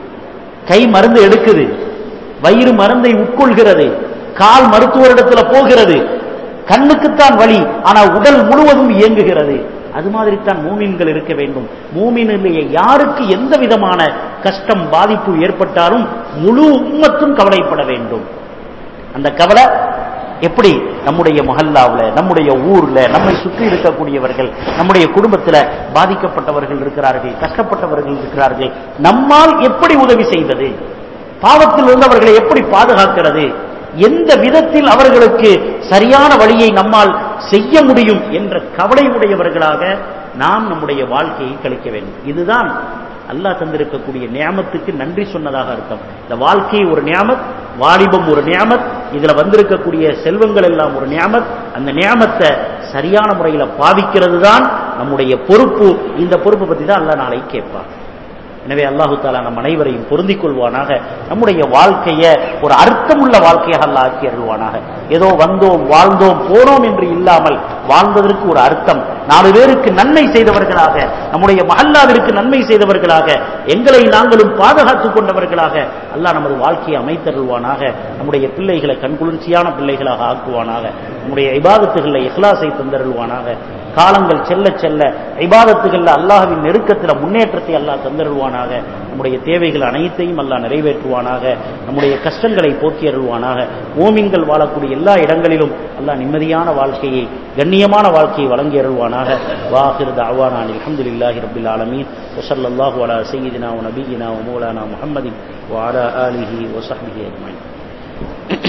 கை மருந்து எடுக்குது, வயிறு மருந்தை உட்கொள்கிறது, கால் மருத்துவரிடத்துல போகிறது. கண்ணுக்குத்தான் வலி, ஆனால் உடல் முழுவதும் இயங்குகிறது. அது மாதிரி தான் மூமின்கள் இருக்க வேண்டும். மூமினிலேயே யாருக்கு எந்த விதமான கஷ்டம் பாதிப்பு ஏற்பட்டாலும் முழு உம்மத்தும் கவலைப்பட வேண்டும். அந்த கவலை எப்படி? நம்முடைய மஹல்லாவில், நம்முடைய ஊர்ல, நம்மை சுற்றி இருக்கக்கூடியவர்கள், நம்முடைய குடும்பத்தில் பாதிக்கப்பட்டவர்கள் இருக்கிறார்கள், கஷ்டப்பட்டவர்கள் இருக்கிறார்கள், நம்மால் எப்படி உதவி செய்வது, பாவத்தில் இருந்தவர்களை எப்படி பாதுகாக்கிறது, எந்த விதத்தில் அவர்களுக்கு சரியான வழியை நம்மால் செய்ய முடியும் என்ற கவலை உடையவர்களாக நாம் நம்முடைய வாழ்க்கையை கழிக்க வேண்டும். இதுதான் அல்லாஹ் தந்திருக்கக்கூடிய நியாமத்துக்கு நன்றி சொன்னதாக அர்த்தம். இந்த வாழ்க்கை ஒரு நியாமத், வாலிபம் ஒரு நியாமத், இதுல வந்திருக்கக்கூடிய செல்வங்கள் எல்லாம் ஒரு நியாமத். அந்த நியாமத்தை சரியான முறையில் பாவிக்கிறது தான் நம்முடைய பொறுப்பு. இந்த பொறுப்பை பத்தி தான் அல்லாஹ் நாளை கேட்பார். எனவே அல்லாஹு தாலா நம் அனைவரையும் பொருந்திக் கொள்வானாக. நம்முடைய வாழ்க்கையை ஒரு அர்த்தமுள்ள வாழ்க்கையாக அல்லாஹ் ஆக்கி அருள்வானாக. ஏதோ வந்தோம் வாழ்ந்தோம் போனோம் என்று இல்லாமல் வாழ்ந்ததற்கு ஒரு அர்த்தம், நாலு பேருக்கு நன்மை செய்தவர்களாக, நம்முடைய மஹல்லாவிற்கு நன்மை செய்தவர்களாக, எங்களை நாங்களும் பாதுகாத்துக் கொண்டவர்களாக அல்லாஹ் நமது வாழ்க்கையை அமைத்தருள்வானாக. நம்முடைய பிள்ளைகளை கண்குளிர்ச்சியான பிள்ளைகளாக ஆக்குவானாக. நம்முடைய இபாதத்துகளில் இஹ்லாஸை தந்தருள்வானாக. காலங்கள் செல்ல செல்ல இபாதத்துகள்ல அல்லாஹ்வின் நெருக்கத்தில் முன்னேற்றத்தை அல்லாஹ் தந்தருள்வானாக. நம்முடைய தேவைகள் அனைத்தையும் அல்லாஹ் நிறைவேற்றுவானாக. நம்முடைய கஷ்டங்களை போக்கி அருள்வானாக. மூமின்கள் வாழக்கூடிய எல்லா இடங்களிலும் அல்லாஹ் நிம்மதியான வாழ்க்கையை, கண்ணியமான வாழ்க்கையை வழங்கி அருள்வானாக. வாஹிர் தஅவானா அல்ஹம்துலில்லாஹி ரப்பில் ஆலமீன். வஸல்லல்லாஹு அலா சய்யிதினா வ நபியினா வ மௌலானா முஹம்மதின் வ அலா ஆலிஹி வ ஸஹ்பிஹி அஜ்மஈன்.